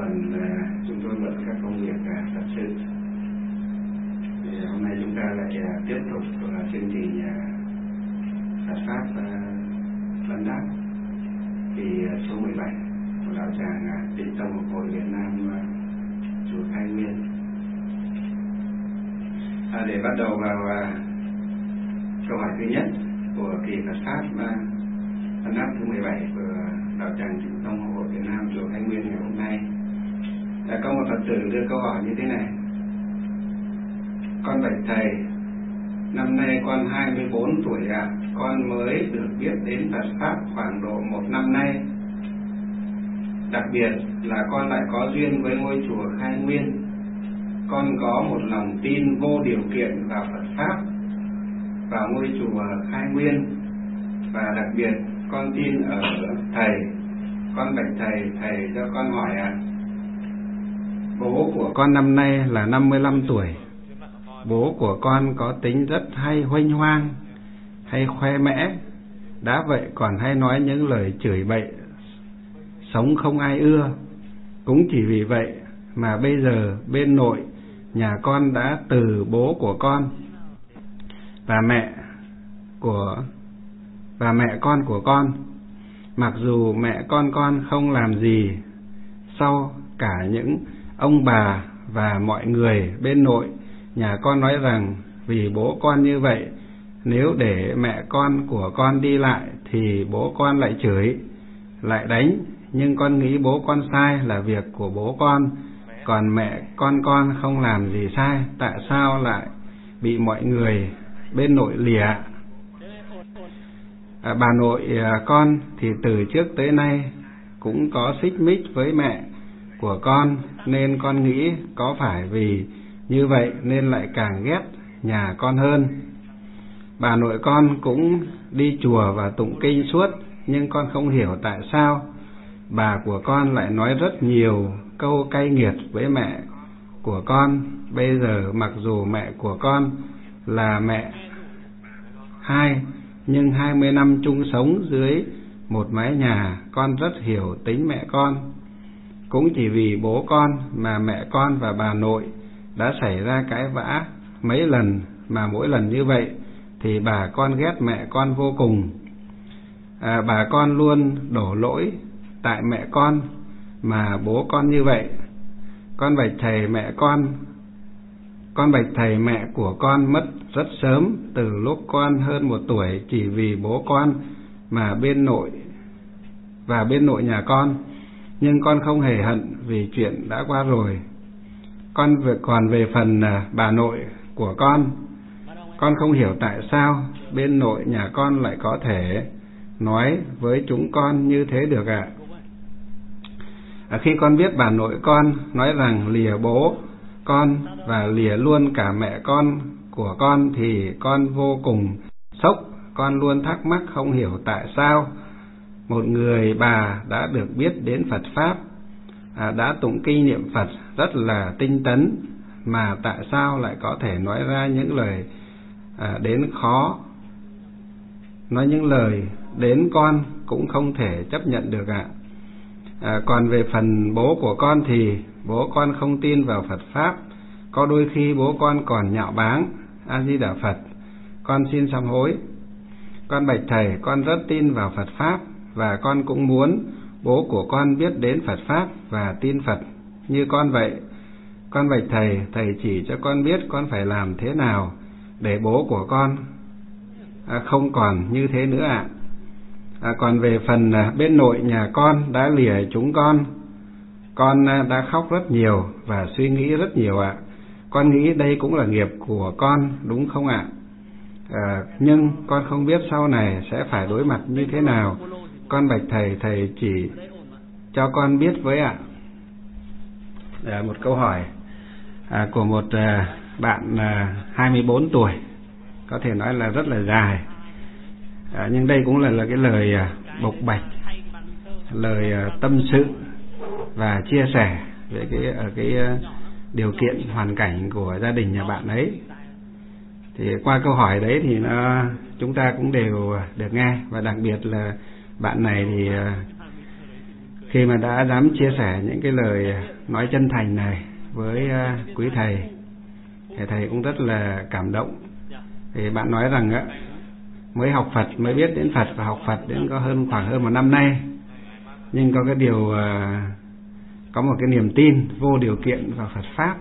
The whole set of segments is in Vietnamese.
phần chúng tôi bận các công việc thật sự. Thì hôm nay chúng ta lại tiếp tục chương trình Phật pháp vấn đáp kỳ số 17 của đạo tràng Tịnh Tông Học Hội Việt Nam chùa Khai Nguyên. Để bắt đầu vào câu hỏi thứ nhất của kỳ Phật pháp vấn đáp thứ 17 của đạo tràng Tịnh Tông Học Hội Việt Nam chùa Khai Nguyên ngày hôm nay, có một Phật tử đưa câu hỏi như thế này: con bạch thầy, năm nay con 24 tuổi ạ. Con mới được biết đến Phật pháp khoảng độ 1 năm nay. Đặc biệt là con lại có duyên với ngôi chùa Khai Nguyên. Con có một lòng tin vô điều kiện vào Phật pháp, vào ngôi chùa Khai Nguyên, và đặc biệt con tin ở thầy. Con bạch thầy, thầy cho con hỏi ạ. Bố của con năm nay là 55 tuổi. Bố của con có tính rất hay huênh hoang, hay khoe mẽ, đã vậy còn hay nói những lời chửi bậy, sống không ai ưa. Cũng chỉ vì vậy mà bây giờ bên nội nhà con đã từ bố của con và mẹ con của con. Mặc dù mẹ con không làm gì, sau cả những ông bà và mọi người bên nội nhà con nói rằng vì bố con như vậy, nếu để mẹ con của con đi lại thì bố con lại chửi, lại đánh. Nhưng con nghĩ bố con sai là việc của bố con, còn mẹ con không làm gì sai, tại sao lại bị mọi người bên nội lìa? Bà nội con thì từ trước tới nay cũng có xích mích với mẹ của con, nên con nghĩ có phải vì như vậy nên lại càng ghét nhà con hơn. Bà nội con cũng đi chùa và tụng kinh suốt, nhưng con không hiểu tại sao bà của con lại nói rất nhiều câu cay nghiệt với mẹ của con. Bây giờ mặc dù mẹ của con là mẹ hai, nhưng 20 năm chung sống dưới một mái nhà, con rất hiểu tính mẹ con. Cũng chỉ vì bố con mà mẹ con và bà nội đã xảy ra cãi vã mấy lần, mà mỗi lần như vậy thì bà con ghét mẹ con vô cùng. Bà con luôn đổ lỗi tại mẹ con mà bố con như vậy. Con bạch thầy, mẹ của con mất rất sớm, từ lúc con hơn 1 tuổi, chỉ vì bố con mà bên nội nhà con. Nhưng con không hề hận vì chuyện đã qua rồi. Còn về phần bà nội của con không hiểu tại sao bên nội nhà con lại có thể nói với chúng con như thế được ạ. Khi con biết bà nội con nói rằng lìa bố con và lìa luôn cả mẹ con của con thì con vô cùng sốc. Con luôn thắc mắc không hiểu tại sao một người bà đã được biết đến Phật pháp, đã tụng kinh niệm Phật rất là tinh tấn, mà tại sao lại có thể nói ra những lời nói những lời đến con cũng không thể chấp nhận được ạ. Còn về phần bố của con thì bố con không tin vào Phật pháp, có đôi khi bố con còn nhạo báng. A Di Đà Phật, con xin sám hối. Con bạch thầy, con rất tin vào Phật pháp và con cũng muốn bố của con biết đến Phật pháp và tin Phật như con vậy. Con bạch thầy, thầy chỉ cho con biết con phải làm thế nào để bố của con không còn như thế nữa ạ. Còn về phần bên nội nhà con đã lìa chúng con đã khóc rất nhiều và suy nghĩ rất nhiều ạ. Con nghĩ đây cũng là nghiệp của con, đúng không ạ? Nhưng con không biết sau này sẽ phải đối mặt như thế nào. Con bạch thầy, thầy chỉ cho con biết với ạ. Một câu hỏi của một bạn 24 tuổi, có thể nói là rất là dài, nhưng đây cũng là cái lời bộc bạch, lời tâm sự và chia sẻ về cái điều kiện hoàn cảnh của gia đình nhà bạn ấy. Thì qua câu hỏi đấy thì chúng ta cũng đều được nghe, và đặc biệt là bạn này thì khi mà đã dám chia sẻ những cái lời nói chân thành này với quý thầy. Thì thầy cũng rất là cảm động. Thì bạn nói rằng á, mới học Phật, mới biết đến Phật và học Phật đến có khoảng hơn 1 năm nay, nhưng có cái điều, có một cái niềm tin vô điều kiện vào Phật pháp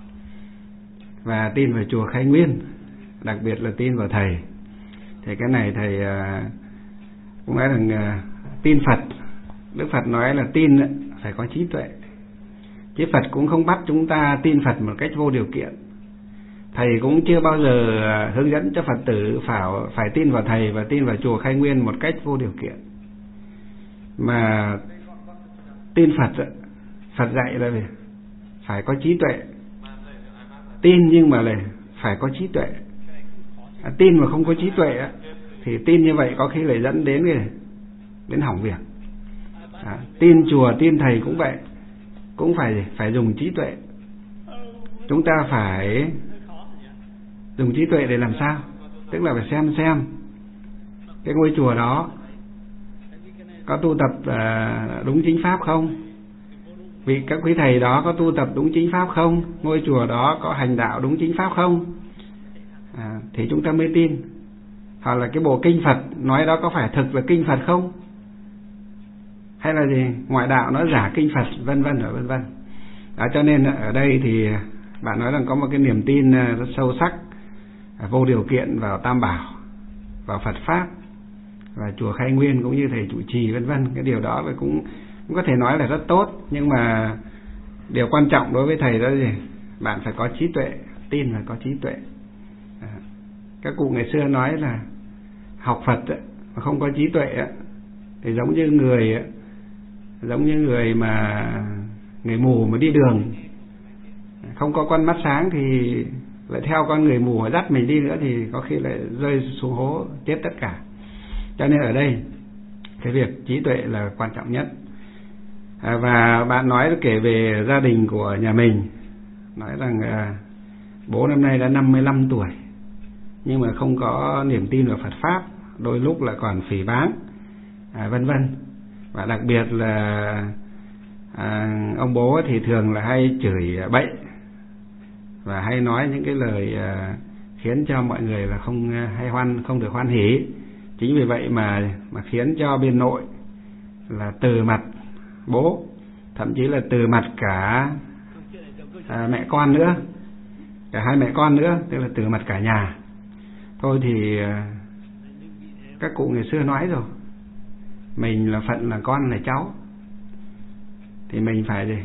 và tin vào chùa Khai Nguyên, đặc biệt là tin vào thầy. Thì cái này thầy cũng nói rằng tin Phật, Đức Phật nói là tin phải có trí tuệ, chứ Phật cũng không bắt chúng ta tin Phật một cách vô điều kiện. Thầy cũng chưa bao giờ hướng dẫn cho Phật tử phải tin vào thầy và tin vào chùa Khai Nguyên một cách vô điều kiện. Mà tin Phật, Phật dạy là phải có trí tuệ. Tin nhưng mà là phải có trí tuệ. Tin mà không có trí tuệ thì tin như vậy có khi lại dẫn đến hỏng việc. Tin chùa, tin thầy cũng vậy, cũng phải dùng trí tuệ. Chúng ta phải dùng trí tuệ để làm sao? Tức là phải xem cái ngôi chùa đó có tu tập đúng chính pháp không? Vì các quý thầy đó có tu tập đúng chính pháp không? Ngôi chùa đó có hành đạo đúng chính pháp không? Thì chúng ta mới tin. Hoặc là cái bộ kinh Phật nói đó có phải thực là kinh Phật không? Hay là gì? Ngoại đạo nó giả kinh Phật, vân vân và vân vân. Cho nên ở đây thì bạn nói rằng có một cái niềm tin rất sâu sắc, vô điều kiện vào Tam Bảo, vào Phật pháp và chùa Khai Nguyên cũng như thầy trụ trì vân vân. Cái điều đó cũng có thể nói là rất tốt, nhưng mà điều quan trọng đối với thầy đó là gì? Bạn phải có trí tuệ, tin phải có trí tuệ. Các cụ ngày xưa nói là học Phật mà không có trí tuệ thì giống như người mà người mù mà đi đường, không có con mắt sáng thì lại theo con người mù mà dắt mình đi nữa thì có khi lại rơi xuống hố chết tất cả. Cho nên ở đây cái việc trí tuệ là quan trọng nhất. Và bạn nói kể về gia đình của nhà mình, nói rằng bố năm nay đã 55 tuổi nhưng mà không có niềm tin vào Phật pháp, đôi lúc là còn phỉ báng vân vân. Và đặc biệt là ông bố thì thường là hay chửi bậy và hay nói những cái lời khiến cho mọi người là không được hoan hỉ. Chính vì vậy mà khiến cho bên nội là từ mặt bố, thậm chí là từ mặt cả mẹ con nữa, cả hai mẹ con nữa, tức là từ mặt cả nhà. Thôi thì các cụ ngày xưa nói rồi, mình là phận là con là cháu thì mình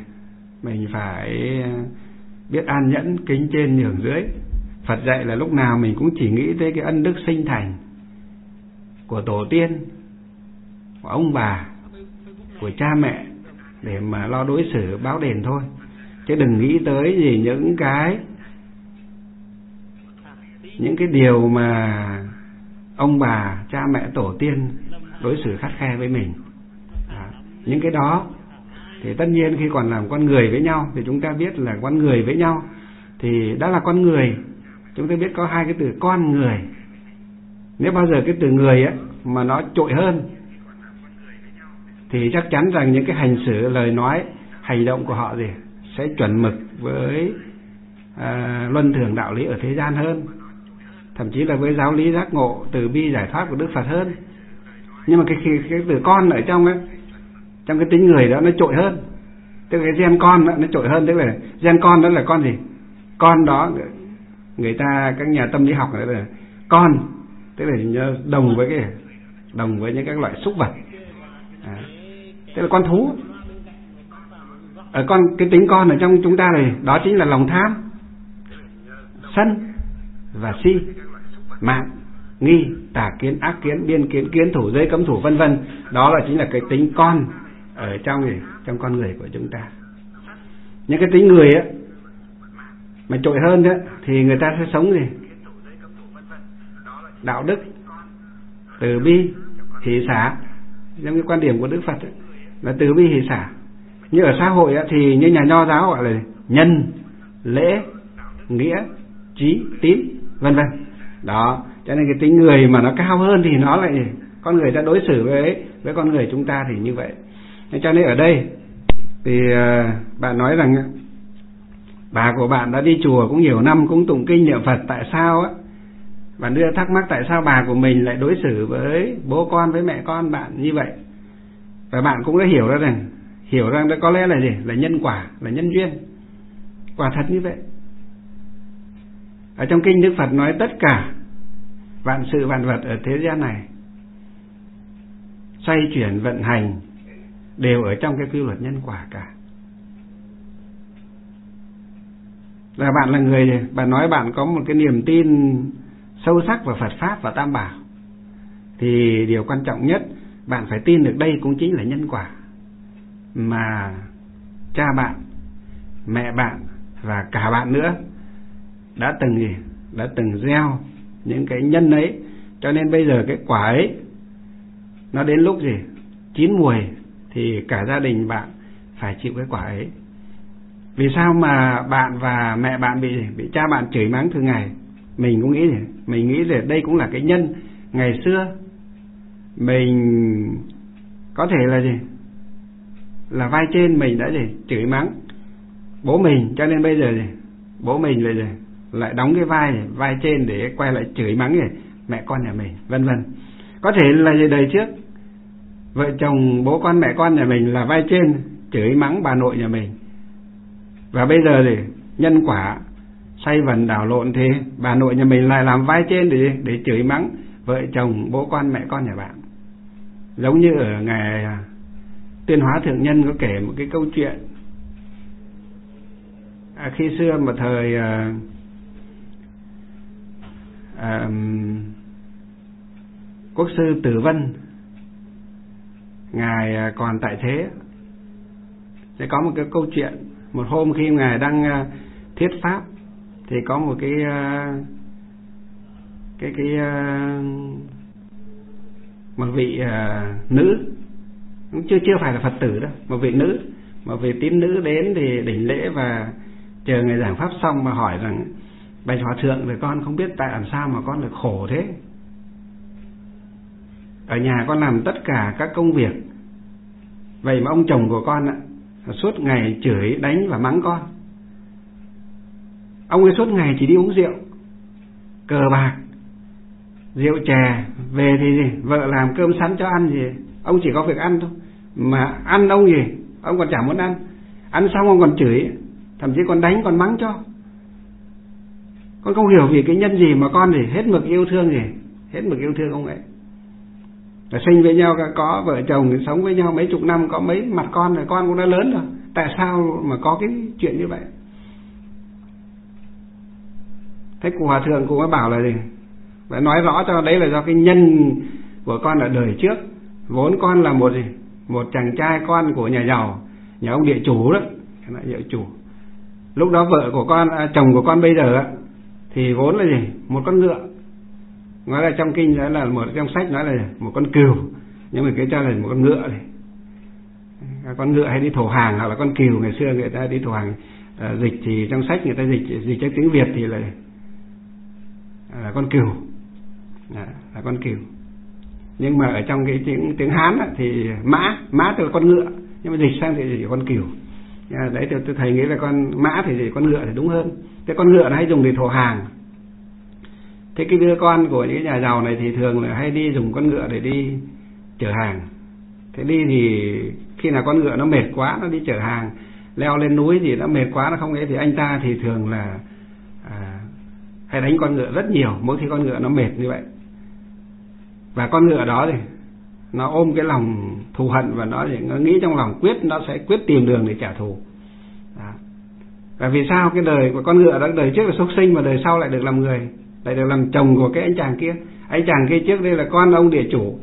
phải biết an nhẫn, kính trên nhường dưới. Phật dạy là lúc nào mình cũng chỉ nghĩ tới cái ân đức sinh thành của tổ tiên, của ông bà, của cha mẹ để mà lo đối xử báo đền thôi, chứ đừng nghĩ tới gì những cái điều mà ông bà, cha mẹ, tổ tiên đối xử khắt khe với mình. Những cái đó thì tất nhiên khi còn làm con người với nhau thì chúng ta biết là con người với nhau thì đã là con người. Chúng ta biết có hai cái từ con người. Nếu bao giờ cái từ người mà nó trội hơn thì chắc chắn rằng những cái hành xử, lời nói, hành động của họ sẽ chuẩn mực với luân thường đạo lý ở thế gian hơn, thậm chí là với giáo lý giác ngộ từ bi giải thoát của Đức Phật hơn. Nhưng mà cái từ con ở trong cái tính người đó nó trội hơn, tức là cái gen con đó, nó trội hơn. Tức là gen con đó là con gì? Con đó người ta, các nhà tâm lý học nói là con, tức là đồng với những các loại súc vật, tức là con thú. Ở cái tính con ở trong chúng ta này, đó chính là lòng tham, sân và si, mạng, nghi, tà kiến, ác kiến, biên kiến, kiến thủ, giới cấm thủ vân vân. Đó là chính là cái tính con ở trong con người của chúng ta. Những cái tính người mà trội hơn thì người ta sẽ sống đạo đức, từ bi, hỷ xả. Trong cái quan điểm của Đức Phật là từ bi hỷ xả. Như ở xã hội thì như nhà Nho giáo gọi là nhân, lễ, nghĩa, trí, tín vân vân. Đó, cho nên cái tính người mà nó cao hơn thì nó lại con người ta đối xử với con người chúng ta thì như vậy. Cho nên ở đây thì bạn nói rằng bà của bạn đã đi chùa cũng nhiều năm, cũng tụng kinh niệm Phật, tại sao á bạn đưa thắc mắc tại sao bà của mình lại đối xử với bố con, với mẹ con bạn như vậy. Và bạn cũng đã hiểu rằng đó có lẽ là gì? Là nhân quả, là nhân duyên. Quả thật như vậy. Ở trong kinh Đức Phật nói tất cả vạn sự vạn vật ở thế gian này xoay chuyển vận hành đều ở trong cái quy luật nhân quả cả. Là bạn là người, bạn nói bạn có một cái niềm tin sâu sắc vào Phật Pháp và Tam Bảo, thì điều quan trọng nhất bạn phải tin được đây cũng chính là nhân quả mà cha bạn, mẹ bạn và cả bạn nữa đã từng gieo những cái nhân ấy. Cho nên bây giờ cái quả ấy nó đến lúc chín mùi thì cả gia đình bạn phải chịu cái quả ấy. Vì sao mà bạn và mẹ bạn bị cha bạn chửi mắng thường ngày? Mình cũng nghĩ rằng đây cũng là cái nhân ngày xưa mình có thể là vai trên mình đã chửi mắng bố mình, cho nên bây giờ bố mình lại đóng cái vai trên để quay lại chửi mắng mẹ con nhà mình, vân vân. Có thể là đời trước vợ chồng bố con mẹ con nhà mình là vai trên chửi mắng bà nội nhà mình, và bây giờ nhân quả xoay vần đảo lộn thì bà nội nhà mình lại làm vai trên để chửi mắng vợ chồng bố con mẹ con nhà bạn. Giống như ở ngày Tuyên Hóa Thượng Nhân có kể một cái câu chuyện. Khi xưa một thời Quốc sư Tử Vân ngài còn tại thế, sẽ có một cái câu chuyện. Một hôm khi ngài đang thuyết pháp thì có một cái một vị nữ, cũng chưa phải là Phật tử đâu, một vị tín nữ đến thì đảnh lễ và chờ ngài giảng pháp xong mà hỏi rằng: bạch hòa thượng, rồi con không biết tại làm sao mà con lại khổ thế. Ở nhà con làm tất cả các công việc, vậy mà ông chồng của con suốt ngày chửi đánh và mắng con. Ông ấy suốt ngày chỉ đi uống rượu, cờ bạc, rượu chè, về thì vợ làm cơm sắn cho ăn ông chỉ có việc ăn thôi, mà ăn ông còn chả muốn ăn. Ăn xong ông còn chửi, thậm chí còn đánh, còn mắng cho. Con không hiểu vì cái nhân gì mà con hết mực yêu thương ông ấy. Rồi sinh với nhau, có vợ chồng sống với nhau mấy chục năm, có mấy mặt con rồi, con cũng đã lớn rồi, tại sao mà có cái chuyện như vậy? Thế cụ hòa thượng cũng có bảo là phải nói rõ cho đấy là do cái nhân của con ở đời trước. Vốn con là một chàng trai con của nhà giàu, nhà ông địa chủ đó, địa chủ. Lúc đó vợ của con, chồng của con bây giờ thì vốn là một con ngựa. Nói là trong kinh nói là trong sách nói là một con cừu, nhưng mà cái cho là một con ngựa này. Con ngựa hay đi thổ hàng, hoặc là con cừu, ngày xưa người ta đi thổ hàng. Dịch thì trong sách người ta dịch cho tiếng Việt thì là con cừu, là con cừu. Nhưng mà ở trong cái tiếng Hán thì mã tức là con ngựa, nhưng mà dịch sang thì chỉ con cừu. Đấy tôi thầy nghĩ là con mã thì con ngựa thì đúng hơn. Thế con ngựa nó hay dùng để thổ hàng. Thế cái đứa con của những nhà giàu này thì thường là hay đi dùng con ngựa để đi chở hàng. Thế đi thì khi nào con ngựa nó mệt quá, nó đi chở hàng, leo lên núi gì nó mệt quá, nó không ấy, thì anh ta thì thường là hay đánh con ngựa rất nhiều mỗi khi con ngựa nó mệt như vậy. Và con ngựa đó thì nó ôm cái lòng thù hận, và nó nghĩ trong lòng nó sẽ quyết tìm đường để trả thù. Đó. Và vì sao cái đời của con ngựa đó, đời trước là súc sinh mà đời sau lại được làm người, lại được làm chồng của cái anh chàng kia. Anh chàng kia trước đây là con ông địa chủ,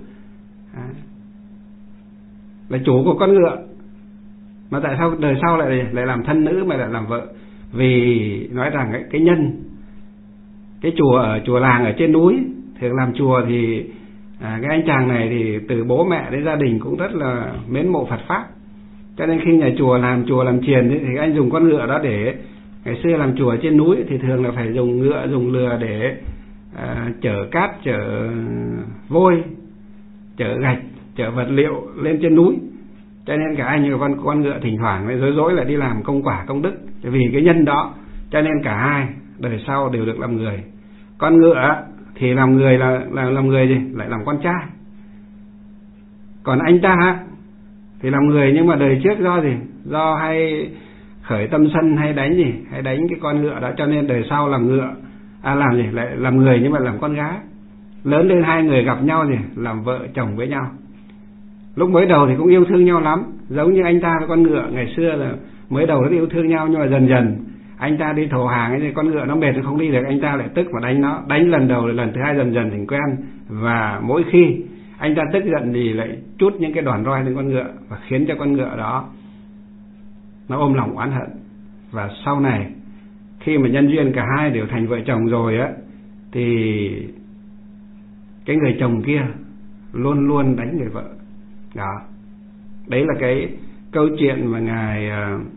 là chủ của con ngựa, mà tại sao đời sau lại làm thân nữ mà lại làm vợ? Vì nói rằng cái nhân, cái chùa làng ở trên núi thường làm chùa thì cái anh chàng này thì từ bố mẹ đến gia đình cũng rất là mến mộ Phật Pháp, cho nên khi nhà chùa làm chiền thì anh dùng con ngựa đó để, ngày xưa làm chùa trên núi thì thường là phải dùng ngựa, dùng lừa để chở cát, chở vôi, chở gạch, chở vật liệu lên trên núi. Cho nên cả anh như con ngựa thỉnh thoảng lại rối rối lại đi làm công quả công đức, vì cái nhân đó. Cho nên cả hai đời sau đều được làm người. Con ngựa thì làm người là làm người gì? Lại làm con trai. Còn anh ta thì làm người nhưng mà đời trước do gì? Do hay khởi tâm sân hay đánh gì? Hay đánh cái con ngựa đó, cho nên đời sau làm ngựa. Làm gì? Lại làm người nhưng mà làm con gái. Lớn lên hai người gặp nhau gì? Làm vợ chồng với nhau. Lúc mới đầu thì cũng yêu thương nhau lắm, giống như anh ta với con ngựa ngày xưa là mới đầu rất yêu thương nhau, nhưng mà dần dần anh ta đi thổ hàng ấy, thì con ngựa nó mệt nó không đi được, anh ta lại tức và đánh nó, đánh lần đầu lần thứ hai dần dần thành quen, và mỗi khi anh ta tức giận thì lại trút những cái đòn roi lên con ngựa và khiến cho con ngựa đó nó ôm lòng oán hận. Và sau này khi mà nhân duyên cả hai đều thành vợ chồng rồi á, thì cái người chồng kia luôn luôn đánh người vợ đó. Đấy là cái câu chuyện mà ngài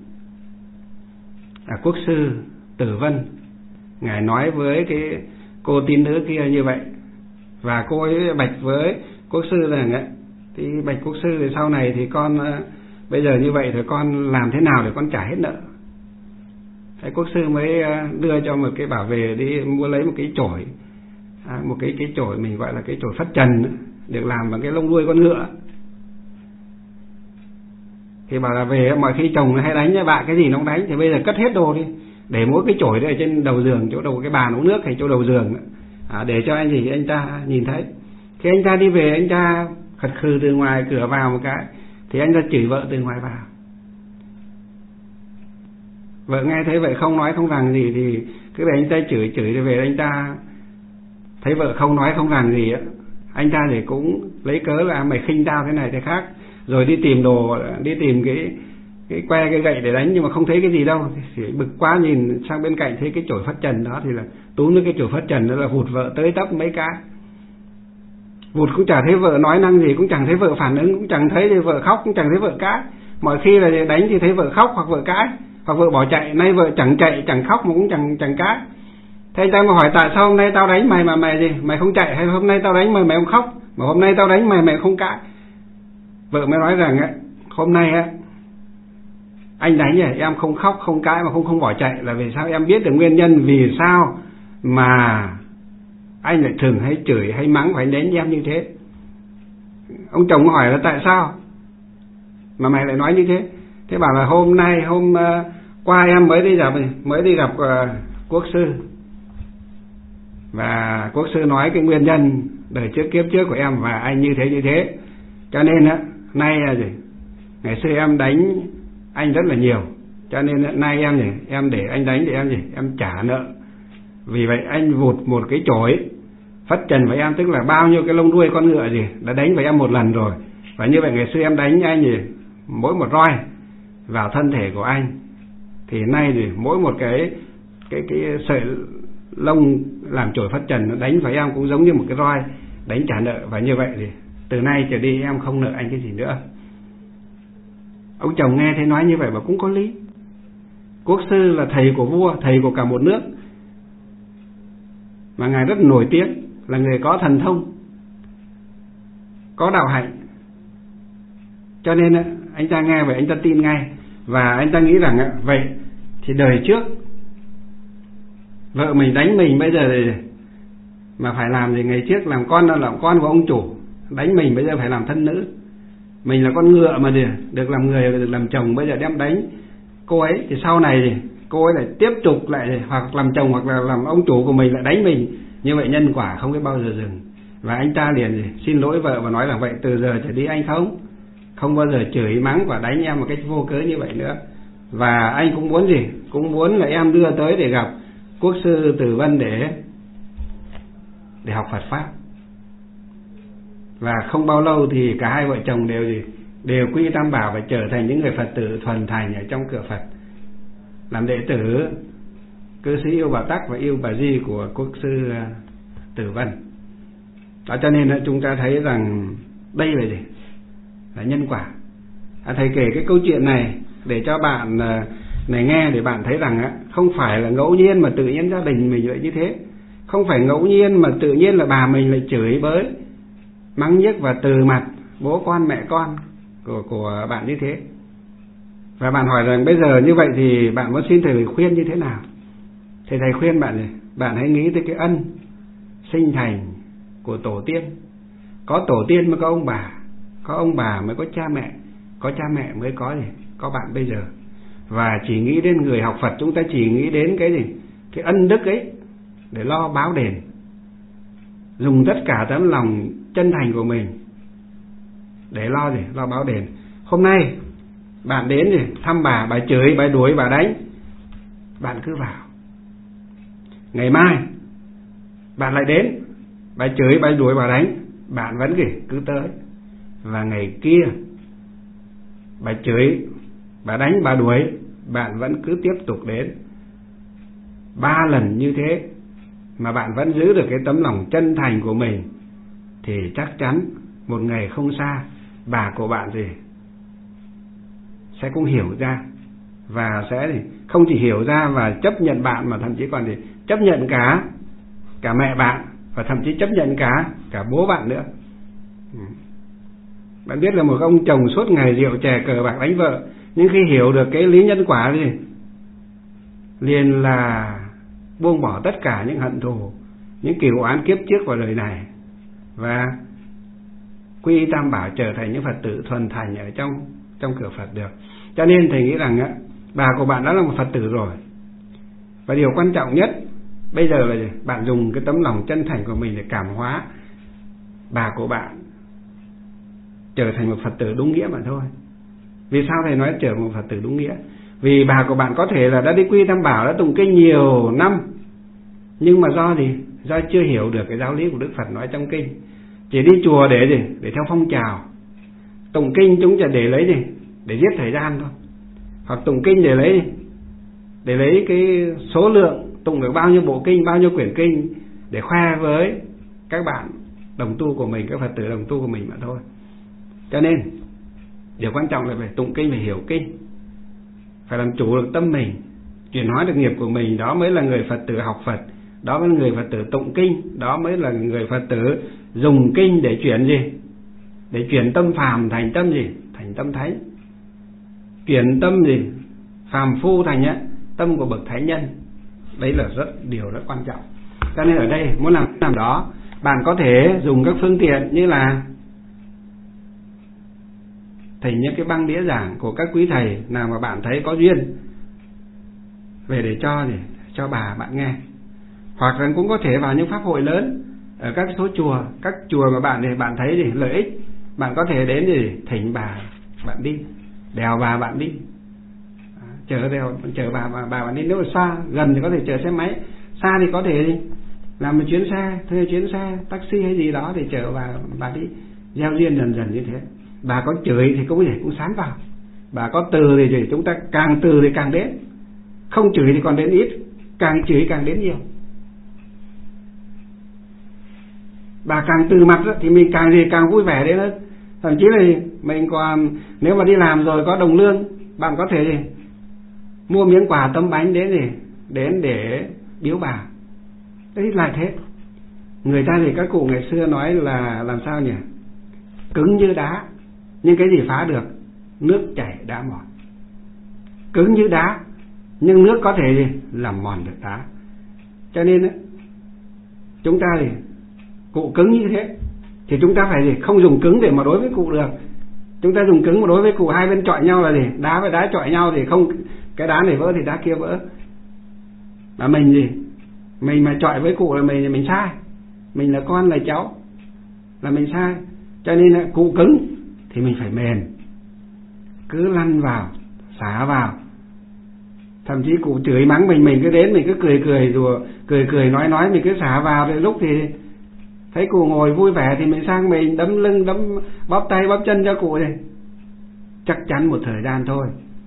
quốc sư Tử Vân ngài nói với cái cô tín nữ kia như vậy. Và cô ấy bạch với quốc sư rằng ấy, thì bạch quốc sư thì sau này thì con bây giờ như vậy thì con làm thế nào để con trả hết nợ. Thế quốc sư mới đưa cho một cái bảo về đi mua lấy một cái chổi, một cái chổi mình gọi là cái chổi phất trần, được làm bằng cái lông đuôi con ngựa. Thì bảo là về mọi khi chồng hay đánh với bạn cái gì nó cũng đánh, thì bây giờ cất hết đồ đi, để mỗi cái chổi đấy ở trên đầu giường, chỗ đầu cái bàn uống nước hay chỗ đầu giường, để cho anh ta nhìn thấy. Khi anh ta đi về, anh ta khật khừ từ ngoài cửa vào một cái, thì anh ta chửi vợ từ ngoài vào. Vợ nghe thấy vậy không nói không rằng gì, thì cứ để anh ta chửi thì về anh ta thấy vợ không nói không rằng gì á, anh ta thì cũng lấy cớ là mày khinh tao thế này thế khác, rồi đi tìm đồ, đi tìm cái que cái gậy để đánh, nhưng mà không thấy cái gì đâu, thì bực quá nhìn sang bên cạnh thấy cái chổi phất trần đó, thì là túm lấy cái chổi phất trần đó là vụt vợ tới tấp mấy cái. Vụt cũng chẳng thấy vợ nói năng gì, cũng chẳng thấy vợ phản ứng, cũng chẳng thấy thì vợ khóc, cũng chẳng thấy vợ cãi. Mọi khi là đánh thì thấy vợ khóc hoặc vợ cãi, hoặc vợ bỏ chạy. Nay vợ chẳng chạy chẳng khóc mà cũng chẳng cãi. Thế anh ta mà hỏi tại sao hôm nay tao đánh mày mà mày gì, mày không chạy, hay hôm nay tao đánh mày không khóc, mà hôm nay tao đánh mày không cãi. Vợ mới nói rằng ấy, hôm nay á anh đánh vậy em không khóc không cãi mà không bỏ chạy là vì sao? Em biết được nguyên nhân vì sao mà anh lại thường hay chửi hay mắng phải đánh em như thế. Ông chồng hỏi là tại sao mà mày lại nói như thế? Thế bảo là hôm qua em mới đi gặp quốc sư, và quốc sư nói cái nguyên nhân đời trước kiếp trước của em và anh như thế, cho nên á nay là gì, ngày xưa em đánh anh rất là nhiều, cho nên nay em để anh đánh thì em trả nợ. Vì vậy anh vụt một cái chổi phất trần với em, tức là bao nhiêu cái lông đuôi con ngựa gì đã đánh với em một lần rồi. Và như vậy ngày xưa em đánh anh gì mỗi một roi vào thân thể của anh, thì nay thì mỗi một cái sợi lông làm chổi phất trần nó đánh vào em cũng giống như một cái roi đánh trả nợ. Và như vậy thì từ nay trở đi em không nợ anh cái gì nữa. Ông chồng nghe thấy nói như vậy và cũng có lý. Quốc sư là thầy của vua, thầy của cả một nước, mà ngài rất nổi tiếng là người có thần thông, có đạo hạnh, cho nên anh ta nghe vậy anh ta tin ngay. Và anh ta nghĩ rằng vậy thì đời trước vợ mình đánh mình, bây giờ thì mà phải làm gì? Ngày trước làm con của ông chủ đánh mình, bây giờ phải làm thân nữ. Mình là con ngựa mà được làm người, được làm chồng, bây giờ đem đánh cô ấy, thì sau này thì cô ấy lại tiếp tục lại hoặc làm chồng hoặc là làm ông chủ của mình lại đánh mình. Như vậy nhân quả không biết bao giờ dừng. Và anh ta liền xin lỗi vợ và nói là vậy từ giờ trở đi anh không bao giờ chửi mắng và đánh em một cách vô cớ như vậy nữa. Và anh cũng muốn cũng muốn là em đưa tới để gặp quốc sư Tử Vân để học Phật pháp. Và không bao lâu thì cả hai vợ chồng đều quy tam bảo và trở thành những người Phật tử thuần thành ở trong cửa Phật, làm đệ tử cư sĩ Yêu Bà Tắc và Yêu Bà Di của quốc sư Tử Vân. Đó, cho nên chúng ta thấy rằng đây là nhân quả. Thầy kể cái câu chuyện này để cho bạn này nghe, để bạn thấy rằng không phải là ngẫu nhiên mà tự nhiên gia đình mình lại như thế, không phải ngẫu nhiên mà tự nhiên là bà mình lại chửi bới mắng nhiếc và từ mặt bố con mẹ con của bạn như thế. Và bạn hỏi rằng bây giờ như vậy thì bạn muốn xin thầy lời khuyên như thế nào? Thì thầy khuyên bạn này, bạn hãy nghĩ tới cái ân sinh thành của tổ tiên. Có tổ tiên mới có ông bà mới có cha mẹ, có cha mẹ mới có gì? Có bạn bây giờ. Và chỉ nghĩ đến người học Phật, chúng ta chỉ nghĩ đến cái gì? Cái ân đức ấy để lo báo đền. Dùng tất cả tấm lòng chân thành của mình để lo gì? Lo báo đền. Hôm nay bạn đến gì? Thăm bà chửi, bà đuổi, bà đánh, bạn cứ vào. Ngày mai bạn lại đến, bà chửi, bà đuổi, bà đánh, bạn vẫn cứ tới. Và ngày kia bà chửi, bà đánh, bà đuổi, bạn vẫn cứ tiếp tục đến. 3 lần như thế mà bạn vẫn giữ được cái tấm lòng chân thành của mình, thì chắc chắn một ngày không xa, bà của bạn sẽ cũng hiểu ra. Và sẽ không chỉ hiểu ra và chấp nhận bạn, mà thậm chí còn chấp nhận cả mẹ bạn, và thậm chí chấp nhận cả bố bạn nữa. Bạn biết là một ông chồng suốt ngày rượu chè cờ bạc đánh vợ, nhưng khi hiểu được cái lý nhân quả liền là buông bỏ tất cả những hận thù, những cừu oán kiếp trước vào đời này, và quy y Tam Bảo, trở thành những Phật tử thuần thành ở trong cửa Phật được. Cho nên thầy nghĩ rằng bà của bạn đã là một Phật tử rồi. Và điều quan trọng nhất bây giờ là bạn dùng cái tấm lòng chân thành của mình để cảm hóa bà của bạn trở thành một Phật tử đúng nghĩa mà thôi. Vì sao thầy nói trở thành một Phật tử đúng nghĩa? Vì bà của bạn có thể là đã đi quy Tam Bảo, đã tụng kinh nhiều năm, nhưng mà do chưa hiểu được cái giáo lý của Đức Phật nói trong kinh. Chỉ đi chùa để theo phong trào. Tụng kinh chúng chỉ để lấy để giết thời gian thôi. Hoặc tụng kinh để lấy cái số lượng tụng được bao nhiêu bộ kinh, bao nhiêu quyển kinh để khoe với các bạn đồng tu của mình, các Phật tử đồng tu của mình mà thôi. Cho nên điều quan trọng là phải tụng kinh, phải hiểu kinh, phải làm chủ được tâm mình, chuyển hóa được nghiệp của mình. Đó mới là người Phật tử học Phật, đó mới là người Phật tử tụng kinh, đó mới là người Phật tử dùng kinh để chuyển để chuyển tâm phàm thành tâm thành tâm thánh, chuyển tâm phàm phu thành tâm của bậc thánh nhân. Đấy là điều rất quan trọng. Cho nên ở đây muốn làm đó, bạn có thể dùng các phương tiện như là thỉnh những cái băng đĩa giảng của các quý thầy nào mà bạn thấy có duyên về để cho bà bạn nghe. Hoặc là cũng có thể vào những pháp hội lớn ở các số chùa, các chùa mà bạn thấy lợi ích, bạn có thể đến để thỉnh bà bạn đi, đèo bà bạn đi, chở bà bạn đi. Nếu mà xa, gần thì có thể chở xe máy, xa thì có thể làm một chuyến xe, thuê chuyến xe taxi hay gì đó để chở bà đi, gieo duyên dần như thế. Bà có chửi thì cũng sán vào, bà có từ thì chúng ta càng từ thì càng đến, không chửi thì còn đến ít, càng chửi càng đến nhiều. Bà càng từ mặt thì mình càng vui vẻ đến hơn. Thậm chí là mình còn, nếu mà đi làm rồi có đồng lương, bạn có thể mua miếng quà tấm bánh đến để biếu bà. Đấy là thế. Người ta các cụ ngày xưa nói là làm sao nhỉ? Cứng như đá, nhưng cái gì phá được? Nước chảy đá mòn. Cứng như đá, nhưng nước có thể làm mòn được đá. Cho nên chúng ta cụ cứng như thế thì chúng ta phải không dùng cứng để mà đối với cụ được. Chúng ta dùng cứng mà đối với cụ, hai bên chọi nhau là đá với đá chọi nhau thì không, cái đá này vỡ thì đá kia vỡ. Mà mình mà chọi với cụ là mình sai, mình là con là cháu là mình sai. Cho nên là cụ cứng thì mình phải mềm, cứ lăn vào, xả vào. Thậm chí cụ chửi mắng mình cứ đến, mình cứ cười đùa, cười nói, mình cứ xả vào. Rồi lúc thì thấy cụ ngồi vui vẻ thì mình sang mình đấm lưng, bóp tay bóp chân cho cụ này. Chắc chắn một thời gian thôi,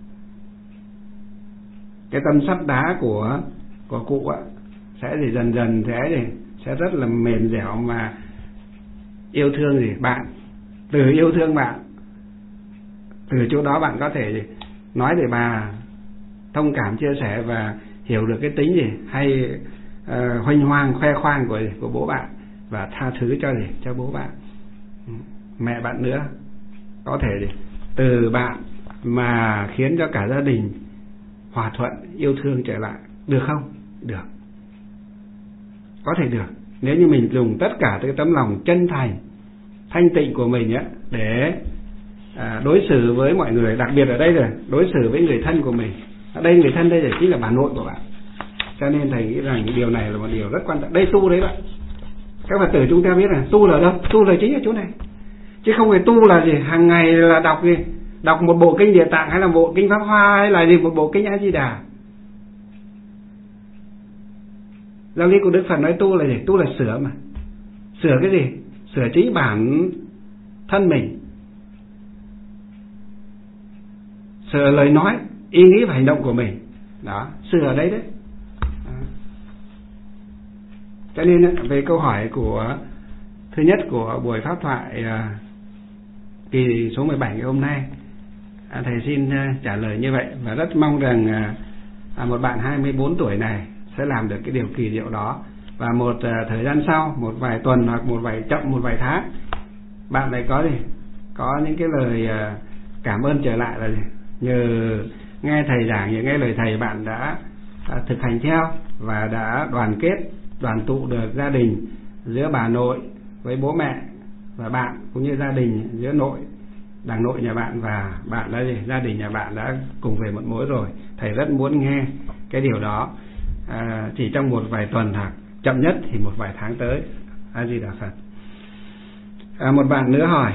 cái tâm sắt đá của cụ sẽ dần sẽ rất là mềm dẻo, mà yêu thương bạn. Từ yêu thương bạn, từ chỗ đó bạn có thể nói để bà thông cảm, chia sẻ và hiểu được cái tính hay huênh hoang khoe khoang của bố bạn, và tha thứ cho bố bạn. Mẹ bạn nữa có thể từ bạn mà khiến cho cả gia đình hòa thuận, yêu thương trở lại, được không? Được, có thể được, nếu như mình dùng tất cả cái tấm lòng chân thành, thanh tịnh của mình á để đối xử với mọi người, đặc biệt ở đây rồi đối xử với người thân của mình. Ở đây người thân đây là chính là bà nội của bạn, cho nên thầy nghĩ rằng điều này là một điều rất quan trọng. Đây tu đấy bạn, các Phật tử chúng ta biết là tu là đâu? Tu là chính ở chỗ này, chứ không phải tu là gì hàng ngày là đọc gì, đọc một bộ kinh Địa Tạng hay là bộ kinh Pháp Hoa hay là gì, một bộ kinh A Di Đà. Giáo lý của Đức Phật nói tu là gì? Tu là sửa mà. Sửa cái gì? Sửa chính bản thân mình, sửa lời nói, ý nghĩ và hành động của mình. Đó, sửa ở đấy đấy. Cho nên về câu hỏi của thứ nhất của buổi pháp thoại kỳ số 17 ngày hôm nay, thầy xin trả lời như vậy, và rất mong rằng một bạn 24 tuổi này sẽ làm được cái điều kỳ diệu đó, và một thời gian sau, một vài tuần hoặc một vài tháng, bạn lại có những cái lời cảm ơn trở lại là gì? Nhờ nghe thầy giảng, nhờ nghe lời thầy, bạn đã thực hành theo và đã đoàn kết, đoàn tụ được gia đình giữa bà nội với bố mẹ và bạn, cũng như gia đình giữa đàng nội nhà bạn và bạn đã gia đình nhà bạn đã cùng về một mối rồi. Thầy rất muốn nghe cái điều đó chỉ trong một vài tuần hoặc chậm nhất thì một vài tháng tới. A Di Đà Phật. Một bạn nữa hỏi: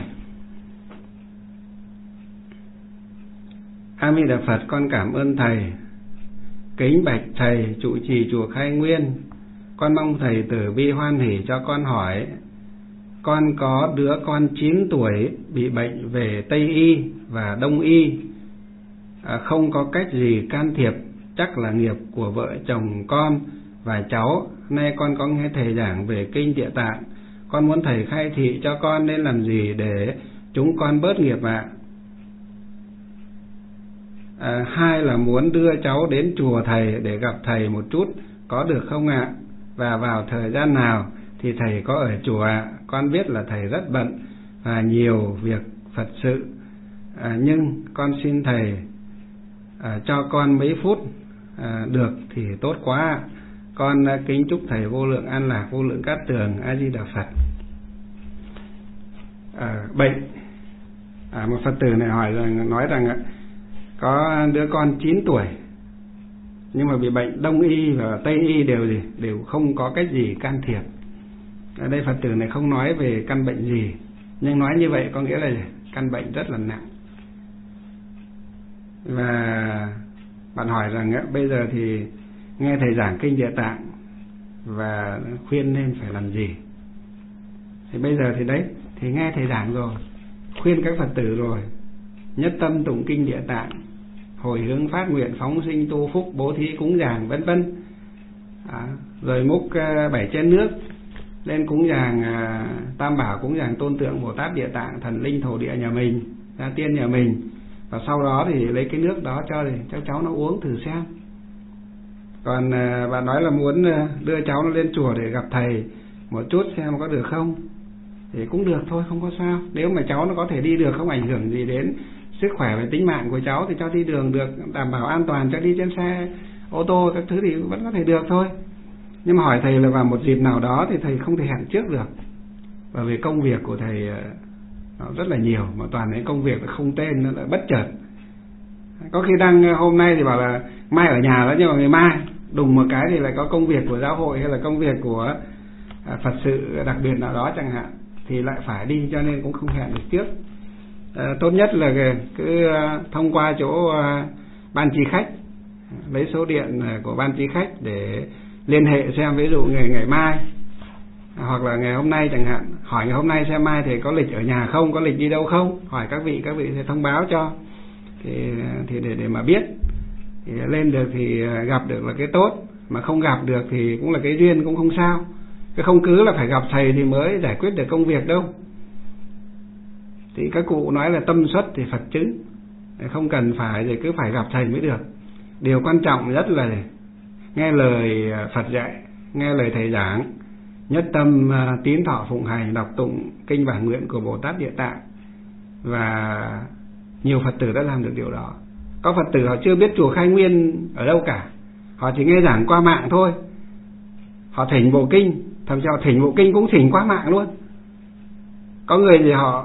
A Di Đà Phật, con cảm ơn thầy, kính bạch thầy trụ trì chùa Khai Nguyên, con mong thầy từ bi hoan hỷ cho con hỏi. Con có đứa con 9 tuổi bị bệnh về Tây y và Đông y, không có cách gì can thiệp, chắc là nghiệp của vợ chồng con và cháu. Nay con có nghe thầy giảng về kinh Địa Tạng, con muốn thầy khai thị cho con nên làm gì để chúng con bớt nghiệp ạ? Hai là muốn đưa cháu đến chùa thầy để gặp thầy một chút, có được không ạ? Và vào thời gian nào thì thầy có ở chùa ạ? Con biết là thầy rất bận và nhiều việc Phật sự, nhưng con xin thầy cho con mấy phút được thì tốt quá ạ. Con kính chúc thầy vô lượng an lạc, vô lượng cát tường. A Di Đà Phật. Bệnh, một Phật tử này nói rằng có đứa con 9 tuổi nhưng mà bị bệnh Đông y và Tây y đều không có cách gì can thiệp. Ở đây Phật tử này không nói về căn bệnh gì, nhưng nói như vậy có nghĩa là căn bệnh rất là nặng. Và bạn hỏi rằng bây giờ thì nghe thầy giảng kinh Địa Tạng và khuyên nên phải làm gì. Thì bây giờ thì đấy, thì nghe thầy giảng rồi, khuyên các Phật tử rồi, nhất tâm tụng kinh Địa Tạng, hồi hướng phát nguyện phóng sinh tu phúc, bố thí cúng dường vân vân, rồi múc 7 chén nước lên cúng dường Tam Bảo, cúng dường tôn tượng Bồ Tát Địa Tạng, thần linh thổ địa nhà mình, gia tiên nhà mình, và sau đó thì lấy cái nước đó cho cháu nó uống thử xem. Còn bạn nói là muốn đưa cháu nó lên chùa để gặp thầy một chút xem có được không, thì cũng được thôi, không có sao. Nếu mà cháu nó có thể đi được, không ảnh hưởng gì đến sức khỏe và tính mạng của cháu thì cho đi đường được, đảm bảo an toàn, cho đi trên xe ô tô các thứ thì vẫn có thể được thôi. Nhưng mà hỏi thầy là vào một dịp nào đó thì thầy không thể hẹn trước được, bởi vì công việc của thầy nó rất là nhiều, mà toàn những công việc không tên, nó lại bất chợt. Có khi đang hôm nay thì bảo là mai ở nhà đó, nhưng mà ngày mai đùng một cái thì lại có công việc của giáo hội hay là công việc của Phật sự đặc biệt nào đó chẳng hạn, thì lại phải đi, cho nên cũng không hẹn được trước. Tốt nhất là cứ thông qua chỗ ban chi khách, lấy số điện của ban chi khách để liên hệ xem, ví dụ ngày mai hoặc là ngày hôm nay chẳng hạn, hỏi ngày hôm nay xem mai thì có lịch ở nhà không, có lịch đi đâu không, hỏi các vị sẽ thông báo cho, thì để mà biết, thì lên được thì gặp được là cái tốt, mà không gặp được thì cũng là cái duyên, cũng không sao. Cái không cứ là phải gặp thầy thì mới giải quyết được công việc đâu. Thì các cụ nói là tâm xuất thì Phật chứng, không cần phải thì cứ phải gặp thầy mới được. Điều quan trọng nhất là nghe lời Phật dạy, nghe lời thầy giảng, nhất tâm tín thọ phụng hành, đọc tụng kinh bản nguyện của Bồ Tát Địa Tạng, và Nhiều Phật tử đã làm được điều đó. Có Phật tử họ chưa biết chùa Khai Nguyên ở đâu cả, họ chỉ nghe giảng qua mạng thôi. Họ thỉnh bộ kinh, thậm chí họ thỉnh bộ kinh cũng thỉnh qua mạng luôn. Có người thì họ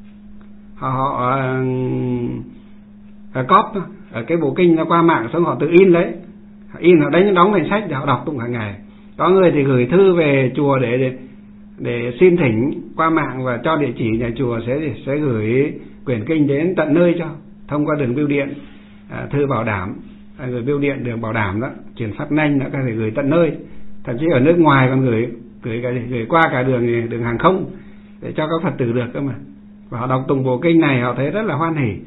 cóp ở cái bộ kinh nó qua mạng, xong họ tự in lấy, họ đánh đóng thành sách để họ đọc tụng hàng ngày. Có người thì gửi thư về chùa để xin thỉnh qua mạng và cho địa chỉ nhà chùa sẽ gửi quyển kinh đến tận nơi cho, thông qua đường bưu điện, thư bảo đảm, rồi bưu điện đường bảo đảm đó, chuyển phát nhanh, nó có thể gửi tận nơi. Thậm chí ở nước ngoài còn gửi qua cả đường hàng không để cho các Phật tử được cơ mà. Và họ đọc tụng bộ kinh này họ thấy rất là hoan hỉ,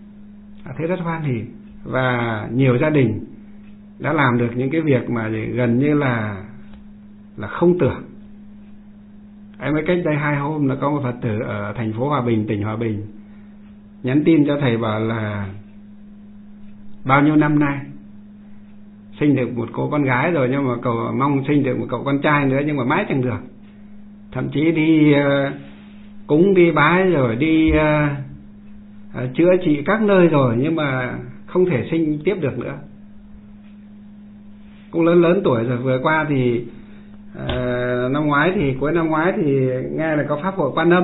và nhiều gia đình đã làm được những cái việc mà gần như là không tưởng. Mới cách đây 2 hôm là có một Phật tử ở thành phố Hòa Bình, tỉnh Hòa Bình nhắn tin cho thầy bảo là bao nhiêu năm nay sinh được một cô con gái rồi, nhưng mà mong sinh được một cậu con trai nữa, nhưng mà mãi chẳng được. Thậm chí đi cúng đi bái rồi đi chữa trị các nơi rồi, nhưng mà không thể sinh tiếp được nữa. Cũng lớn tuổi rồi. Vừa qua thì cuối năm ngoái thì nghe là có pháp hội Quan Âm,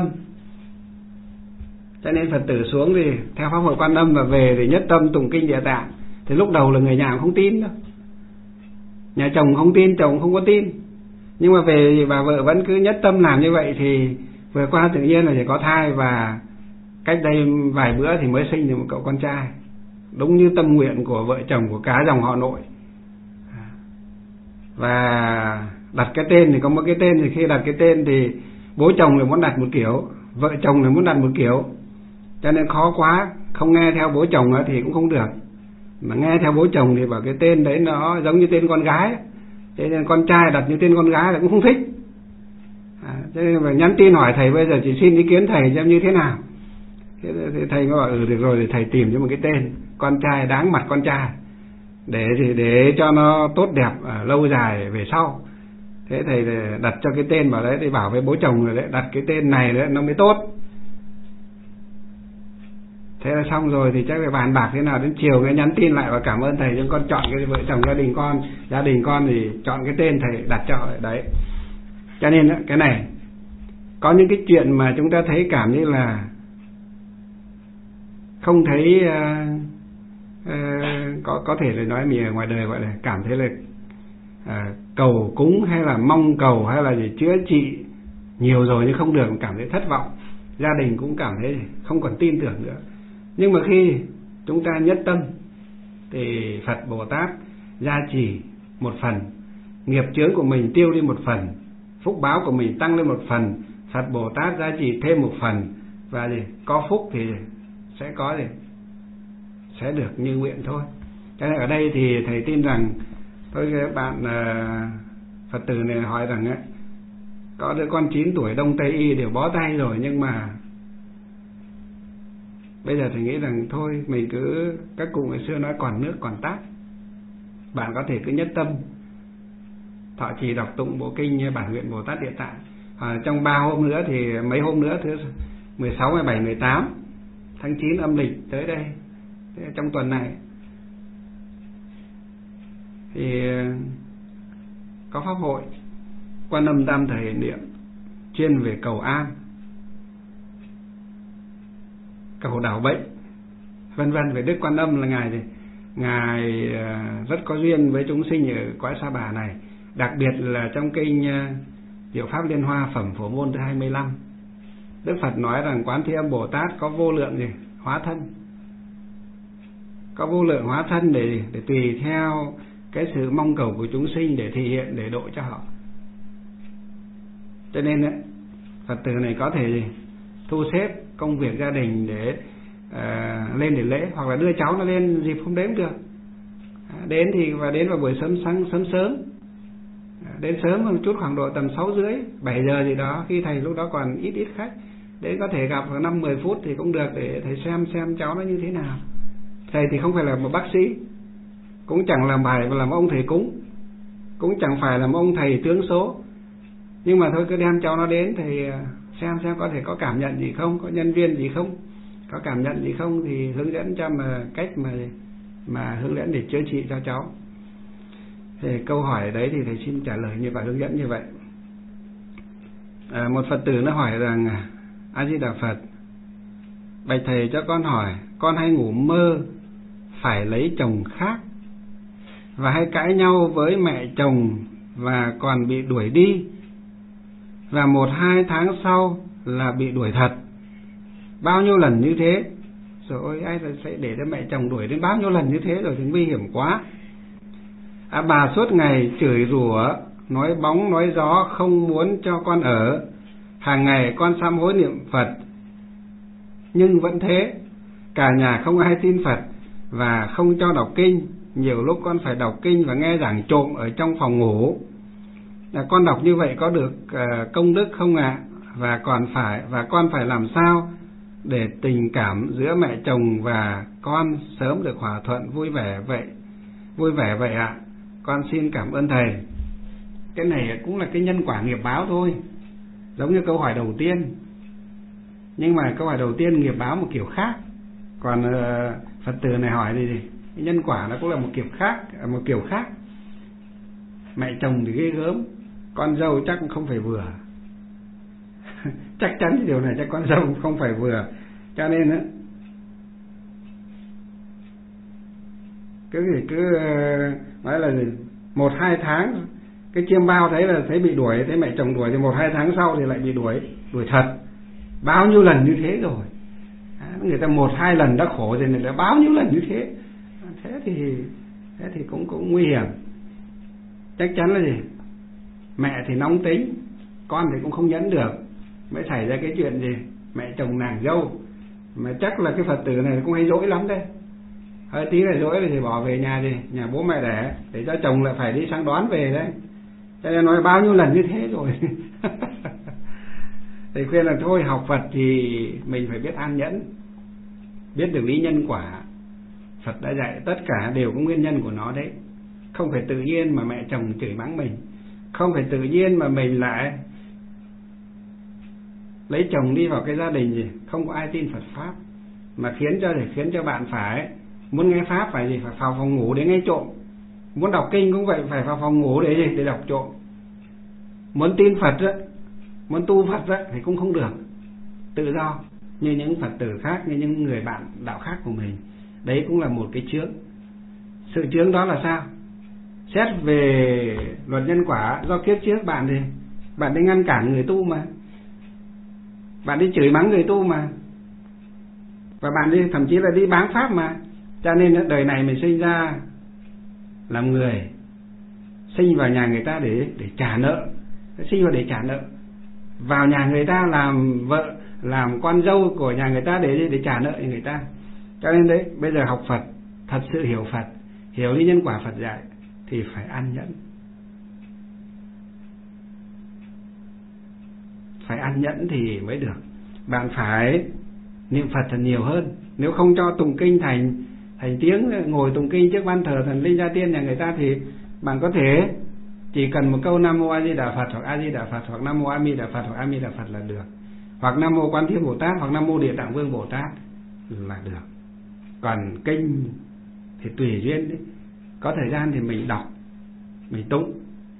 cho nên Phật tử xuống thì theo pháp hội Quan Âm và về thì nhất tâm tụng kinh Địa Tạng. Thì lúc đầu là người nhà cũng không tin đâu, nhà chồng không tin, chồng không có tin, nhưng mà về thì bà vợ vẫn cứ nhất tâm làm như vậy. Thì vừa qua tự nhiên là chỉ có thai, và cách đây vài bữa thì mới sinh được một cậu con trai, đúng như tâm nguyện của vợ chồng, của cả dòng họ nội. Và đặt cái tên thì có một cái tên, thì khi đặt cái tên thì bố chồng lại muốn đặt một kiểu, vợ chồng lại muốn đặt một kiểu, cho nên khó quá. Không nghe theo bố chồng thì cũng không được, mà nghe theo bố chồng thì bảo cái tên đấy nó giống như tên con gái, cho nên con trai đặt như tên con gái là cũng không thích. Cho nên phải nhắn tin hỏi thầy, bây giờ chỉ xin ý kiến thầy xem như thế nào. Thế thầy mới bảo được rồi, thì thầy tìm cho một cái tên con trai đáng mặt con trai để cho nó tốt đẹp lâu dài về sau. Thế thầy đặt cho cái tên vào đấy, thì bảo với bố chồng rồi đấy, đặt cái tên này đấy nó mới tốt. Thế là xong rồi, thì chắc phải bàn bạc thế nào, đến chiều nghe nhắn tin lại và cảm ơn thầy, chúng con chọn cái vợ chồng gia đình con thì chọn cái tên thầy đặt cho đấy. Cho nên cái này có những cái chuyện mà chúng ta thấy cảm như là không thấy có thể là nói mình ở ngoài đời gọi là cảm thấy là cầu cúng hay là mong cầu hay là gì chữa trị nhiều rồi nhưng không được, cảm thấy thất vọng, gia đình cũng cảm thấy không còn tin tưởng nữa. Nhưng mà khi chúng ta nhất tâm thì Phật Bồ Tát gia trì một phần, nghiệp chướng của mình tiêu đi một phần, phúc báo của mình tăng lên một phần, Phật Bồ Tát gia trì thêm một phần, và có phúc thì sẽ được như nguyện thôi. Cho nên ở đây thì thầy tin rằng, tôi các bạn Phật tử này hỏi rằng có đứa con 9 tuổi Đông Tây Y đều bó tay rồi, nhưng mà bây giờ thầy nghĩ rằng thôi mình cứ, các cụ ngày xưa nói còn nước còn tát, bạn có thể cứ nhất tâm thọ trì đọc tụng bộ kinh như bản nguyện Bồ Tát Địa Tạng. Trong 3 hôm nữa thì mấy hôm nữa, thứ 16, 17, 18 tháng 9 âm lịch tới đây, trong tuần này thì có pháp hội Quan Âm Tam Thời Niệm chuyên về cầu an, cầu đảo bệnh, vân vân. Về Đức Quan Âm là ngài rất có duyên với chúng sinh ở cõi Sa Bà này. Đặc biệt là trong kinh Diệu Pháp Liên Hoa phẩm Phổ Môn thứ 25, Đức Phật nói rằng Quán Thế Âm Bồ Tát có vô lượng hóa thân, có vô lượng hóa thân để tùy theo cái sự mong cầu của chúng sinh để thể hiện, để độ cho họ. Cho nên Phật tử này có thể thu xếp công việc gia đình để lên để lễ, hoặc là đưa cháu nó lên dịp không đến được, đến vào buổi sớm, đến sớm một chút, khoảng độ tầm 6:30, 7 giờ gì đó, khi thầy lúc đó còn ít khách, đến có thể gặp khoảng 5-10 phút thì cũng được, để thầy xem cháu nó như thế nào. Thầy thì không phải là một bác sĩ, cũng chẳng phải làm ông thầy cúng, cũng chẳng phải là một ông thầy tướng số, nhưng mà thôi cứ đem cháu nó đến, thầy xem có thể có cảm nhận gì không, có nhân viên gì không, có cảm nhận gì không thì hướng dẫn cho cách mà hướng dẫn để chữa trị cho cháu. Thì câu hỏi đấy thì thầy xin trả lời như vậy, hướng dẫn như vậy. Một Phật tử nó hỏi rằng: A Di Đà Phật, bạch thầy cho con hỏi, con hay ngủ mơ phải lấy chồng khác và hay cãi nhau với mẹ chồng và còn bị đuổi đi, và 1-2 tháng sau là bị đuổi thật. Bao nhiêu lần như thế? Rồi ai sẽ để cho mẹ chồng đuổi đến bao nhiêu lần như thế rồi thì nguy hiểm quá. Bà suốt ngày chửi rủa, nói bóng nói gió, không muốn cho con ở. Hàng ngày con sám hối niệm Phật, nhưng vẫn thế. Cả nhà không ai tin Phật và không cho đọc kinh. Nhiều lúc con phải đọc kinh và nghe giảng trộm ở trong phòng ngủ. Con đọc như vậy có được công đức không ạ? Và con phải làm sao để tình cảm giữa mẹ chồng và con sớm được hòa thuận vui vẻ vậy ạ? Con xin cảm ơn thầy. Cái này cũng là cái nhân quả nghiệp báo thôi, giống như câu hỏi đầu tiên. Nhưng mà câu hỏi đầu tiên nghiệp báo một kiểu khác. Còn Phật tử này hỏi thì cái nhân quả nó cũng là một kiểu khác. Mẹ chồng thì ghê gớm, con dâu chắc không phải vừa. Chắc chắn điều này chắc con dâu không phải vừa. Cho nên á, cứ nói là 1-2 tháng cái chiêm bao thấy bị đuổi, thấy mẹ chồng đuổi thì 1-2 tháng sau thì lại bị đuổi thật. Bao nhiêu lần như thế rồi. Người ta 1-2 lần đã khổ rồi, này là bao nhiêu lần như thế. Thế thì cũng nguy hiểm. Chắc chắn là gì? Mẹ thì nóng tính, con thì cũng không nhẫn được, mới xảy ra cái chuyện gì mẹ chồng nàng dâu. Mà chắc là cái Phật tử này cũng hay dỗi lắm đây. Hơi tí là dỗi thì bỏ về nhà bố mẹ để cho chồng lại phải đi sang đón về đấy. Cho nên nói bao nhiêu lần như thế rồi. Thầy khuyên là thôi, học Phật thì mình phải biết an nhẫn, biết được lý nhân quả. Phật đã dạy tất cả đều có nguyên nhân của nó đấy. Không phải tự nhiên mà mẹ chồng chửi mắng mình, không phải tự nhiên mà mình lại lấy chồng đi vào cái gia đình gì không có ai tin Phật pháp, mà khiến cho bạn phải muốn nghe pháp phải gì, phải vào phòng ngủ để nghe trộm. Muốn đọc kinh cũng vậy, phải vào phòng ngủ để gì, để đọc trộm. Muốn tin Phật á, muốn tu Phật á thì cũng không được tự do như những Phật tử khác, như những người bạn đạo khác của mình. Đấy cũng là một cái chướng. Sự chướng đó là sao? Xét về luật nhân quả, do kiếp trước bạn đi ngăn cản người tu mà, bạn đi chửi mắng người tu mà, và bạn đi thậm chí là đi báng pháp mà. Cho nên đời này mình sinh ra làm người, sinh vào nhà người ta để trả nợ, sinh vào để trả nợ, vào nhà người ta làm vợ, làm con dâu của nhà người ta để trả nợ người ta. Cho nên đấy, bây giờ học Phật, thật sự hiểu Phật, hiểu lý nhân quả Phật dạy thì phải an nhẫn. Phải an nhẫn thì mới được. Bạn phải niệm Phật thật nhiều hơn. Nếu không cho tụng kinh thành tiếng, ngồi tụng kinh trước ban thờ thần linh gia tiên nhà người ta, thì bạn có thể chỉ cần một câu Nam Mô A Di Đà Phật hoặc A Di Đà Phật hoặc Nam Mô A Di Đà Phật hoặc A Di Đà Phật là được, hoặc Nam Mô Quan Thế Bồ Tát hoặc Nam Mô Địa Tạng Vương Bồ Tát là được. Còn kinh thì tùy duyên đấy. Có thời gian thì mình đọc, mình tụng.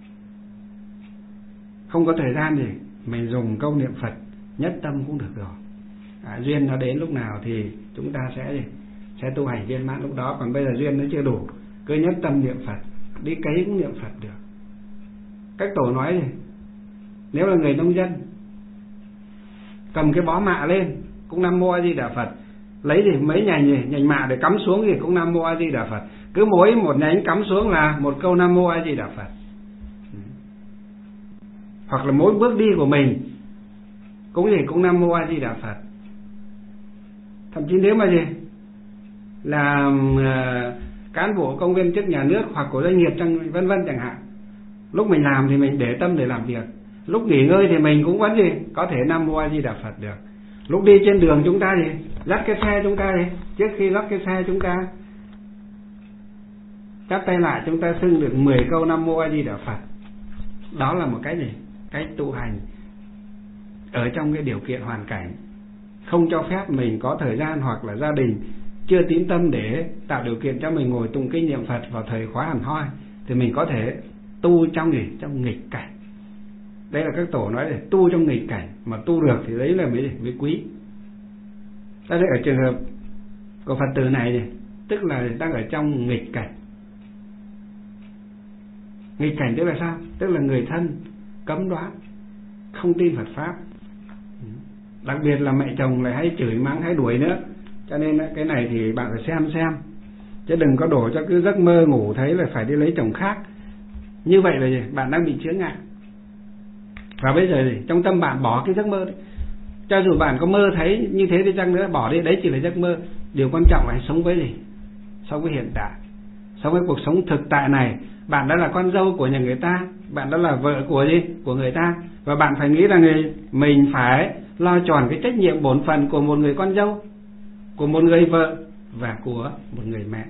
Không có thời gian thì mình dùng câu niệm Phật nhất tâm cũng được rồi. Duyên nó đến lúc nào thì chúng ta sẽ tu hành viên mãn lúc đó. Còn bây giờ duyên nó chưa đủ, cứ nhất tâm niệm Phật, đi cấy cũng niệm Phật được. Các tổ nói gì, nếu là người nông dân cầm cái bó mạ lên cũng Nam Mô A Di Đà Phật, lấy gì mấy nhành mạ để cắm xuống thì cũng Nam Mô A Di Đà Phật. Cứ mỗi một nhánh cắm xuống là một câu Nam Mô A Di Đà Phật. Hoặc là mỗi bước đi của mình cũng Nam Mô A Di Đà Phật. Thậm chí nếu mà làm cán bộ công viên chức nhà nước hoặc của doanh nghiệp vân vân chẳng hạn, lúc mình làm thì mình để tâm để làm việc, lúc nghỉ ngơi thì mình cũng vẫn có thể Nam Mô A Di Đà Phật được. Lúc đi trên đường chúng ta dắt cái xe chúng ta trước khi dắt cái xe chúng ta chắp tay lại, chúng ta xưng được 10 câu Nam Mô A Di Đà Phật. Đó là một cái cách tu hành ở trong cái điều kiện hoàn cảnh không cho phép mình có thời gian, hoặc là gia đình chưa tín tâm để tạo điều kiện cho mình ngồi tụng kinh niệm Phật vào thời khóa hàn hoi, thì mình có thể tu trong nghịch cảnh. Đây là các tổ nói để tu trong nghịch cảnh, mà tu được thì đấy là mới quý. Ở trường hợp của Phật tử này, tức là đang ở trong nghịch cảnh. Nghịch cảnh tức là sao? Tức là người thân cấm đoán, không tin Phật pháp. Đặc biệt là mẹ chồng lại hay chửi mắng hay đuổi nữa. Cho nên cái này thì bạn phải xem, chứ đừng có đổ cho cứ giấc mơ ngủ thấy là phải đi lấy chồng khác. Như vậy là gì? Bạn đang bị chướng ngại. Và bây giờ thì trong tâm bạn bỏ cái giấc mơ đấy. Cho dù bạn có mơ thấy như thế đi chăng nữa, bỏ đi, đấy chỉ là giấc mơ. Điều quan trọng là sống với gì? Sống với hiện tại, sống với cuộc sống thực tại này. Bạn đã là con dâu của nhà người ta, bạn đã là vợ của người ta, và bạn phải nghĩ rằng mình phải lo tròn cái trách nhiệm bổn phận của một người con dâu, của một người vợ và của một người mẹ.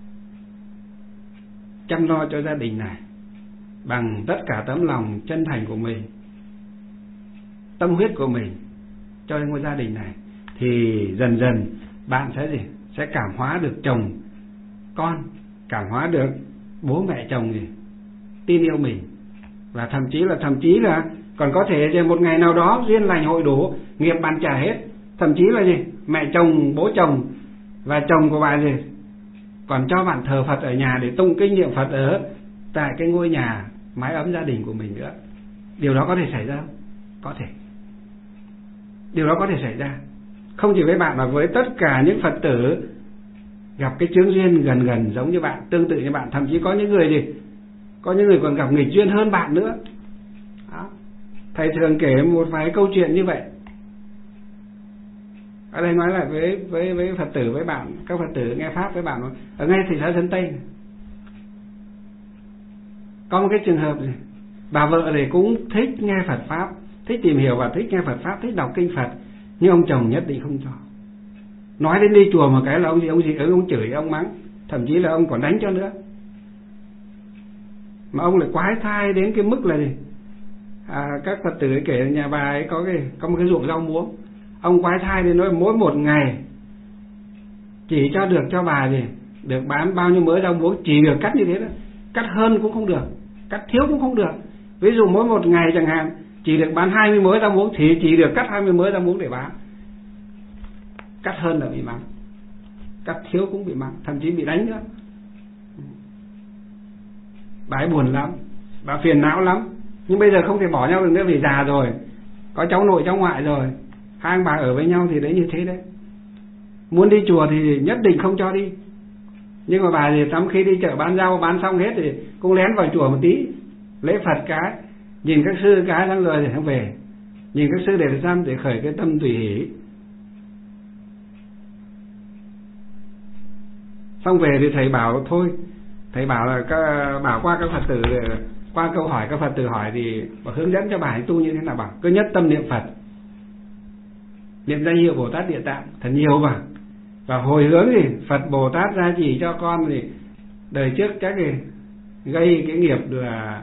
Chăm lo cho gia đình này bằng tất cả tấm lòng chân thành của mình, tâm huyết của mình cho ngôi gia đình này, thì dần dần bạn sẽ cảm hóa được chồng con, cảm hóa được bố mẹ chồng tin yêu mình, và thậm chí là còn có thể một ngày nào đó duyên lành hội đủ, nghiệp bàn trả hết, thậm chí là mẹ chồng, bố chồng và chồng của bạn còn cho bạn thờ Phật ở nhà để tụng kinh niệm Phật ở tại cái ngôi nhà mái ấm gia đình của mình nữa. Điều đó có thể xảy ra không? Có thể. Điều đó có thể xảy ra, không chỉ với bạn mà với tất cả những Phật tử gặp cái chướng duyên gần giống như bạn, tương tự như bạn. Thậm chí có những người còn gặp nghịch duyên hơn bạn nữa. Đó. Thầy thường kể một vài câu chuyện như vậy. Ở đây nói lại với Phật tử, với bạn, các Phật tử nghe pháp với bạn, ở ngay thị xã Sơn Tây này, có một cái trường hợp này, bà vợ này cũng thích nghe Phật pháp, thích tìm hiểu và thích nghe Phật pháp, thích đọc kinh Phật, nhưng ông chồng nhất định không cho. Nói đến đi chùa một cái là ông chửi, ông mắng, thậm chí là ông còn đánh cho nữa. Mà ông lại quái thai đến cái mức là các Phật tử kể nhà bà ấy có một cái ruộng rau muống. Ông quái thai đến nói mỗi một ngày chỉ cho được cho bà được bán bao nhiêu mớ rau muống, chỉ được cắt như thế đó, cắt hơn cũng không được, cắt thiếu cũng không được. Ví dụ mỗi một ngày chẳng hạn chỉ được bán 20 mớ rau muống thì chỉ được cắt 20 mớ rau muống để bán. Cắt hơn là bị mắng, cắt thiếu cũng bị mắng, thậm chí bị đánh nữa. Bà ấy buồn lắm, bà phiền não lắm. Nhưng bây giờ không thể bỏ nhau được nữa vì già rồi, có cháu nội cháu ngoại rồi, hai ông bà ở với nhau thì đấy như thế đấy. Muốn đi chùa thì nhất định không cho đi, nhưng mà bà thì tắm khi đi chợ bán rau bán xong hết thì cũng lén vào chùa một tí, lễ Phật cái, nhìn các sư cái xong rồi thì không về, nhìn các sư để làm để khởi cái tâm tùy hỷ. Xong về thì thầy bảo thôi, thầy bảo là bảo qua các Phật tử, qua câu hỏi các Phật tử hỏi thì hướng dẫn cho bà ấy tu như thế nào. Bảo cứ nhất tâm niệm Phật, niệm danh hiệu Bồ Tát Địa Tạng thật nhiều mà, và hồi hướng thì Phật Bồ Tát gia trì cho con thì đời trước chắc thì gây cái nghiệp là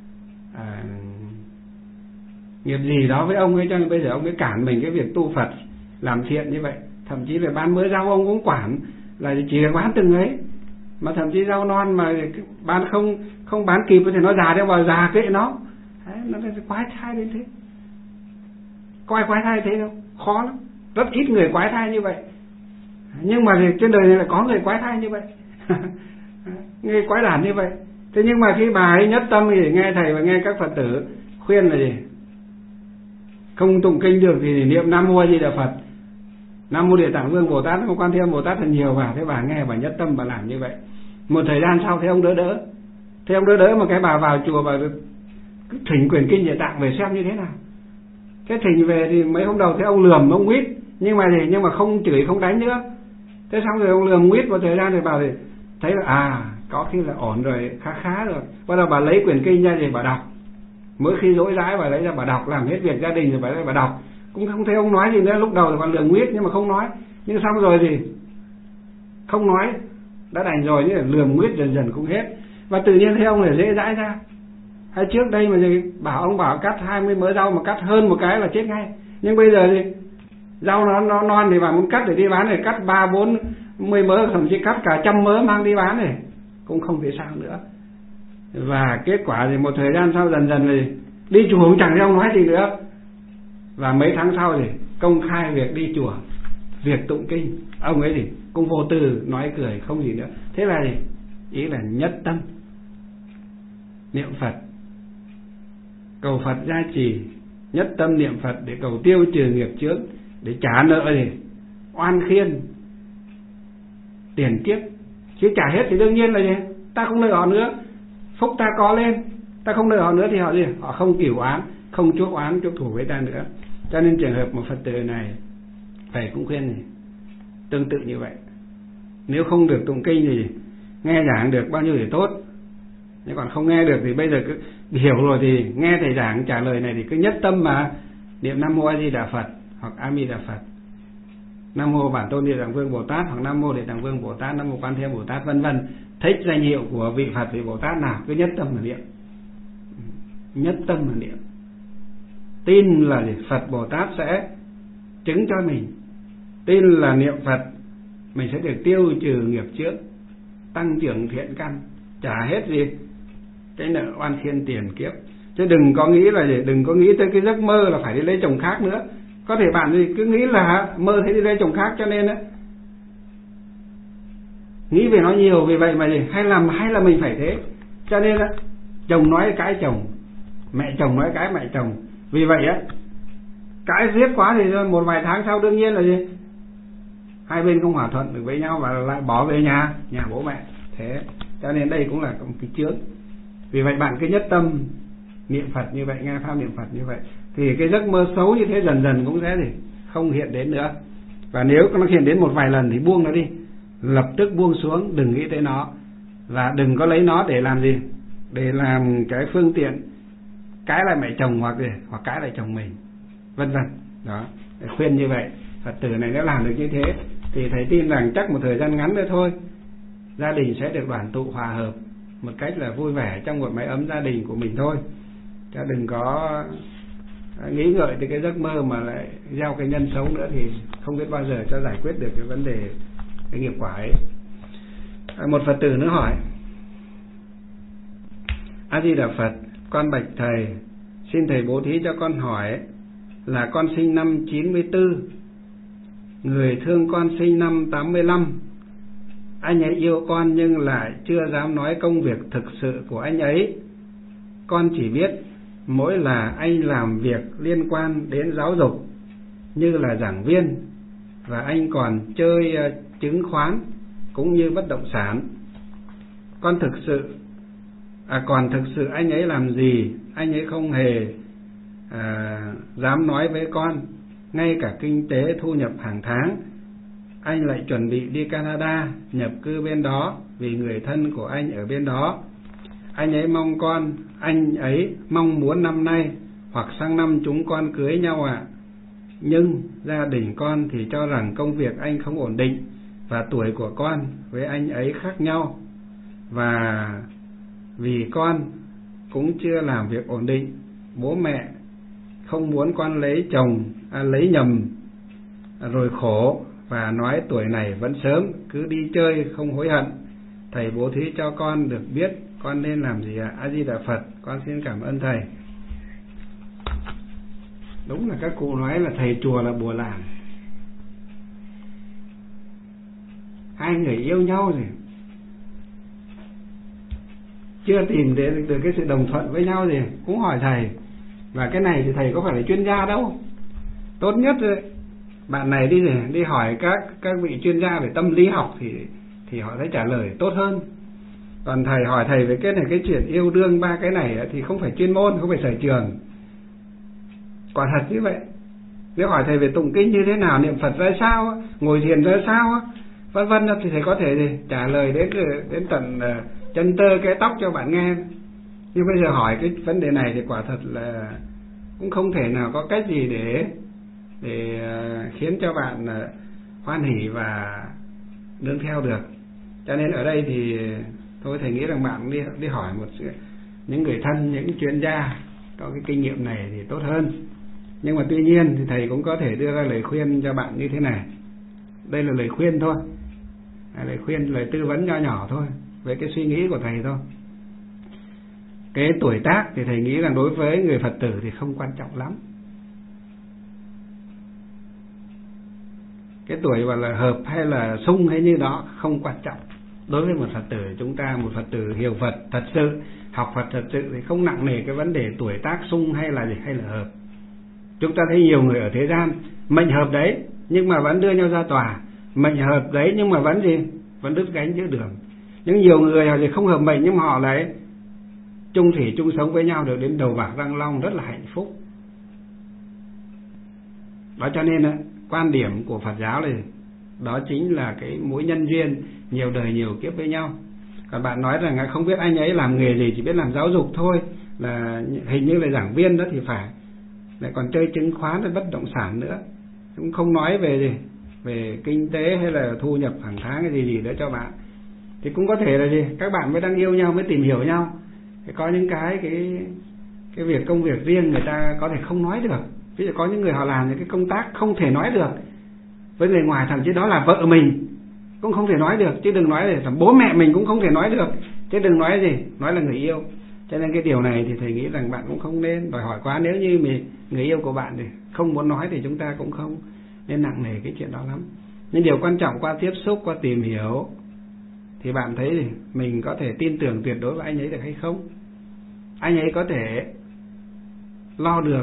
nghiệp gì đó với ông ấy, cho nên bây giờ ông ấy cản mình cái việc tu Phật làm thiện như vậy. Thậm chí là bán mớ rau ông cũng quản là chỉ là bán từng ấy, mà thậm chí rau non mà bán không bán kịp thì nó già, đeo vào già kệ nó. Đấy, nó quái thai đến thế. Có ai quái thai thế đâu, khó lắm, rất ít người quái thai như vậy. Nhưng mà trên đời này là có người quái thai như vậy người quái đản như vậy. Thế nhưng mà khi bà ấy nhất tâm thì nghe thầy và nghe các Phật tử khuyên là gì? Không tụng kinh được thì niệm Nam Mô A Di Đà Phật, Nam Mô Địa Tạng Vương Bồ Tát, Nam Mô Quan Thế Âm Bồ Tát thật nhiều vào. Thế bà nghe, bà nhất tâm, bà làm như vậy. Một thời gian sau thấy ông đỡ, thế ông đỡ mà cái bà vào chùa, bà cứ thỉnh quyển kinh Địa Tạng về xem như thế nào. Thế thỉnh về thì mấy hôm đầu thấy ông lườm, ông quýt, nhưng mà không chửi không đánh nữa. Thế xong rồi ông lườm quýt một thời gian thì bà thì thấy là có khi là ổn rồi, khá rồi. Bắt đầu bà lấy quyển kinh ra thì bà đọc. Mỗi khi rỗi rãi bà lấy ra bà đọc, làm hết việc gia đình rồi bà lấy bà đọc. Cũng không thấy ông nói gì nữa, lúc đầu thì còn lườm quýt nhưng mà không nói. Nhưng xong rồi thì không nói, đã đành rồi, nhưng mà lườm quýt dần dần cũng hết. Và tự nhiên thấy ông này dễ dãi ra. Hay trước đây mà ông bảo cắt 20 mớ rau mà cắt hơn một cái là chết ngay. Nhưng bây giờ thì Rau nó non thì bạn muốn cắt để đi bán thì cắt 3-40 mớ, thậm chí cắt cả 100 mớ mang đi bán này cũng không thể sao nữa. Và kết quả thì một thời gian sau dần dần thì đi chùa cũng chẳng thấy ông nói gì nữa. Và mấy tháng sau thì công khai việc đi chùa, việc tụng kinh. Ông ấy thì cũng vô tư nói cười không gì nữa. Thế là gì? Ý là nhất tâm niệm Phật, cầu Phật gia trì, nhất tâm niệm Phật để cầu tiêu trừ nghiệp chướng, để trả nợ gì? Oan khiên tiền kiếp. Chứ trả hết thì đương nhiên là gì? Ta không nợ họ nữa, phúc ta có lên, ta không nợ họ nữa thì họ gì? Họ không cửu oán, không chuốc oán chuốc thù với ta nữa. Cho nên trường hợp một Phật tử này thầy cũng khuyên gì? Tương tự như vậy. Nếu không được tụng kinh thì nghe giảng được bao nhiêu thì tốt, nhưng còn không nghe được thì bây giờ cứ hiểu rồi thì nghe thầy giảng trả lời này thì cứ nhất tâm mà niệm Nam Mô A Di Đà Phật hoặc A Di Đà Phật, Nam Mô Bản Tôn Địa Tạng Vương Bồ Tát hoặc Nam Mô Địa Tạng Vương Bồ Tát, Nam Mô Quan Thế Âm Bồ Tát vân vân. Thích danh hiệu của vị Phật vị Bồ Tát nào cứ nhất tâm mà niệm, nhất tâm mà niệm. Tin là Phật Bồ Tát sẽ chứng cho mình, tin là niệm Phật mình sẽ được tiêu trừ nghiệp chướng, tăng trưởng thiện căn, trả hết gì cái nợ oan khiên tiền kiếp. Chứ đừng có nghĩ là gì, đừng có nghĩ tới cái giấc mơ là phải đi lấy chồng khác nữa. Có thể bạn thì cứ nghĩ là mơ thấy đi lấy chồng khác cho nên đấy nghĩ về nó nhiều, vì vậy mà gì hay là mình phải thế. Cho nên á, chồng nói cái chồng, mẹ chồng nói cái mẹ chồng. Vì vậy á, cãi giết quá thì một vài tháng sau đương nhiên là gì hai bên không hòa thuận được với nhau và lại bỏ về nhà bố mẹ. Thế cho nên đây cũng là một cái chướng. Vì vậy bạn cứ nhất tâm niệm Phật như vậy, nghe pháp niệm Phật như vậy thì cái giấc mơ xấu như thế dần dần cũng sẽ gì không hiện đến nữa. Và nếu nó hiện đến một vài lần thì buông nó đi, lập tức buông xuống, đừng nghĩ tới nó. Và đừng có lấy nó để làm gì, để làm cái phương tiện cãi lại mẹ chồng hoặc cãi lại chồng mình vân vân. Đó, để khuyên như vậy. Phật tử này nếu làm được như thế thì thầy tin rằng chắc một thời gian ngắn nữa thôi gia đình sẽ được đoàn tụ hòa hợp một cách là vui vẻ trong một mái ấm gia đình của mình thôi. Chứ đừng có nghĩ ngợi tới cái giấc mơ mà lại gieo cái nhân xấu nữa thì không biết bao giờ cho giải quyết được cái vấn đề cái nghiệp quả ấy. Một Phật tử nữa hỏi: A Di Đà Phật, con bạch thầy, xin thầy bố thí cho con hỏi là con sinh năm 94, người thương con sinh năm 85. Anh ấy yêu con nhưng lại chưa dám nói công việc thực sự của anh ấy. Con chỉ biết mỗi là anh làm việc liên quan đến giáo dục như là giảng viên, và anh còn chơi chứng khoán cũng như bất động sản. Còn thực sự anh ấy làm gì anh ấy không hề dám nói với con. Ngay cả kinh tế thu nhập hàng tháng anh lại chuẩn bị đi Canada nhập cư bên đó vì người thân của anh ở bên đó. Anh ấy mong muốn năm nay hoặc sang năm chúng con cưới nhau ạ. Nhưng gia đình con thì cho rằng công việc anh không ổn định và tuổi của con với anh ấy khác nhau, và vì con cũng chưa làm việc ổn định, bố mẹ không muốn con lấy nhầm rồi khổ, và nói tuổi này vẫn sớm, cứ đi chơi không hối hận. Thầy bố thí cho con được biết con nên làm gì ạ? A Di Đà Phật, con xin cảm ơn thầy. Đúng là các cụ nói là thầy chùa là bùa làng. Hai người yêu nhau rồi chưa tìm đến được cái sự đồng thuận với nhau thì cũng hỏi thầy. Và cái này thì thầy có phải là chuyên gia đâu. Tốt nhất bạn này đi hỏi các vị chuyên gia về tâm lý học thì họ sẽ trả lời tốt hơn. Còn thầy hỏi thầy về cái này, cái chuyện yêu đương ba cái này thì không phải chuyên môn, không phải sở trường. Quả thật như vậy. Nếu hỏi thầy về tụng kinh như thế nào, niệm Phật ra sao, ngồi thiền ra sao, vân vân, thì thầy có thể trả lời đến tận chân tơ cái tóc cho bạn nghe. Nhưng bây giờ hỏi cái vấn đề này thì quả thật là cũng không thể nào có cách gì để khiến cho bạn hoan hỉ và nương theo được. Cho nên ở đây thì tôi thầy nghĩ rằng bạn đi hỏi những người thân, những chuyên gia có cái kinh nghiệm này thì tốt hơn. Nhưng mà tuy nhiên thì thầy cũng có thể đưa ra lời khuyên cho bạn như thế này. Đây là lời khuyên thôi, lời khuyên, lời tư vấn nho nhỏ thôi, với cái suy nghĩ của thầy thôi. Cái tuổi tác thì thầy nghĩ rằng đối với người Phật tử thì không quan trọng lắm. Cái tuổi gọi là hợp hay là sung hay như đó không quan trọng. Đối với một Phật tử chúng ta, một Phật tử hiểu Phật thật sự, học Phật thật sự thì không nặng nề cái vấn đề tuổi tác sung hay là gì, hay là hợp. Chúng ta thấy nhiều người ở thế gian mệnh hợp đấy nhưng mà vẫn đưa nhau ra tòa, mệnh hợp đấy nhưng mà vẫn gì, vẫn đứt gánh giữa đường. Nhưng nhiều người họ thì không hợp mệnh nhưng mà họ lại chung thủy chung sống với nhau được đến đầu bạc răng long, rất là hạnh phúc. Đó cho nên quan điểm của Phật giáo này đó chính là cái mối nhân duyên nhiều đời nhiều kiếp với nhau. Còn bạn nói rằng không biết anh ấy làm nghề gì, chỉ biết làm giáo dục thôi, là hình như là giảng viên đó thì phải, lại còn chơi chứng khoán hay bất động sản nữa, cũng không nói về gì, về kinh tế hay là thu nhập hàng tháng cái gì nữa cho bạn. Thì cũng có thể là gì, các bạn mới đang yêu nhau, mới tìm hiểu nhau, thì có những cái việc công việc riêng người ta có thể không nói được. Ví dụ có những người họ làm những cái công tác không thể nói được với người ngoài, thậm chí đó là vợ mình cũng không thể nói được, chứ đừng nói là bố mẹ mình cũng không thể nói được, chứ đừng nói gì, nói là người yêu. Cho nên cái điều này thì thầy nghĩ rằng bạn cũng không nên đòi hỏi quá. Nếu như người yêu của bạn thì không muốn nói thì chúng ta cũng không nên nặng nề cái chuyện đó lắm. Nhưng điều quan trọng qua tiếp xúc, qua tìm hiểu thì bạn thấy thì mình có thể tin tưởng tuyệt đối với anh ấy được hay không. Anh ấy có thể lo được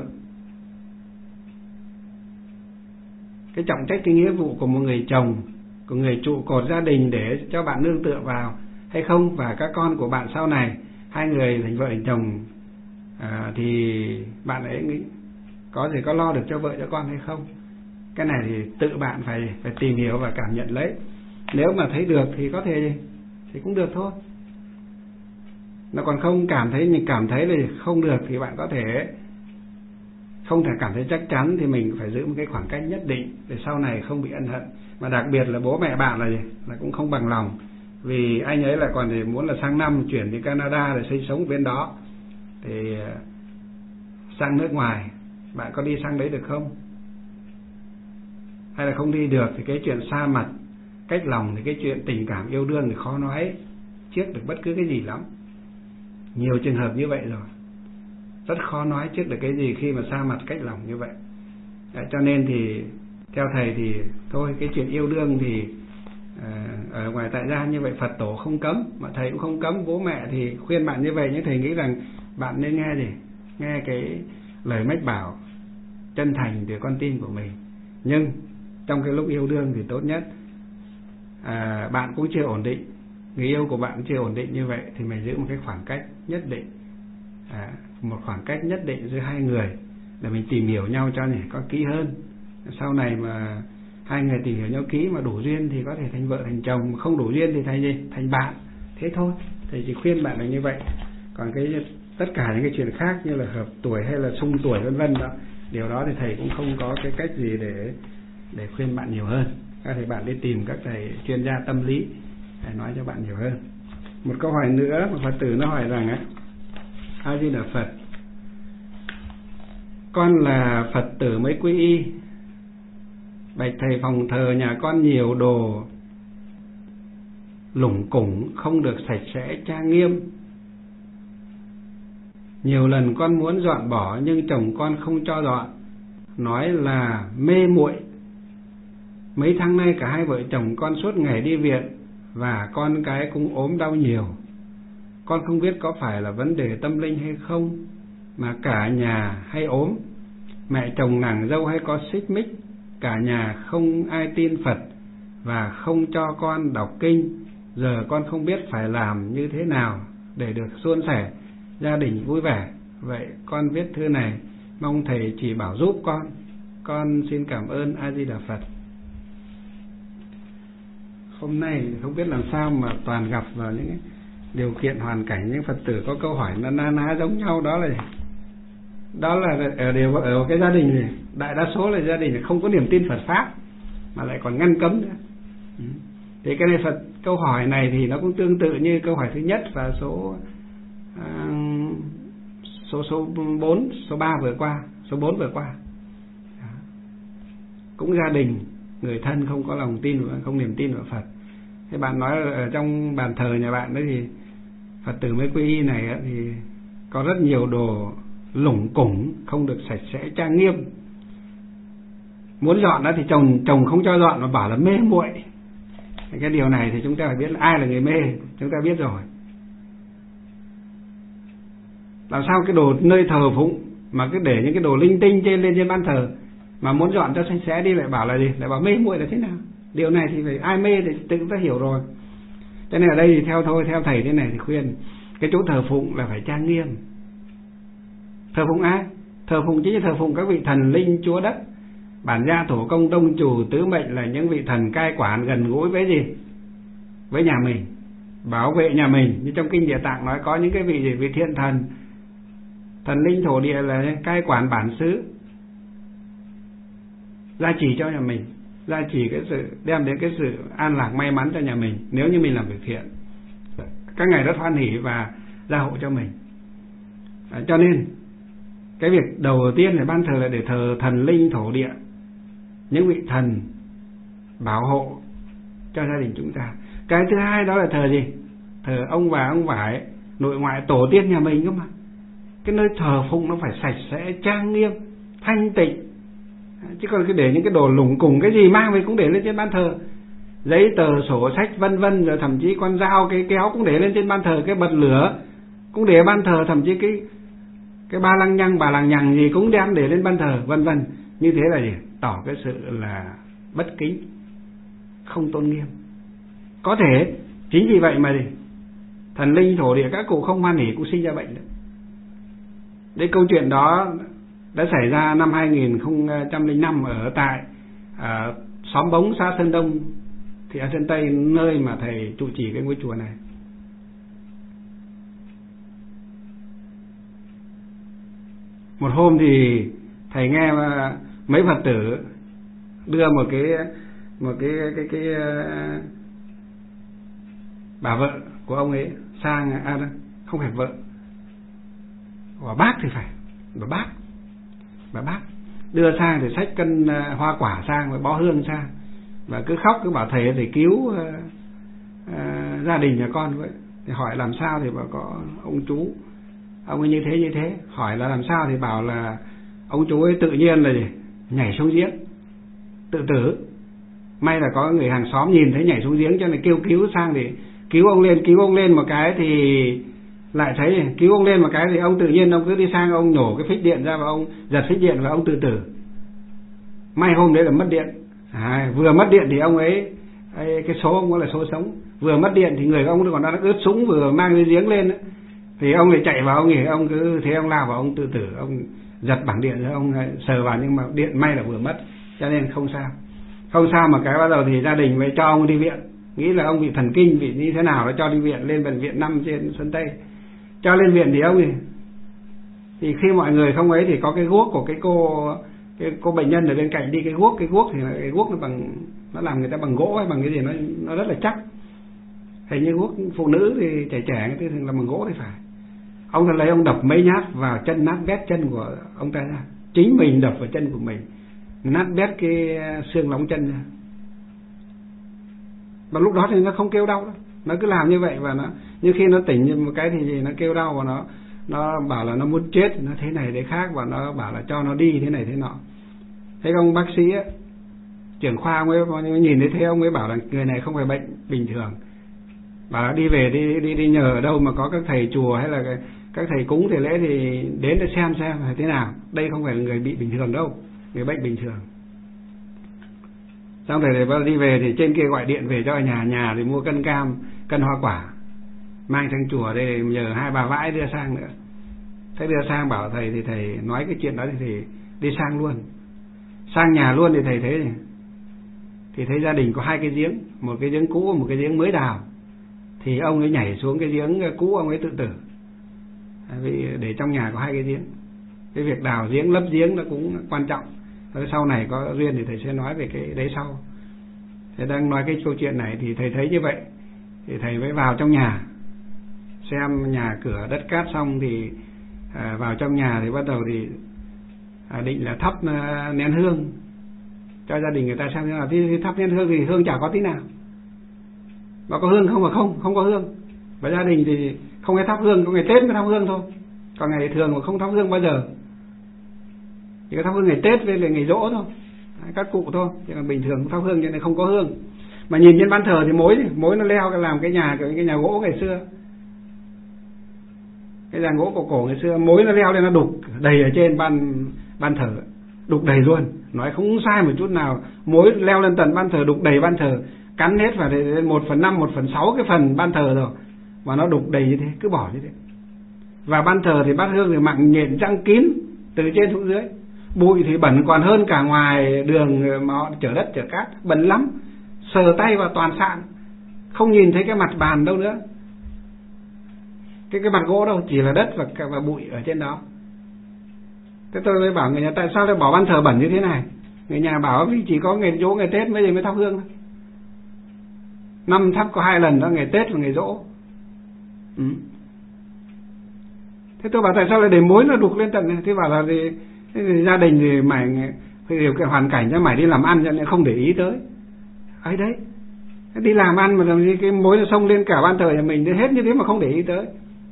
cái trọng trách, cái nghĩa vụ của một người chồng, của người trụ cột gia đình để cho bạn nương tựa vào hay không. Và các con của bạn sau này, hai người thành vợ thành chồng thì bạn ấy có lo được cho vợ cho con hay không. Cái này thì tự bạn phải tìm hiểu và cảm nhận lấy. Nếu mà thấy được thì có thể thì cũng được thôi. Nó còn không cảm thấy là không được thì bạn có thể không thể cảm thấy chắc chắn, thì mình phải giữ một cái khoảng cách nhất định để sau này không bị ân hận. Mà đặc biệt là bố mẹ bạn là cũng không bằng lòng, vì anh ấy lại còn thì muốn là sang năm chuyển đi Canada để sinh sống bên đó, thì sang nước ngoài. Bạn có đi sang đấy được không? Hay là không đi được thì cái chuyện xa mặt cách lòng, thì cái chuyện tình cảm yêu đương thì khó nói trước được bất cứ cái gì lắm. Nhiều trường hợp như vậy rồi, rất khó nói trước được cái gì khi mà xa mặt cách lòng như vậy. Cho nên thì theo thầy thì thôi, cái chuyện yêu đương thì ở ngoài tại gia như vậy Phật tổ không cấm, mà thầy cũng không cấm, bố mẹ thì khuyên bạn như vậy. Nhưng thầy nghĩ rằng bạn nên nghe cái lời mách bảo chân thành từ con tim của mình. Nhưng trong cái lúc yêu đương thì tốt nhất bạn cũng chưa ổn định, người yêu của bạn chưa ổn định như vậy, thì mình giữ một cái khoảng cách nhất định, một khoảng cách nhất định giữa hai người để mình tìm hiểu nhau cho có kỹ hơn. Sau này mà hai người tìm hiểu nhau kỹ mà đủ duyên thì có thể thành vợ thành chồng, mà không đủ duyên thì thành bạn. Thế thôi, thầy chỉ khuyên bạn là như vậy. Còn tất cả những cái chuyện khác như là hợp tuổi hay là xung tuổi vân vân đó, điều đó thì thầy cũng không có cái cách gì để khuyên bạn nhiều hơn. Các thầy bạn đi tìm các thầy chuyên gia tâm lý để nói cho bạn nhiều hơn. Một câu hỏi nữa, một Phật tử nó hỏi rằng A Di Đà Phật, con là Phật tử mới quy y, bạch thầy phòng thờ nhà con nhiều đồ lủng củng, không được sạch sẽ trang nghiêm. Nhiều lần con muốn dọn bỏ nhưng chồng con không cho dọn, nói là mê muội. Mấy tháng nay cả hai vợ chồng con suốt ngày đi viện, và con cái cũng ốm đau nhiều. Con không biết có phải là vấn đề tâm linh hay không mà cả nhà hay ốm. Mẹ chồng nàng dâu hay có xích mích, cả nhà không ai tin Phật và không cho con đọc kinh. Giờ con không biết phải làm như thế nào để được suôn sẻ, gia đình vui vẻ. Vậy con viết thư này mong thầy chỉ bảo giúp con. Con xin cảm ơn A Di Đà Phật. Hôm nay không biết làm sao mà toàn gặp vào những điều kiện hoàn cảnh những Phật tử có câu hỏi na ná giống nhau. Đó là ở cái gia đình này, đại đa số là gia đình không có niềm tin Phật pháp mà lại còn ngăn cấm nữa. Thì cái này câu hỏi này thì nó cũng tương tự như câu hỏi thứ nhất và số 4 vừa qua, số 4 vừa qua. cũng gia đình, người thân không có lòng tin, không niềm tin vào Phật. Thế bạn nói ở trong bàn thờ nhà bạn đấy thì Phật tử mới quy y này thì có rất nhiều đồ lủng củng, không được sạch sẽ trang nghiêm. Muốn dọn đó thì chồng không cho dọn mà bảo là mê muội. Cái điều này thì chúng ta phải biết là ai là người mê, chúng ta biết rồi. Làm sao cái đồ nơi thờ phụng mà cứ để những cái đồ linh tinh lên trên ban thờ mà muốn dọn cho sạch sẽ đi lại bảo là gì? Lại bảo mê muội là thế nào? Điều này thì phải ai mê thì tự chúng ta hiểu rồi. Cho nên ở đây thì theo thầy thế này thì khuyên cái chỗ thờ phụng là phải trang nghiêm. Thờ phụng ai? Thờ phụng chính là thờ phụng các vị thần linh chúa đất, bản gia thổ công tông chủ tứ mệnh, là những vị thần cai quản gần gũi với gì? Với nhà mình, bảo vệ nhà mình. Như trong kinh Địa Tạng nói có những cái vị gì? Vị thiện thần, thần linh thổ địa là cai quản bản xứ, gia trì cho nhà mình, gia trì cái sự, đem đến cái sự an lạc may mắn cho nhà mình nếu như mình làm việc thiện. Các ngài rất hoan hỷ và gia hộ cho mình. Cho nên cái việc đầu tiên là ban thờ là để thờ thần linh thổ địa, những vị thần bảo hộ cho gia đình chúng ta. Cái thứ hai đó là thờ gì? Thờ ông bà ông vải, nội ngoại tổ tiên nhà mình cơ mà. Cái nơi thờ phụng nó phải sạch sẽ, trang nghiêm, thanh tịnh. Chứ còn cứ để những cái đồ lủng củng, cái gì mang về cũng để lên trên ban thờ, giấy tờ sổ sách vân vân, rồi thậm chí con dao cái kéo cũng để lên trên ban thờ, cái bật lửa cũng để ban thờ, thậm chí cái ba lăng nhăng bà lằng nhằng gì cũng đem để lên ban thờ vân vân. Như thế là gì? Tỏ cái sự là bất kính, không tôn nghiêm. Có thể chính vì vậy mà gì? Thần linh thổ địa các cụ không hoan hỉ cũng sinh ra bệnh đấy. Đấy, câu chuyện đó đã xảy ra năm 2005 ở tại xóm Bống, xã Sơn Đông, thị xã Sơn Tây, nơi mà thầy trụ trì cái ngôi chùa này. Một hôm thì thầy nghe mấy Phật tử đưa một cái bà vợ của ông ấy sang, không phải vợ, bà bác thì phải, bà bác đưa sang thì xách cân hoa quả sang và bó hương sang, và cứ khóc, cứ bảo thầy cứu gia đình nhà con vậy. Thì hỏi làm sao thì bảo có ông chú, ông ấy như thế. Hỏi là làm sao thì bảo là ông chú ấy tự nhiên là gì? Nhảy xuống giếng tự tử. May là có người hàng xóm nhìn thấy nhảy xuống giếng cho nên kêu cứu sang thì cứu ông lên một cái thì lại thấy cứu ông lên một cái thì ông tự nhiên ông cứ đi sang, ông nhổ cái phích điện ra và ông giật phích điện và ông tự tử. May hôm đấy là mất điện. Vừa mất điện thì ông ấy, cái số ông là số sống, vừa mất điện thì người ông còn đang ướt sũng vừa mang cái giếng lên ấy. Thì ông lại chạy vào, ông cứ thế ông lao vào ông tự tử, ông giật bảng điện rồi ông sờ vào, nhưng mà điện may là vừa mất cho nên không sao. Mà cái bắt đầu thì gia đình mới cho ông đi viện, nghĩ là ông bị thần kinh, bị như thế nào đó, cho đi viện, lên bệnh viện 5 trên Sơn Tây. Cho lên viện thì ông thì khi mọi người không ấy thì có cái guốc của cái cô bệnh nhân ở bên cạnh đi, cái guốc nó nó làm người ta bằng gỗ hay bằng cái gì, nó rất là chắc. Hình như guốc phụ nữ thì trẻ thì thường là bằng gỗ thì phải. Ông ta lấy ông đập mấy nhát vào chân, nát bét chân của ông ta ra, chính mình đập vào chân của mình, nát bét cái xương lóng chân ra. Và lúc đó thì nó không kêu đau đâu, nó cứ làm như vậy, và nó như khi nó tỉnh một cái thì nó kêu đau, và nó bảo là nó muốn chết, nó thế này thế khác, và nó bảo là cho nó đi thế này thế nọ. Thế ông bác sĩ ấy, trưởng khoa ông ấy nhìn thấy thế, ông ấy bảo là người này không phải bệnh bình thường, bảo đi về đi nhờ ở đâu mà có các thầy chùa hay là các thầy cúng thầy lễ thì đến để xem là thế nào. Đây không phải là người bị bình thường đâu, người bệnh bình thường. Xong rồi đi về thì trên kia gọi điện về cho nhà thì mua cân cam, cân hoa quả mang sang chùa đây, nhờ 2-3 vãi đưa sang nữa. Thế đưa sang bảo thầy thì thầy nói cái chuyện đó thì đi sang luôn, sang nhà luôn. Thì thầy thấy thì thấy gia đình có 2 cái giếng, một cái giếng cũ, một cái giếng mới đào. Thì ông ấy nhảy xuống cái giếng cũ, ông ấy tự tử, vì để trong nhà có 2 cái giếng. Cái việc đào giếng lấp giếng nó cũng quan trọng. Sau này có duyên thì thầy sẽ nói về cái đấy sau. Thầy đang nói cái câu chuyện này thì thầy thấy như vậy, thì thầy mới vào trong nhà xem nhà cửa đất cát xong thì vào trong nhà thì bắt đầu thì định là thắp nén hương cho gia đình người ta xem thế nào. Thì thắp nhang hương thì hương chả có tí nào, mà có hương không mà không có hương. Và gia đình thì không ai thắp hương, có ngày Tết mới thắp hương thôi, còn ngày thường mà không thắp hương bao giờ, chỉ có thắp hương ngày Tết với lại ngày giỗ thôi, các cụ thôi, chứ còn bình thường không thắp hương cho nên không có hương. Mà nhìn trên ban thờ thì mối nó leo làm cái nhà gỗ ngày xưa, cái nhà gỗ cổ ngày xưa, mối nó leo lên nó đục đầy ở trên ban thờ, đục đầy luôn, nói không sai một chút nào. Mối leo lên tận ban thờ, đục đầy ban thờ, cắn hết vào 1/5, 1/6 cái phần ban thờ rồi, mà nó đục đầy như thế, cứ bỏ như thế. Và ban thờ thì bát hương thì mặng nhện trăng kín từ trên xuống dưới, bụi thì bẩn còn hơn cả ngoài đường mà họ chở đất chở cát, bẩn lắm, sờ tay vào toàn sạn, không nhìn thấy cái mặt bàn đâu nữa, cái mặt gỗ đâu, chỉ là đất và bụi ở trên đó. Thế tôi mới bảo người nhà tại sao lại bỏ ban thờ bẩn như thế này. Người nhà bảo vì chỉ có ngày giỗ ngày Tết mới thắp hương thôi, năm thắp có 2 lần đó, ngày Tết và ngày giỗ. Thế tôi bảo tại sao lại để mối nó đục lên tận này. Thế bảo là thì gia đình thì mày điều cái hoàn cảnh cho mày đi làm ăn cho nên không để ý tới ấy đấy. Đi làm ăn mà làm gì cái mối nó xông lên cả ban thờ nhà mình hết như thế mà không để ý tới.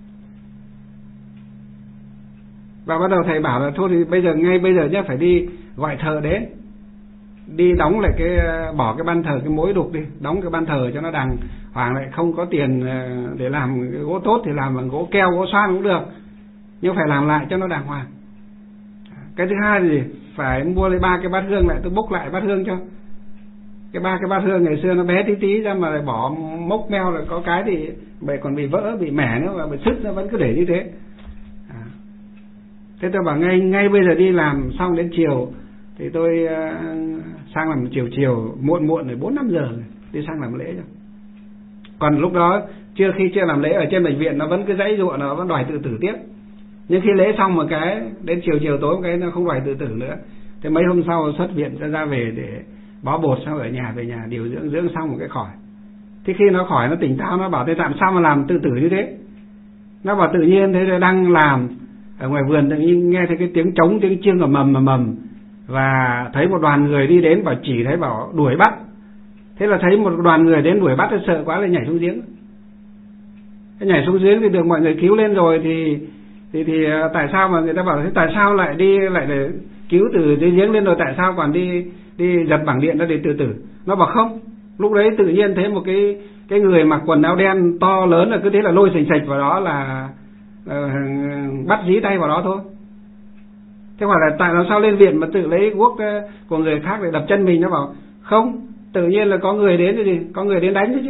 Và bắt đầu thầy bảo là thôi thì ngay bây giờ nhá, phải đi gọi thợ đến, đi đóng lại bỏ cái ban thờ, cái mối đục đi, đóng cái ban thờ cho nó đàng hoàng lại. Không có tiền để làm gỗ tốt thì làm bằng gỗ keo, gỗ xoan cũng được, nhưng phải làm lại cho nó đàng hoàng. Cái thứ hai thì phải mua lấy 3 cái bát hương lại, tôi bốc lại bát hương cho. Cái 3 cái bát hương ngày xưa nó bé tí ra mà lại bỏ mốc meo, là có cái thì bề còn bị vỡ, bị mẻ nữa, và bị sứt, nó vẫn cứ để như thế. Thế tôi bảo ngay bây giờ đi làm xong đến chiều thì tôi sang làm chiều muộn rồi 4-5 giờ rồi, đi sang làm lễ rồi. Còn lúc đó chưa làm lễ ở trên bệnh viện nó vẫn cứ dãy dụa, nó vẫn đòi tự tử tiếp. Nhưng khi lễ xong một cái đến chiều tối một cái nó không đòi tự tử nữa. Thế mấy hôm sau xuất viện ra về để bó bột, xong ở nhà về nhà điều dưỡng xong một cái khỏi. Thế khi nó khỏi nó tỉnh táo, nó bảo thế tại sao mà làm tự tử như thế. Nó bảo tự nhiên thế rồi đang làm ở ngoài vườn tự nhiên nghe thấy cái tiếng trống, tiếng chiêng ở mầm, và thấy một đoàn người đi đến, bảo đuổi bắt. Thế là thấy một đoàn người đến đuổi bắt, nó sợ quá là nhảy xuống giếng. Cái nhảy xuống giếng thì được mọi người cứu lên rồi thì tại sao mà người ta bảo thế tại sao lại để cứu từ dưới giếng lên rồi, tại sao còn đi giật bảng điện ra để tự tử. Nó bảo không, lúc đấy tự nhiên thấy một cái người mặc quần áo đen to lớn, là cứ thế là lôi sành vào đó, là bắt dí tay vào đó thôi. Thế hỏi là tại sao lên viện mà tự lấy guốc của người khác để đập chân mình. Nó bảo không, tự nhiên là có người đến thì có người đến đánh đấy chứ.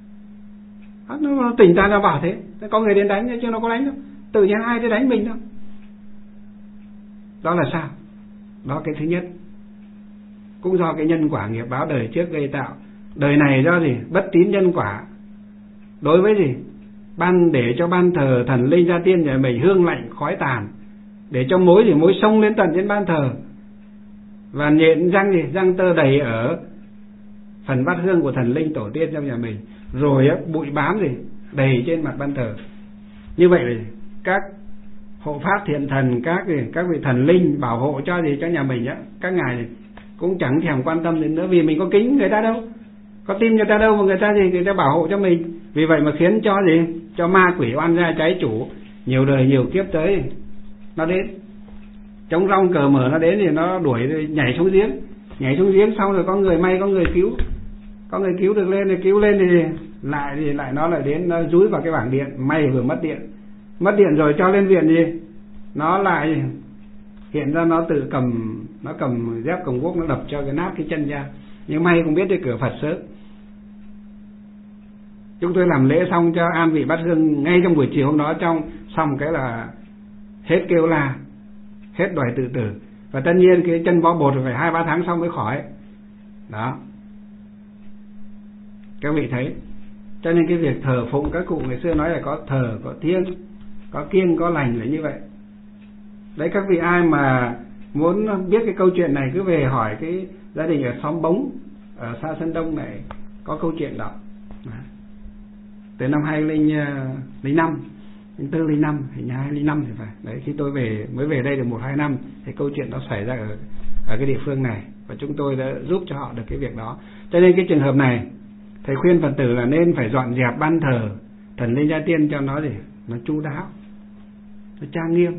Nó tỉnh ra nó bảo thế, có người đến đánh chứ nó có đánh đâu, tự nhiên ai đến đánh mình đâu. Đó là sao? Đó cái thứ nhất, cũng do cái nhân quả nghiệp báo đời trước gây tạo. Đời này do gì? Bất tín nhân quả. Đối với gì? Để cho ban thờ thần linh gia tiên nhà mình hương lạnh khói tàn, để cho mối xông lên tận trên ban thờ, và nhện răng tơ đầy ở phần bát hương của thần linh tổ tiên trong nhà mình, rồi bụi bám đầy trên mặt ban thờ. Như vậy thì các hộ pháp thiện thần, các vị thần linh bảo hộ cho nhà mình các ngài cũng chẳng thèm quan tâm đến nữa, vì mình có kính người ta đâu, có tin người ta đâu mà người ta bảo hộ cho mình. Vì vậy mà khiến cho ma quỷ oan gia trái chủ nhiều đời nhiều kiếp tới nó đến, trống rong cờ mở nó đến thì nó đuổi, nhảy xuống giếng xong rồi có người cứu được lên, thì cứu lên thì lại nó lại đến, nó dúi vào cái bảng điện, may vừa mất điện rồi cho lên viện gì nó lại hiện ra nó tự cầm dép cầm guốc nó đập cho cái nát cái chân ra. Nhưng may cũng biết đi cửa Phật sớm. Chúng tôi làm lễ xong cho an vị bát hương ngay trong buổi chiều hôm đó, xong cái là hết kêu la, hết đòi tự tử. Và tất nhiên cái chân bó bột phải 2-3 tháng xong mới khỏi. Đó, các vị thấy. Cho nên cái việc thờ phụng, các cụ ngày xưa nói là có thờ, có thiêng, có kiêng, có lành là như vậy. Đấy, các vị ai mà muốn biết cái câu chuyện này cứ về hỏi cái gia đình ở xóm Bống ở xa Sơn Đông này, có câu chuyện đó. Từ năm 2005, 2005 thì nhà 2005 thì phải. Đấy, khi tôi mới về đây được 1-2 năm thì câu chuyện đó xảy ra ở cái địa phương này. và chúng tôi đã giúp cho họ được cái việc đó. Cho nên cái trường hợp này thầy khuyên Phật tử là nên phải dọn dẹp ban thờ thần linh gia tiên cho nó chu đáo, nó trang nghiêm.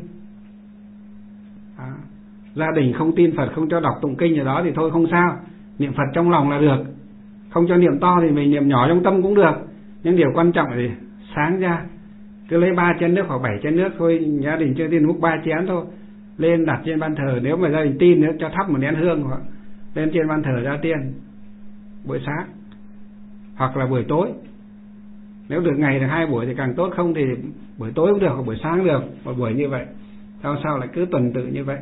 Gia đình không tin Phật, không cho đọc tụng kinh gì đó thì thôi không sao, niệm Phật trong lòng là được. Không cho niệm to thì mình niệm nhỏ trong tâm cũng được. Nhưng điều quan trọng là sáng ra cứ lấy 3 chén nước hoặc 7 chén nước thôi, gia đình chưa tin múc 3 chén thôi, lên đặt trên ban thờ. Nếu mà gia đình tin nữa cho thắp một nén hương hoặc lên trên ban thờ gia tiên buổi sáng hoặc là buổi tối. Nếu được ngày được 2 buổi thì càng tốt, không thì buổi tối cũng được hoặc buổi sáng được, một buổi như vậy. Sau lại cứ tuần tự như vậy.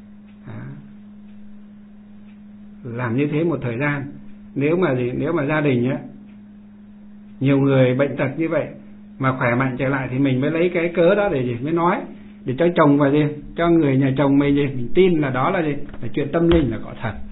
Làm như thế một thời gian. Nếu mà gia đình nhiều người bệnh tật như vậy mà khỏe mạnh trở lại thì mình mới lấy cái cớ đó để mới nói, để cho chồng và cho người nhà chồng mình tin là đó là là chuyện tâm linh, là có thật.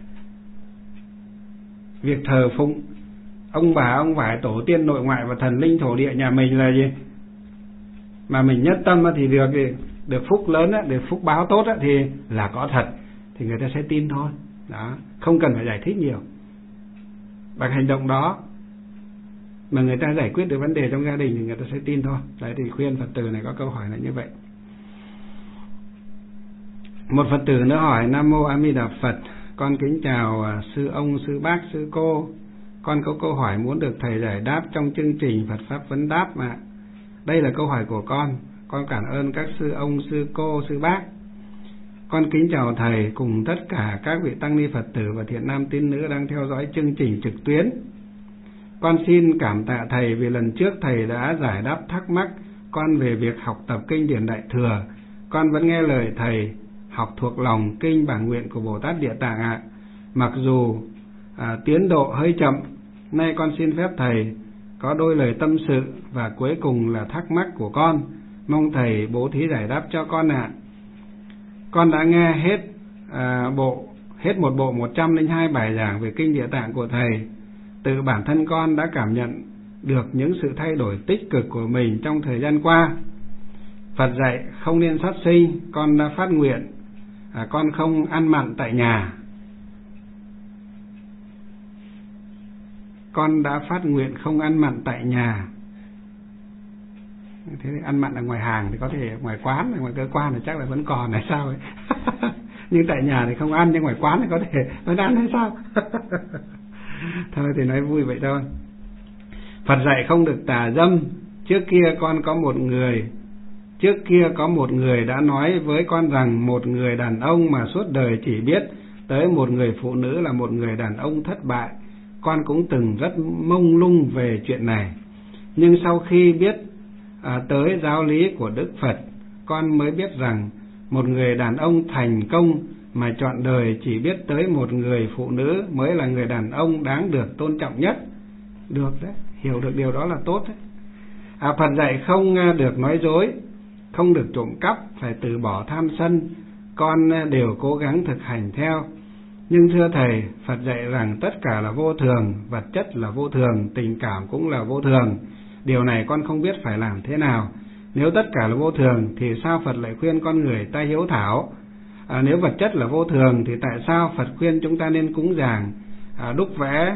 Việc thờ phụng ông bà ông vải, tổ tiên nội ngoại và thần linh thổ địa nhà mình là mà mình nhất tâm thì được phúc lớn được phúc báo tốt thì là có thật, thì người ta sẽ tin thôi. Đó, không cần phải giải thích nhiều. Bằng hành động đó mà người ta giải quyết được vấn đề trong gia đình thì người ta sẽ tin thôi. Đấy thì khuyên Phật tử này có câu hỏi là như vậy. Một Phật tử nữa hỏi: Nam Mô A Di Đà Phật, con kính chào sư ông, sư bác, sư cô. Con có câu hỏi muốn được thầy giải đáp trong chương trình Phật Pháp Vấn Đáp mà. Đây là câu hỏi của con cảm ơn các sư ông, sư cô, sư bác. Con kính chào thầy cùng tất cả các vị tăng ni Phật tử và thiện nam tín nữ đang theo dõi chương trình trực tuyến. Con xin cảm tạ thầy vì lần trước thầy đã giải đáp thắc mắc con về việc học tập kinh điển Đại Thừa. Con vẫn nghe lời thầy, học thuộc lòng kinh bản nguyện của Bồ Tát Địa Tạng ạ. Mặc dù tiến độ hơi chậm, nay con xin phép thầy có đôi lời tâm sự và cuối cùng là thắc mắc của con, mong thầy bố thí giải đáp cho con ạ. Con đã nghe hết một bộ 102 bài giảng về kinh Địa Tạng của thầy. Từ bản thân con đã cảm nhận được những sự thay đổi tích cực của mình trong thời gian qua. Phật dạy không nên sát sinh, con đã phát nguyện con không ăn mặn tại nhà. Con đã phát nguyện không ăn mặn tại nhà. Thế thì ăn mặn ở ngoài hàng thì có thể ngoài quán, ngoài cơ quan thì chắc là vẫn còn hay sao ấy. Nhưng tại nhà thì không ăn, nhưng ngoài quán thì có thể vẫn ăn hay sao. Thôi thì nói vui vậy thôi. Phật dạy không được tà dâm. Trước kia có một người đã nói với con rằng một người đàn ông mà suốt đời chỉ biết tới một người phụ nữ là một người đàn ông thất bại. Con cũng từng rất mông lung về chuyện này. Nhưng sau khi biết tới giáo lý của Đức Phật, con mới biết rằng một người đàn ông thành công mà trọn đời chỉ biết tới một người phụ nữ mới là người đàn ông đáng được tôn trọng nhất. Được đấy, hiểu được điều đó là tốt đấy. Phật dạy không được nói dối, không được trộm cắp, phải từ bỏ tham sân. Con đều cố gắng thực hành theo. Nhưng thưa thầy, Phật dạy rằng tất cả là vô thường, vật chất là vô thường, tình cảm cũng là vô thường. Điều này con không biết phải làm thế nào. Nếu tất cả là vô thường thì sao Phật lại khuyên con người ta hiếu thảo? Nếu vật chất là vô thường thì tại sao Phật khuyên chúng ta nên cúng dường, đúc vẽ,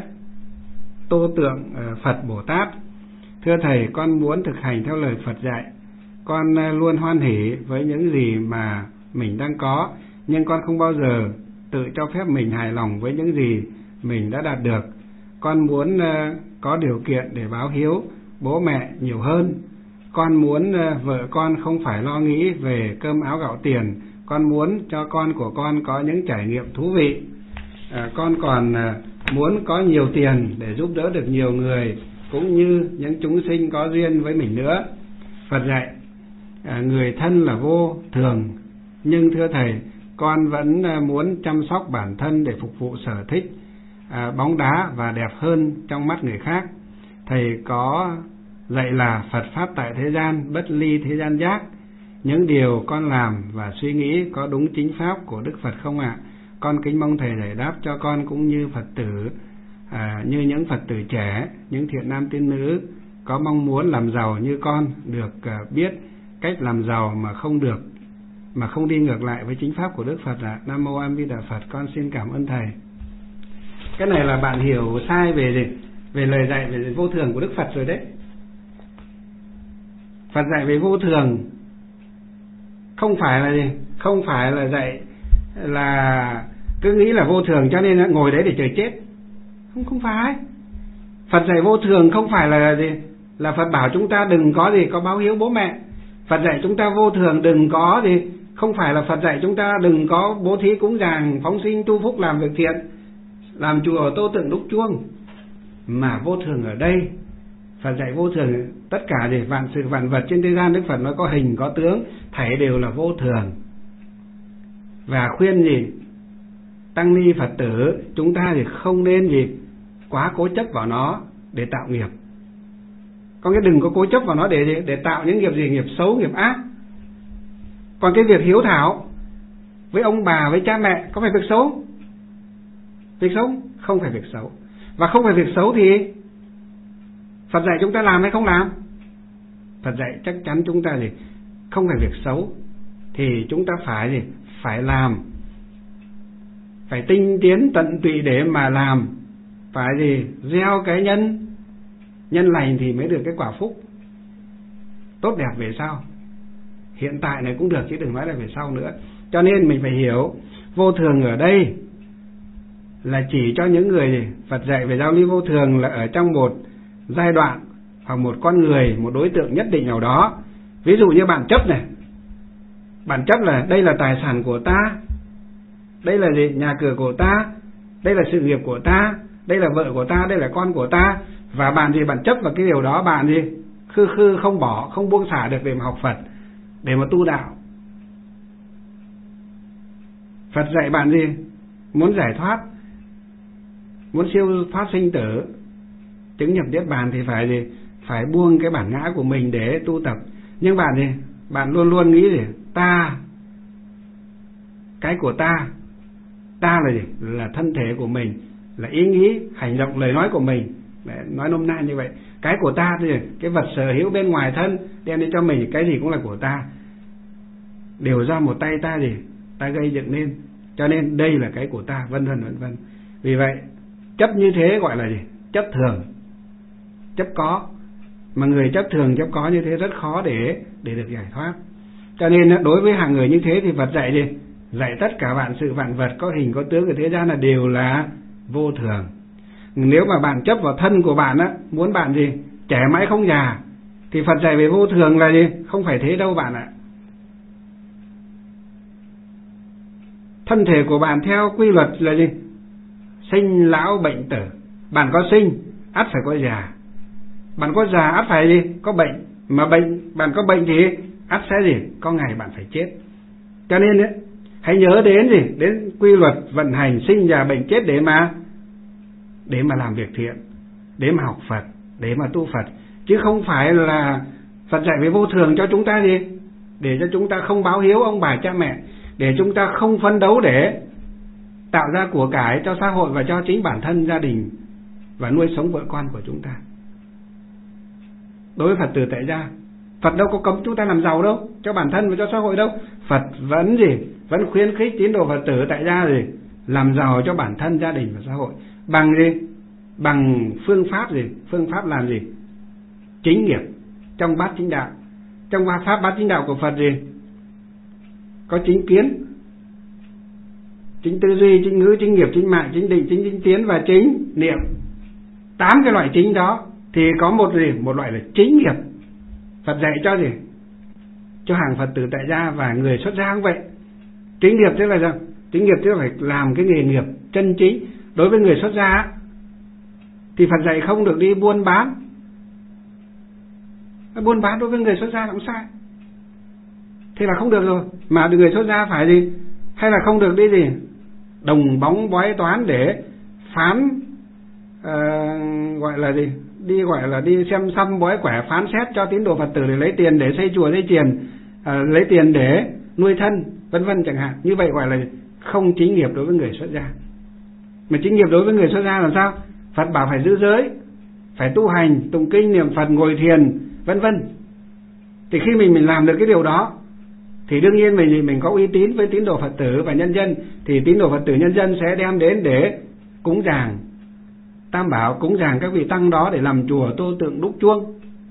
tô tượng Phật Bồ Tát? Thưa thầy, con muốn thực hành theo lời Phật dạy. Con luôn hoan hỉ với những gì mà mình đang có, nhưng con không bao giờ tự cho phép mình hài lòng với những gì mình đã đạt được. Con muốn có điều kiện để báo hiếu bố mẹ nhiều hơn. Con muốn vợ con không phải lo nghĩ về cơm áo gạo tiền. Con muốn cho con của con có những trải nghiệm thú vị. Con còn muốn có nhiều tiền để giúp đỡ được nhiều người, cũng như những chúng sinh có duyên với mình nữa. Phật dạy người thân là vô thường, nhưng thưa thầy, con vẫn muốn chăm sóc bản thân để phục vụ sở thích bóng đá và đẹp hơn trong mắt người khác. Thầy có dạy là Phật Pháp tại thế gian, bất ly thế gian giác. Những điều con làm và suy nghĩ có đúng chính Pháp của Đức Phật không ạ? Con kính mong thầy giải đáp cho con cũng như Phật tử, như những Phật tử trẻ, những thiện nam tín nữ có mong muốn làm giàu như con, được biết cách làm giàu mà không đi ngược lại với chính Pháp của Đức Phật ạ. Nam Mô A Di Đà Phật. Con xin cảm ơn thầy. Cái này là bạn hiểu sai về gì? Về lời dạy về vô thường của Đức Phật rồi đấy. Phật dạy về vô thường không phải là gì? Không phải là dạy là cứ nghĩ là vô thường cho nên ngồi đấy để chờ chết. Không phải. Phật dạy vô thường không phải là gì? Là Phật bảo chúng ta đừng có gì có báo hiếu bố mẹ. Phật dạy chúng ta vô thường đừng có gì, không phải là Phật dạy chúng ta đừng có bố thí cúng dường, phóng sinh tu phúc, làm việc thiện, làm chùa tô tượng đúc chuông. Mà vô thường ở đây, Phật dạy vô thường tất cả gì, vạn sự vạn vật trên thế gian, Đức Phật nói có hình có tướng, thảy đều là vô thường. Và khuyên gì? Tăng ni Phật tử chúng ta thì không nên gì quá cố chấp vào nó để tạo nghiệp. Có nghĩa đừng có cố chấp vào nó để tạo những nghiệp gì, nghiệp xấu, nghiệp ác. Còn cái việc hiếu thảo với ông bà, với cha mẹ có phải việc xấu? Việc xấu? Không phải việc xấu. Và không phải việc xấu thì Phật dạy chúng ta làm hay không làm? Phật dạy chắc chắn chúng ta gì không phải việc xấu thì chúng ta phải gì? Phải làm, phải tinh tiến tận tụy để mà làm, phải gì? Gieo cái nhân lành thì mới được cái quả phúc tốt đẹp về sau. Hiện tại này cũng được chứ đừng nói là về sau nữa. Cho nên mình phải hiểu vô thường ở đây là chỉ cho những người gì? Phật dạy về giáo lý vô thường là ở trong một giai đoạn hoặc một con người, một đối tượng nhất định nào đó. Ví dụ như bạn chấp này, bạn chấp là đây là tài sản của ta, đây là gì? Nhà cửa của ta, đây là sự nghiệp của ta, đây là vợ của ta, đây là con của ta. Và bạn gì? Bạn chấp vào cái điều đó, bạn gì? Khư không bỏ, không buông xả được để mà học Phật, để mà tu đạo. Phật dạy bạn gì? Muốn giải thoát, muốn siêu thoát sinh tử, chứng nhập niết bàn thì phải gì? Phải buông cái bản ngã của mình để tu tập. Nhưng bạn gì? Bạn luôn luôn nghĩ gì? Ta, cái của ta là gì? Là thân thể của mình, là ý nghĩ, hành động, lời nói của mình. Để nói nôm na như vậy. Cái của ta thì cái vật sở hữu bên ngoài thân đem đến cho mình, cái gì cũng là của ta, đều do một tay ta gì? Ta gây dựng nên. Cho nên đây là cái của ta, vân vân vân vân. Vì vậy chấp như thế gọi là gì? Chấp thường, chấp có. Mà người chấp thường, chấp có như thế rất khó để được giải thoát. Cho nên đối với hàng người như thế thì Phật dạy gì? Dạy tất cả vạn sự vạn vật có hình có tướng ở thế gian là đều là vô thường. Nếu mà bạn chấp vào thân của bạn á, muốn bạn gì? Trẻ mãi không già, thì Phật dạy về vô thường là gì? Không phải thế đâu bạn ạ. Thân thể của bạn theo quy luật là gì? Sinh lão bệnh tử. Bạn có sinh, ắt phải có già. Bạn có già, ắt phải gì? Có bệnh. Mà bạn có bệnh thì ắt sẽ gì? Có ngày bạn phải chết. Cho nên ấy, hãy nhớ đến gì? Đến quy luật vận hành sinh già bệnh chết để mà làm việc thiện, để mà học Phật, để mà tu Phật. Chứ không phải là Phật dạy về vô thường cho chúng ta gì? Để cho chúng ta không báo hiếu ông bà cha mẹ, để chúng ta không phấn đấu để tạo ra của cải cho xã hội và cho chính bản thân, gia đình và nuôi sống vợ con của chúng ta. Đối với Phật tử tại gia, Phật đâu có cấm chúng ta làm giàu đâu, cho bản thân và cho xã hội đâu. Phật vẫn gì? Vẫn khuyến khích tín đồ Phật tử tại gia gì? Làm giàu cho bản thân, gia đình và xã hội. Bằng gì? Bằng phương pháp gì? Phương pháp làm gì? Chính nghiệp trong bát chính đạo. Trong pháp bát chính đạo của Phật gì? Có chính kiến, chính tư duy, chính ngữ, chính nghiệp, chính mạng, chính định, chính tinh tiến và chính niệm. 8 cái loại chính đó thì có một gì? Một loại là chính nghiệp. Phật dạy cho gì? Cho hàng Phật tử tại gia và người xuất gia cũng vậy. Chính nghiệp tức là sao? Chính nghiệp tức là phải làm cái nghề nghiệp chân chính. Đối với người xuất gia thì Phật dạy không được đi buôn bán. Buôn bán đối với người xuất gia cũng sai, thế là không được rồi. Mà người xuất gia phải gì? Hay là không được đi gì? Đồng bóng bói toán để phán gọi là gì? Gọi là đi xem xăm bói quẻ phán xét cho tín đồ Phật tử để lấy tiền để xây chùa xây chiền, lấy tiền để nuôi thân, vân vân chẳng hạn. Như vậy gọi là không chính nghiệp đối với người xuất gia. Mà chính nghiệp đối với người xuất gia làm sao? Phật bảo phải giữ giới, phải tu hành, tụng kinh, niệm Phật, ngồi thiền, vân vân. Thì khi mình làm được cái điều đó thì đương nhiên mình có uy tín với tín đồ Phật tử và nhân dân, thì tín đồ Phật tử nhân dân sẽ đem đến để cúng dường Tam Bảo, cúng dường các vị tăng đó để làm chùa, tô tượng, đúc chuông.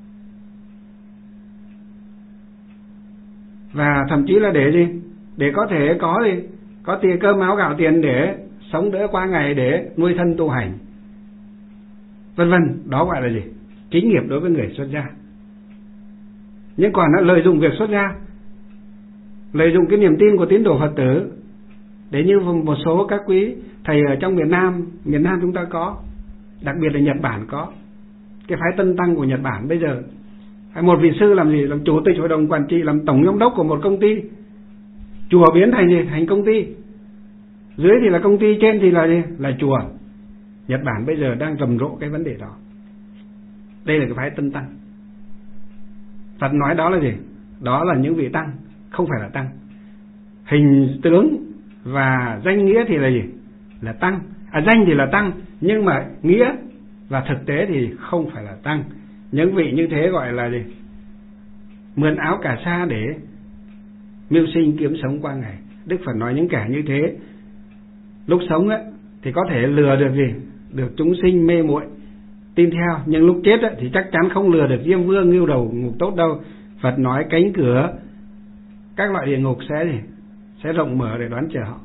Và thậm chí là để gì? Để có thể có tiền cơm áo gạo tiền để sống đỡ qua ngày, để nuôi thân tu hành, vân vân. Đó gọi là gì? Chính nghiệp đối với người xuất gia. Nhưng còn lợi dụng việc xuất gia, lợi dụng cái niềm tin của tín đồ Phật tử, để như một số các quý thầy ở trong miền Nam chúng ta có, đặc biệt là Nhật Bản có cái phái Tân Tăng của Nhật Bản. Bây giờ một vị sư làm gì? Làm chủ tịch hội đồng quản trị, làm tổng giám đốc của một công ty. Chùa biến thành gì? Thành công ty. Dưới thì là công ty, trên thì là gì? Là chùa. Nhật Bản bây giờ đang rầm rộ cái vấn đề đó. Đây là cái phái Tân Tăng. Phật nói đó là gì? Đó là những vị tăng, không phải là tăng. Hình tướng và danh nghĩa thì là gì? Là tăng. Danh thì là tăng, nhưng mà nghĩa và thực tế thì không phải là tăng. Những vị như thế gọi là gì? Mượn áo cà sa để mưu sinh kiếm sống qua ngày. Đức Phật nói những kẻ như thế lúc sống á thì có thể lừa được gì? Được chúng sinh mê muội tin theo, nhưng lúc chết á thì chắc chắn không lừa được Diêm Vương, Ngưu Đầu ngục tốt đâu. Phật nói cánh cửa các loại địa ngục sẽ rộng mở để đón chờ họ.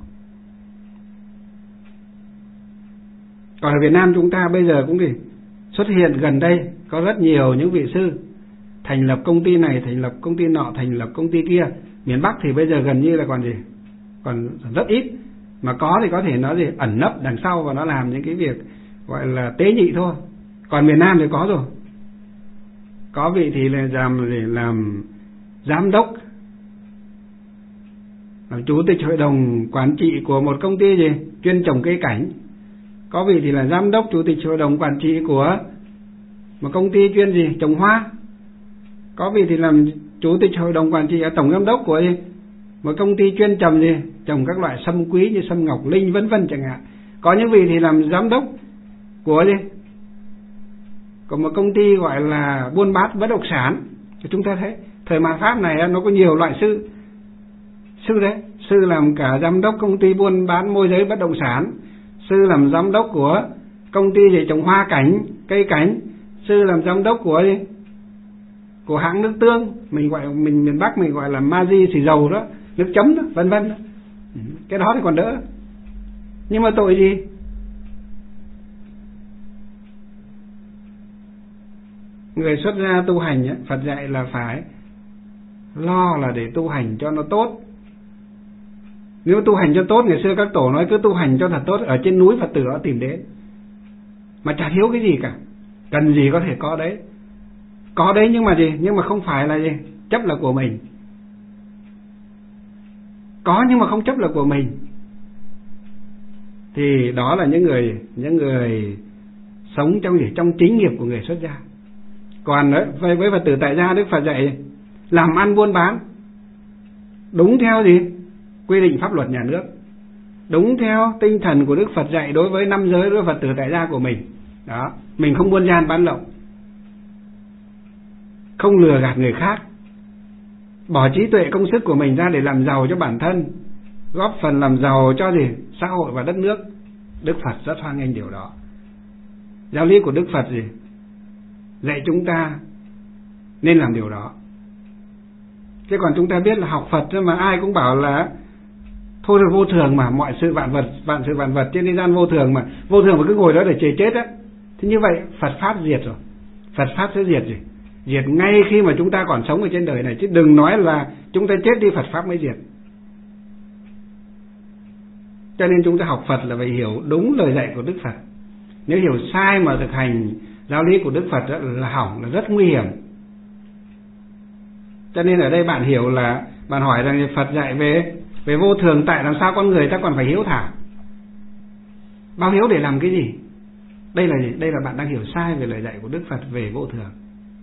Còn ở Việt Nam chúng ta bây giờ cũng thì xuất hiện gần đây có rất nhiều những vị sư thành lập công ty này, thành lập công ty nọ, thành lập công ty kia. Miền Bắc thì bây giờ gần như là còn rất ít, mà có thì có thể nó ẩn nấp đằng sau và nó làm những cái việc gọi là tế nhị thôi. Còn miền Nam thì có rồi, có vị thì là làm giám đốc, làm chủ tịch hội đồng quản trị của một công ty chuyên trồng cây cảnh. Có vị thì là giám đốc, chủ tịch hội đồng quản trị của một công ty chuyên trồng hoa. Có vị thì làm chủ tịch hội đồng quản trị, tổng giám đốc của một công ty chuyên trồng các loại sâm quý như sâm ngọc linh vân vân chẳng hạn. Có những vị thì làm giám đốc của một công ty gọi là buôn bán bất động sản. Chúng ta thấy thời mạt Pháp này nó có nhiều loại sư đấy. Sư làm cả giám đốc công ty buôn bán môi giới bất động sản, sư làm giám đốc của công ty trồng hoa cảnh, cây cảnh, sư làm giám đốc của hãng nước tương, mình miền Bắc mình gọi là Maji xì dầu đó, nước chấm đó, vân vân. Cái đó thì còn đỡ. Nhưng mà tội gì? Người xuất gia tu hành Phật dạy là phải lo là để tu hành cho nó tốt. Nếu tu hành cho tốt, ngày xưa các tổ nói cứ tu hành cho thật tốt, ở trên núi Phật tử họ tìm đến, mà chả thiếu cái gì cả. Cần gì có thể có đấy. Có đấy nhưng mà nhưng mà không phải là chấp là của mình. Có nhưng mà không chấp là của mình, thì đó là những người sống trong chính nghiệp của người xuất gia. Còn với Phật tử tại gia, Đức Phật dạy làm ăn buôn bán đúng theo quy định pháp luật nhà nước, đúng theo tinh thần của Đức Phật dạy đối với năm giới, đối với Phật tử tại gia của mình. Đó, mình không buôn gian bán lậu, không lừa gạt người khác, bỏ trí tuệ công sức của mình ra để làm giàu cho bản thân, góp phần làm giàu cho xã hội và đất nước. Đức Phật rất hoan nghênh điều đó. Giáo lý của Đức Phật dạy chúng ta nên làm điều đó. Chứ còn chúng ta biết là học Phật mà ai cũng bảo là thôi là vô thường mà, mọi sự vạn vật trên thế gian vô thường mà cứ ngồi đó để chờ chết á. Thế như vậy Phật pháp diệt rồi. Phật pháp sẽ diệt diệt ngay khi mà chúng ta còn sống ở trên đời này, chứ đừng nói là chúng ta chết đi Phật pháp mới diệt. Cho nên chúng ta học Phật là phải hiểu đúng lời dạy của Đức Phật. Nếu hiểu sai mà thực hành giáo lý của Đức Phật là hỏng, là rất nguy hiểm. Cho nên ở đây bạn hiểu là bạn hỏi rằng Phật dạy về vô thường, tại làm sao con người ta còn phải hiếu thảo? Báo hiếu để làm cái gì? Đây là gì? Đây là bạn đang hiểu sai về lời dạy của Đức Phật về vô thường.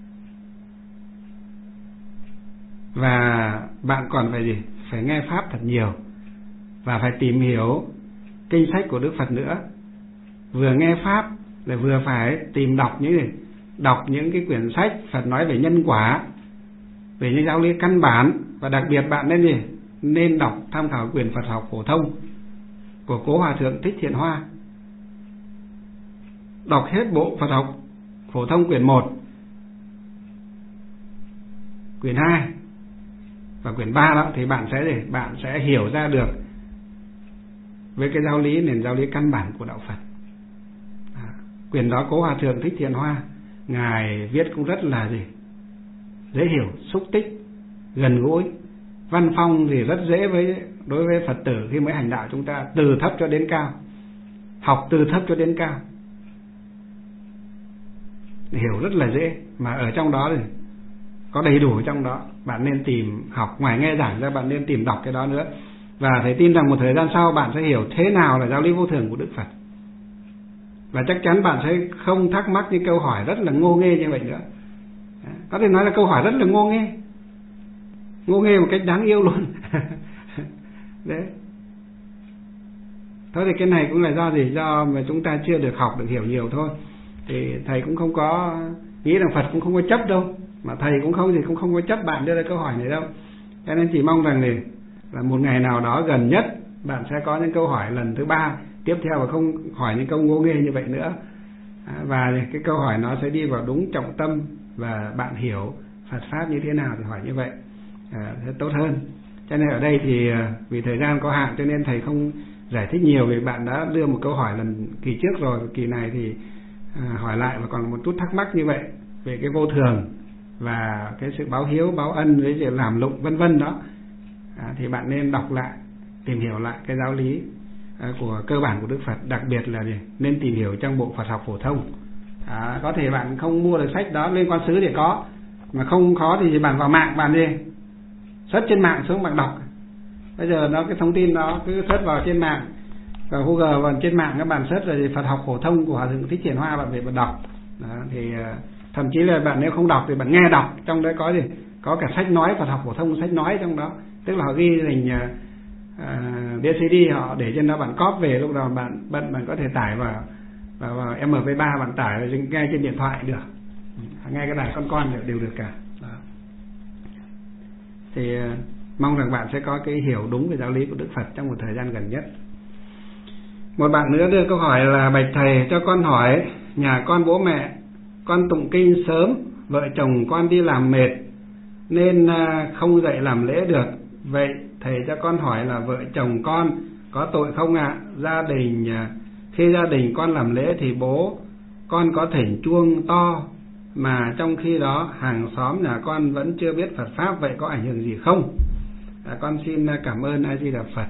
Và bạn còn phải nghe pháp thật nhiều, và phải tìm hiểu kinh sách của Đức Phật nữa. Vừa nghe pháp là vừa phải tìm đọc những cái quyển sách Phật nói về nhân quả, về những giáo lý căn bản. Và đặc biệt bạn nên đọc tham khảo quyển Phật học phổ thông của Cố Hòa Thượng Thích Thiện Hoa. đọc hết bộ Phật học phổ thông quyển 1, quyển 2 và quyển 3 đó thì bạn sẽ hiểu ra được với cái giáo lý, nền giáo lý căn bản của đạo Phật. Quyển đó Cố Hòa Thượng Thích Thiện Hoa ngài viết cũng rất là dễ hiểu, xúc tích, gần gũi, văn phong thì rất dễ đối với Phật tử khi mới hành đạo chúng ta, từ thấp cho đến cao, học từ thấp cho đến cao, hiểu rất là dễ. Mà ở trong đó thì có đầy đủ, trong đó bạn nên tìm học, ngoài nghe giảng ra bạn nên tìm đọc cái đó nữa. Và thầy tin rằng một thời gian sau bạn sẽ hiểu thế nào là giáo lý vô thường của Đức Phật, và chắc chắn bạn sẽ không thắc mắc những câu hỏi rất là ngô nghê như vậy nữa. Có thể nói là câu hỏi rất là ngô nghê một cách đáng yêu luôn. Đấy. Thôi thì cái này cũng là do mà chúng ta chưa được học, được hiểu nhiều thôi. Thì thầy cũng không có nghĩ rằng Phật cũng không có chấp đâu, mà thầy cũng không có chấp bạn đưa ra câu hỏi này đâu. Cho nên chỉ mong rằng là một ngày nào đó gần nhất bạn sẽ có những câu hỏi lần thứ 3 tiếp theo, và không hỏi những câu ngô nghê như vậy nữa. Và cái câu hỏi nó sẽ đi vào đúng trọng tâm, và bạn hiểu Phật pháp như thế nào thì hỏi như vậy sẽ tốt hơn. Cho nên ở đây thì vì thời gian có hạn cho nên thầy không giải thích nhiều, vì bạn đã đưa một câu hỏi lần kỳ trước rồi, kỳ này thì hỏi lại và còn một chút thắc mắc như vậy về cái vô thường và cái sự báo hiếu, báo ân với sự làm lụng vân vân đó. Thì bạn nên đọc lại, tìm hiểu lại cái giáo lý của cơ bản của Đức Phật, đặc biệt là nên tìm hiểu trong bộ Phật học phổ thông. Có thể bạn không mua được sách đó, Liên Quan Xứ thì có, mà không khó thì bạn vào mạng, bạn search trên mạng xuống bạn đọc. Bây giờ cái thông tin đó cứ search vào trên mạng, và Google vào trên mạng các bạn search là Phật học phổ thông của Hòa Thượng Thích Thiện Hoa, bạn về bạn đọc. Thì thậm chí là bạn nếu không đọc thì bạn nghe đọc, trong đấy có cả sách nói Phật học phổ thông, sách nói trong đó, tức là họ ghi thành DCD, họ để trên đó, bạn copy về, lúc nào bạn có thể tải vào MP3, bạn tải và nghe trên điện thoại được, nghe cái đài con đều được cả đó. Thì mong rằng bạn sẽ có cái hiểu đúng về giáo lý của Đức Phật trong một thời gian gần nhất. Một bạn nữa đưa câu hỏi là: bạch thầy, cho con hỏi, nhà con bố mẹ con tụng kinh sớm, vợ chồng con đi làm mệt nên không dậy làm lễ được, vậy thầy cho con hỏi là vợ chồng con có tội không ạ? Khi gia đình con làm lễ thì bố con có thỉnh chuông to, mà trong khi đó hàng xóm nhà con vẫn chưa biết Phật pháp, vậy có ảnh hưởng gì không? Con xin cảm ơn A Di Đà Phật.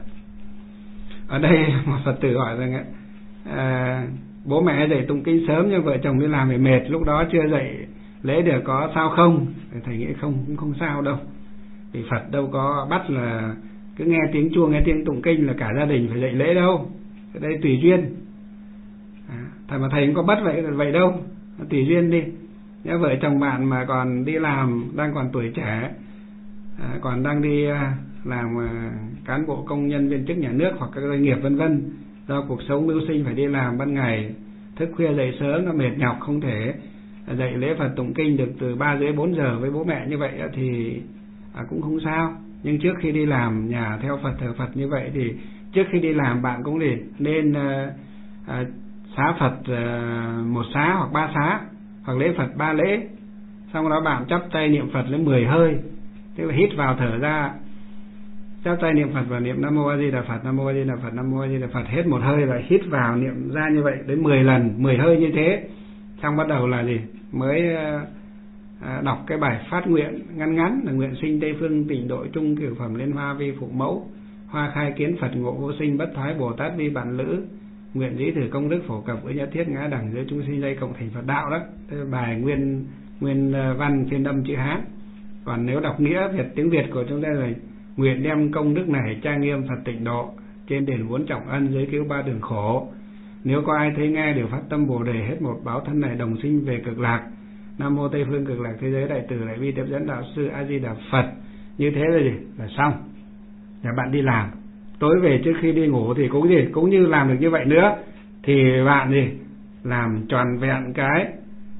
Ở đây một Phật tử hỏi rằng bố mẹ dậy tụng kinh sớm nhưng vợ chồng đi làm thì mệt, lúc đó chưa dậy lễ được, có sao không? Thầy nghĩ cũng không sao đâu, vì Phật đâu có bắt là cứ nghe tiếng chuông, nghe tiếng tụng kinh là cả gia đình phải dậy lễ đâu. Cái đây tùy duyên. Mà thầy cũng có bắt vậy đâu, tùy duyên đi. Nếu vợ chồng bạn mà còn đi làm, đang còn tuổi trẻ, còn đang đi làm cán bộ, công nhân, viên chức nhà nước hoặc các doanh nghiệp vân vân, do cuộc sống mưu sinh phải đi làm ban ngày, thức khuya dậy sớm, nó mệt nhọc, không thể dậy lễ Phật tụng kinh được từ 3:30-4 giờ với bố mẹ như vậy thì cũng không sao. Nhưng trước khi đi làm nhà theo Phật, thờ Phật như vậy thì trước khi đi làm bạn cũng nên xá Phật 1 xá hoặc 3 xá, hoặc lễ Phật 3 lễ. Xong đó bạn chắp tay niệm Phật đến 10 hơi, tức là hít vào thở ra, chắp tay niệm Phật và niệm Nam Mô A Di Đà Phật, Nam Mô A Di Đà Phật, Nam Mô A Di Đà Phật, hết một hơi rồi hít vào niệm ra như vậy đến 10 lần, 10 hơi như thế. Xong bắt đầu là mới đọc cái bài phát nguyện ngắn là: nguyện sinh Tây Phương Tịnh Độ Trung Cửu Phẩm Liên Hoa Vi Phụ Mẫu, hoa khai kiến Phật ngộ vô sinh bất thoái Bồ Tát vi bản lữ, nguyện dĩ thử công đức phổ cập với nhất thiết ngã đẳng giới chúng sinh dây cộng thành Phật đạo. Đó cái bài nguyên văn phiên âm chữ Hán. Còn nếu đọc nghĩa Việt, tiếng Việt của chúng ta là: nguyện đem công đức này trang nghiêm Phật tịnh độ, trên đền 4 trọng ân, giới cứu 3 đường khổ. Nếu có ai thấy nghe đều phát tâm Bồ đề, hết một báo thân này đồng sinh về cực lạc. Nam Mô Tây Phương Cực Lạc Thế Giới Đại Từ Đại Bi Tiếp Dẫn Đạo Sư A Di Đà Phật. Như thế là xong. Nhà bạn đi làm, tối về trước khi đi ngủ thì cũng như làm được như vậy nữa, thì bạn làm tròn vẹn cái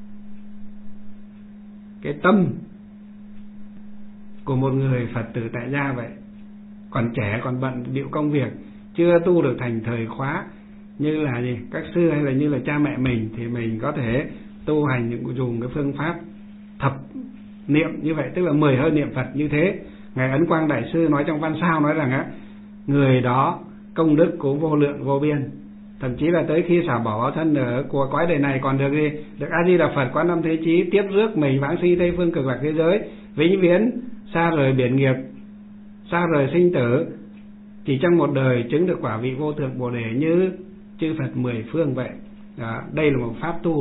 tâm của một người Phật tử tại gia vậy. Còn trẻ, còn bận bịu công việc, chưa tu được thành thời khóa, như là gì các sư hay là như là cha mẹ mình, thì mình có thể tu hành dùng cái phương pháp thập niệm như vậy, tức là 10 hơi niệm Phật như thế. Ngài Ấn Quang Đại Sư nói trong Văn Sao nói rằng người đó công đức cũng vô lượng vô biên, thậm chí là tới khi xả bỏ thân ở của cõi đời này còn được gì, được A Di Đà Phật Quán Âm Thế Chí tiếp rước mình vãng sinh Tây Phương Cực Lạc thế giới, vĩnh viễn xa rời biển nghiệp, xa rời sinh tử, chỉ trong một đời chứng được quả vị vô thượng Bồ Đề như chư Phật 10 phương vậy. Đó, đây là một pháp tu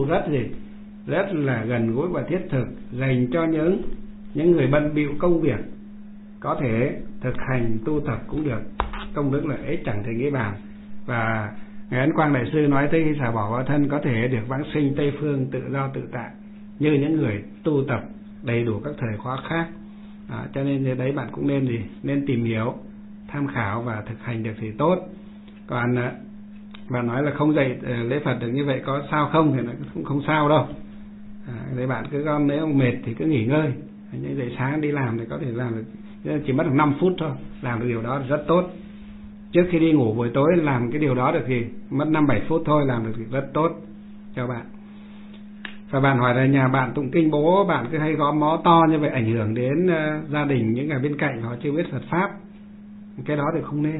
rất là gần gũi và thiết thực, dành cho những người bận bịu công việc có thể thực hành tu tập cũng được, công đức lợi ích chẳng thể nghĩ bàn. Và Ngài Ấn Quang Đại Sư nói tới khi xả bỏ thân có thể được vãng sinh Tây Phương tự do tự tại như những người tu tập đầy đủ các thời khóa khác. Cho nên đấy bạn cũng nên tìm hiểu, tham khảo và thực hành được thì tốt. Còn bạn nói là không dạy lễ Phật được như vậy có sao không, thì nó cũng không sao đâu. Đấy bạn cứ nếu mệt thì cứ nghỉ ngơi, nhưng dậy sáng đi làm thì có thể làm được, chỉ mất được 5 phút thôi, làm được điều đó rất tốt. Trước khi đi ngủ buổi tối làm cái điều đó được thì mất 5-7 phút thôi, làm được thì rất tốt cho bạn. Và bạn hỏi là nhà bạn tụng kinh bố bạn cứ hay gõ mõ to như vậy ảnh hưởng đến gia đình những người bên cạnh họ chưa biết Phật pháp, cái đó thì không nên.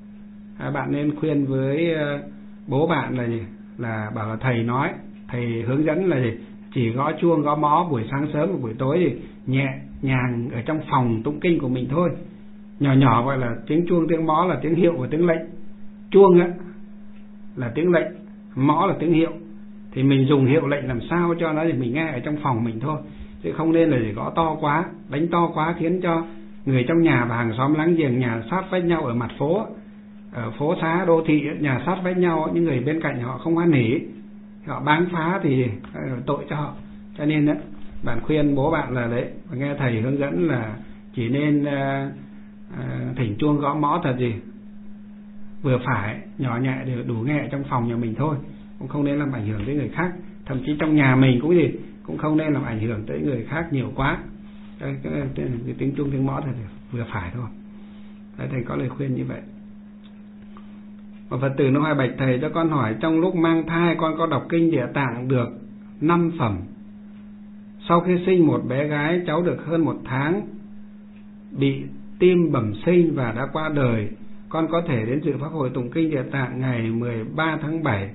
Bạn nên khuyên với bố bạn là gì, là bảo là thầy nói, thầy hướng dẫn là gì, chỉ gõ chuông gõ mõ buổi sáng sớm và buổi tối thì nhẹ nhàng ở trong phòng tụng kinh của mình thôi, nhỏ nhỏ, gọi là tiếng chuông tiếng mõ là tiếng hiệu và tiếng lệnh. Chuông là tiếng lệnh, mõ là tiếng hiệu, thì mình dùng hiệu lệnh làm sao cho nó thì mình nghe ở trong phòng mình thôi, chứ không nên là để gõ to quá, đánh to quá khiến cho người trong nhà và hàng xóm láng giềng nhà sát vách nhau ở mặt phố, ở phố xá đô thị nhà sát vách nhau, những người bên cạnh họ không hoan hỉ, họ báng phá thì tội cho họ. Cho nên bạn khuyên bố bạn là đấy, nghe thầy hướng dẫn là chỉ nên thỉnh chuông gõ mõ thật gì vừa phải, nhỏ nhẹ để đủ nghe trong phòng nhà mình thôi, cũng không nên làm ảnh hưởng tới người khác. Thậm chí trong nhà mình cũng không nên làm ảnh hưởng tới người khác nhiều quá. Cái tiếng chuông tiếng mõ thật vừa phải thôi. Đấy, thầy có lời khuyên như vậy. Một Phật tử nó hỏi bạch thầy cho con hỏi, trong lúc mang thai con có đọc kinh Địa Tạng được 5 phẩm. Sau khi sinh một bé gái cháu được hơn 1 tháng bị tim bẩm sinh và đã qua đời, con có thể đến dự pháp hội tụng kinh Địa Tạng ngày 13 tháng 7.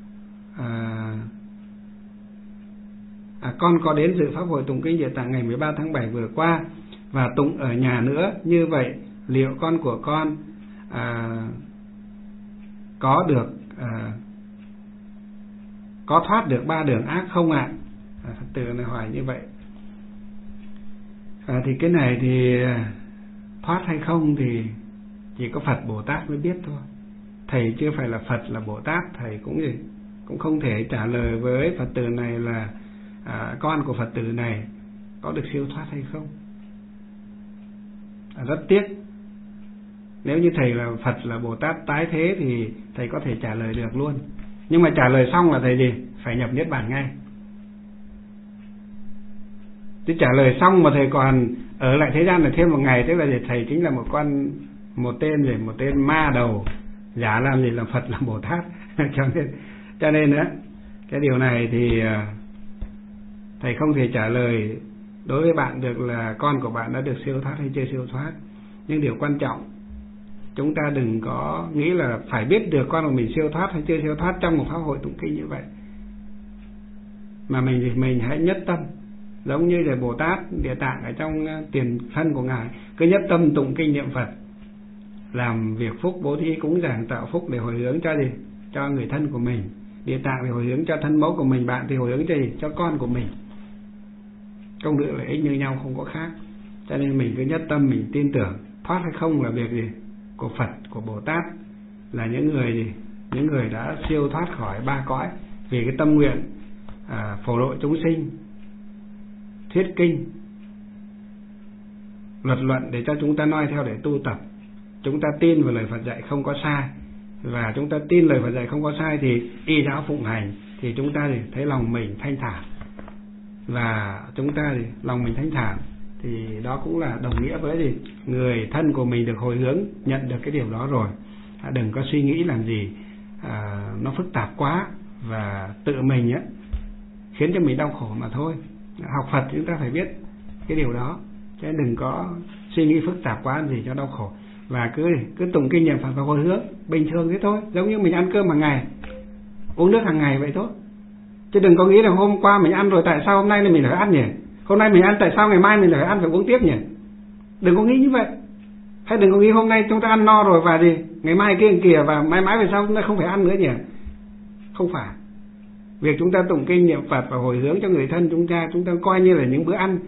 Con có đến dự pháp hội tụng kinh Địa Tạng ngày 13 tháng 7 vừa qua và tụng ở nhà nữa. Như vậy liệu con của con có thoát được 3 đường ác không ạ? Phật tử này hỏi như vậy. Thì cái này thì thoát hay không thì chỉ có Phật Bồ Tát mới biết thôi. Thầy chưa phải là Phật là Bồ Tát, thầy cũng không thể trả lời với Phật tử này là con của Phật tử này có được siêu thoát hay không. Rất tiếc, nếu như thầy là Phật là Bồ Tát tái thế thì thầy có thể trả lời được luôn. Nhưng mà trả lời xong là thầy gì? Phải nhập Niết Bàn ngay. Chứ trả lời xong mà thầy còn ở lại thế gian này thêm 1 ngày, tức là thầy chính là một tên ma đầu, giả làm gì làm Phật làm Bồ Tát. cho nên cái điều này thì thầy không thể trả lời đối với bạn được là con của bạn đã được siêu thoát hay chưa siêu thoát. Nhưng điều quan trọng, chúng ta đừng có nghĩ là phải biết được con của mình siêu thoát hay chưa siêu thoát trong một pháp hội tụng kinh như vậy, mà mình hãy nhất tâm, giống như là Bồ Tát Địa Tạng ở trong tiền thân của ngài, cứ nhất tâm tụng kinh niệm Phật, làm việc phúc bố thí cúng dường tạo phúc để hồi hướng cho gì, cho người thân của mình. Địa Tạng thì hồi hướng cho thân mẫu của mình, bạn thì hồi hướng cho gì, cho con của mình. Công đức lợi ích như nhau, không có khác. Cho nên mình cứ nhất tâm, mình tin tưởng. Thoát hay không là việc gì của Phật, của Bồ Tát, là những người đã siêu thoát khỏi 3 cõi vì cái tâm nguyện phổ độ chúng sinh, thuyết kinh, luật luận để cho chúng ta noi theo để tu tập. Chúng ta tin vào lời Phật dạy không có sai, và chúng ta tin lời Phật dạy không có sai thì y giáo phụng hành, thì chúng ta thì thấy lòng mình thanh thản, và chúng ta thì lòng mình thanh thản thì đó cũng là đồng nghĩa với gì người thân của mình được hồi hướng, nhận được cái điều đó rồi. Đừng có suy nghĩ làm gì nó phức tạp quá và tự mình khiến cho mình đau khổ mà thôi. Học Phật chúng ta phải biết cái điều đó, chứ đừng có suy nghĩ phức tạp quá gì cho đau khổ. Và cứ tụng kinh niệm Phật và hồi hướng bình thường thế thôi, giống như mình ăn cơm hàng ngày, uống nước hàng ngày vậy thôi. Chứ đừng có nghĩ là hôm qua mình ăn rồi, tại sao hôm nay mình phải ăn nhỉ? Hôm nay mình ăn, tại sao ngày mai mình phải ăn, phải uống tiếp nhỉ? Đừng có nghĩ như vậy. Hay đừng có nghĩ hôm nay chúng ta ăn no rồi và gì ngày mai kia kìa, và mãi mãi về sau chúng ta không phải ăn nữa nhỉ? Không phải. Việc chúng ta tụng kinh niệm Phật và hồi hướng cho người thân chúng ta coi như là những bữa ăn,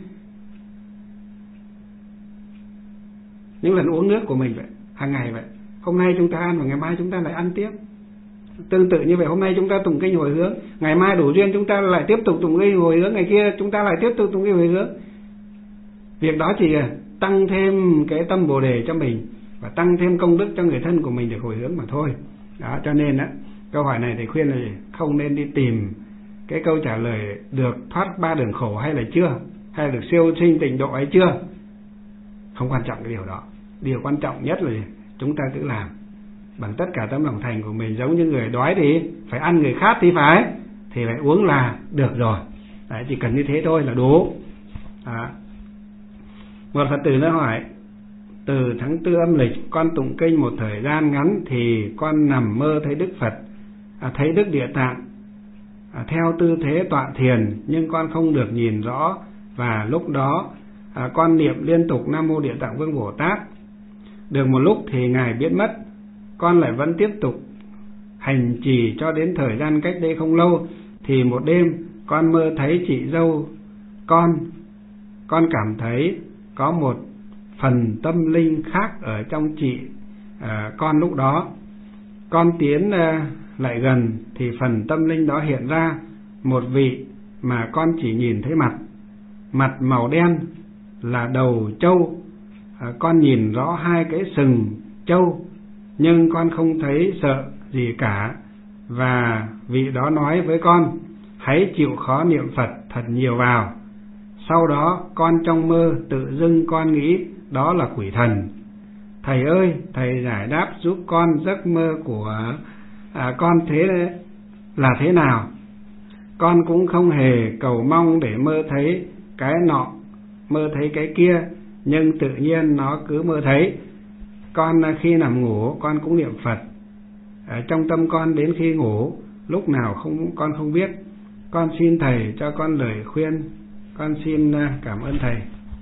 những lần uống nước của mình vậy, hàng ngày vậy. Hôm nay chúng ta ăn và ngày mai chúng ta lại ăn tiếp. Tương tự như vậy, hôm nay chúng ta tụng kinh hồi hướng, ngày mai đủ duyên chúng ta lại tiếp tục tụng kinh hồi hướng, ngày kia chúng ta lại tiếp tục tụng kinh hồi hướng. Việc đó chỉ tăng thêm cái tâm Bồ đề cho mình và tăng thêm công đức cho người thân của mình được hồi hướng mà thôi. Đó, cho nên câu hỏi này thì khuyên là không nên đi tìm cái câu trả lời được thoát 3 đường khổ hay là chưa, hay là được siêu sinh tịnh độ hay chưa. Không quan trọng cái điều đó. Điều quan trọng nhất là chúng ta tự làm bằng tất cả tấm lòng thành của mình. Giống như người đói thì phải ăn, người khát thì phải uống là được rồi. Đấy, chỉ cần như thế thôi là đủ. Đó. Một Phật tử nó hỏi: từ tháng 4 âm lịch con tụng kinh một thời gian ngắn thì con nằm mơ thấy Đức Phật, thấy Đức Địa Tạng theo tư thế tọa thiền, nhưng con không được nhìn rõ, và lúc đó con niệm liên tục Nam Mô Địa Tạng Vương Bồ Tát. Được một lúc thì Ngài biến mất, con lại vẫn tiếp tục hành trì cho đến thời gian cách đây không lâu, thì một đêm con mơ thấy chị dâu con cảm thấy có một phần tâm linh khác ở trong chị con. Lúc đó con tiến lại gần thì phần tâm linh đó hiện ra một vị mà con chỉ nhìn thấy mặt màu đen là đầu trâu. Con nhìn rõ 2 cái sừng trâu nhưng con không thấy sợ gì cả. Và vị đó nói với con: hãy chịu khó niệm Phật thật nhiều vào. Sau đó con trong mơ tự dưng con nghĩ đó là quỷ thần. Thầy ơi, thầy giải đáp giúp con giấc mơ của con thế là thế nào? Con cũng không hề cầu mong để mơ thấy cái nọ, mơ thấy cái kia, nhưng tự nhiên nó cứ mơ thấy. Con khi nằm ngủ con cũng niệm Phật trong tâm con đến khi ngủ, lúc nào con không biết. Con xin thầy cho con lời khuyên. Con xin cảm ơn thầy.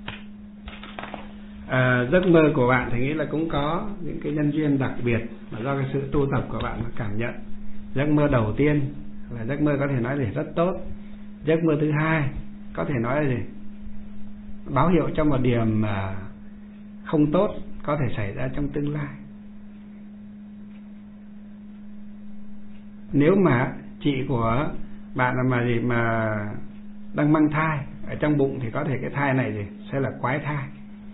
Giấc mơ của bạn thì nghĩ là cũng có những cái nhân duyên đặc biệt mà do cái sự tu tập của bạn mà cảm nhận. Giấc mơ đầu tiên là giấc mơ có thể nói là rất tốt. Giấc mơ thứ hai có thể nói là gì? Báo hiệu cho một điểm không tốt có thể xảy ra trong tương lai. Nếu mà chị của bạn mà đang mang thai ở trong bụng thì có thể cái thai này sẽ là quái thai,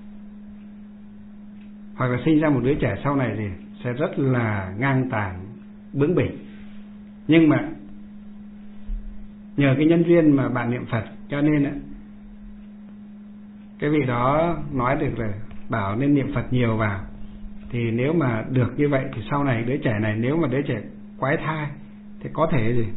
hoặc là sinh ra một đứa trẻ sau này thì sẽ rất là ngang tàn, bướng bỉnh. Nhưng mà nhờ cái nhân duyên mà bạn niệm Phật cho nên cái vị đó nói được là bảo nên niệm Phật nhiều vào. Thì nếu mà được như vậy thì sau này đứa trẻ này, nếu mà đứa trẻ quái thai thì có thể gì?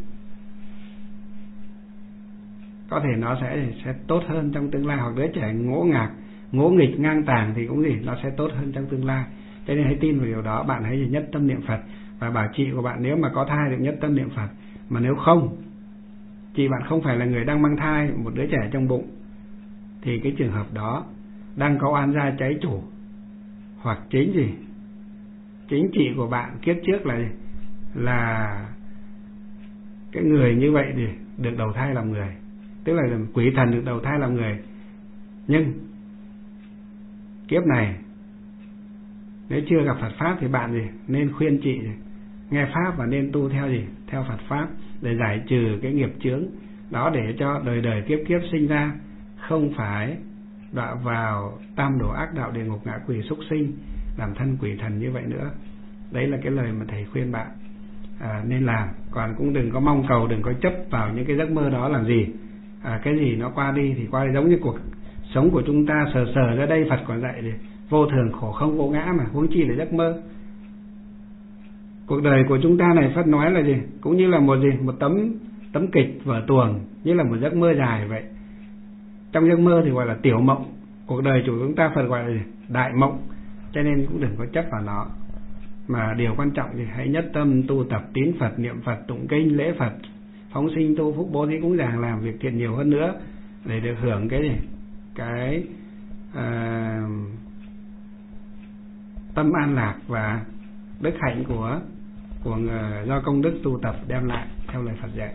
Có thể nó sẽ tốt hơn trong tương lai. Hoặc đứa trẻ ngỗ nghịch, ngang tàng thì cũng gì? Nó sẽ tốt hơn trong tương lai. Cho nên hãy tin vào điều đó. Bạn hãy nhất tâm niệm Phật. Và bảo chị của bạn nếu mà có thai thì nhất tâm niệm Phật. Mà nếu không, chị bạn không phải là người đang mang thai một đứa trẻ trong bụng, thì cái trường hợp đó đang có oan gia cháy chủ. Hoặc chính chị của bạn kiếp trước là cái người như vậy thì được đầu thai làm người, tức là quỷ thần được đầu thai làm người. Nhưng kiếp này nếu chưa gặp Phật Pháp thì bạn nên khuyên chị nghe Pháp và nên tu theo Phật Pháp để giải trừ cái nghiệp chướng đó, để cho đời đời kiếp kiếp sinh ra không phải đọa vào tam đồ ác đạo, địa ngục, ngạ quỷ, súc sinh, làm thân quỷ thần như vậy nữa. Đấy là cái lời mà thầy khuyên bạn nên làm. Còn cũng đừng có mong cầu, đừng có chấp vào những cái giấc mơ đó làm gì. Cái gì nó qua đi thì qua đi. Giống như cuộc sống của chúng ta sờ ra đây Phật còn dạy thì vô thường khổ không vô ngã mà, huống chi là giấc mơ. Cuộc đời của chúng ta này Phật nói là gì? Cũng như là một tấm kịch vở tuồng, như là một giấc mơ dài vậy. Trong giấc mơ thì gọi là tiểu mộng, cuộc đời của chúng ta Phật gọi là gì? Đại mộng. Cho nên cũng đừng có chấp vào nó, mà điều quan trọng thì hãy nhất tâm tu tập tín Phật, niệm Phật, tụng kinh, lễ Phật, phóng sinh tu phúc, bố thí cúng dường, làm việc thiện nhiều hơn nữa để được hưởng cái tâm an lạc và đức hạnh của do công đức tu tập đem lại theo lời Phật dạy.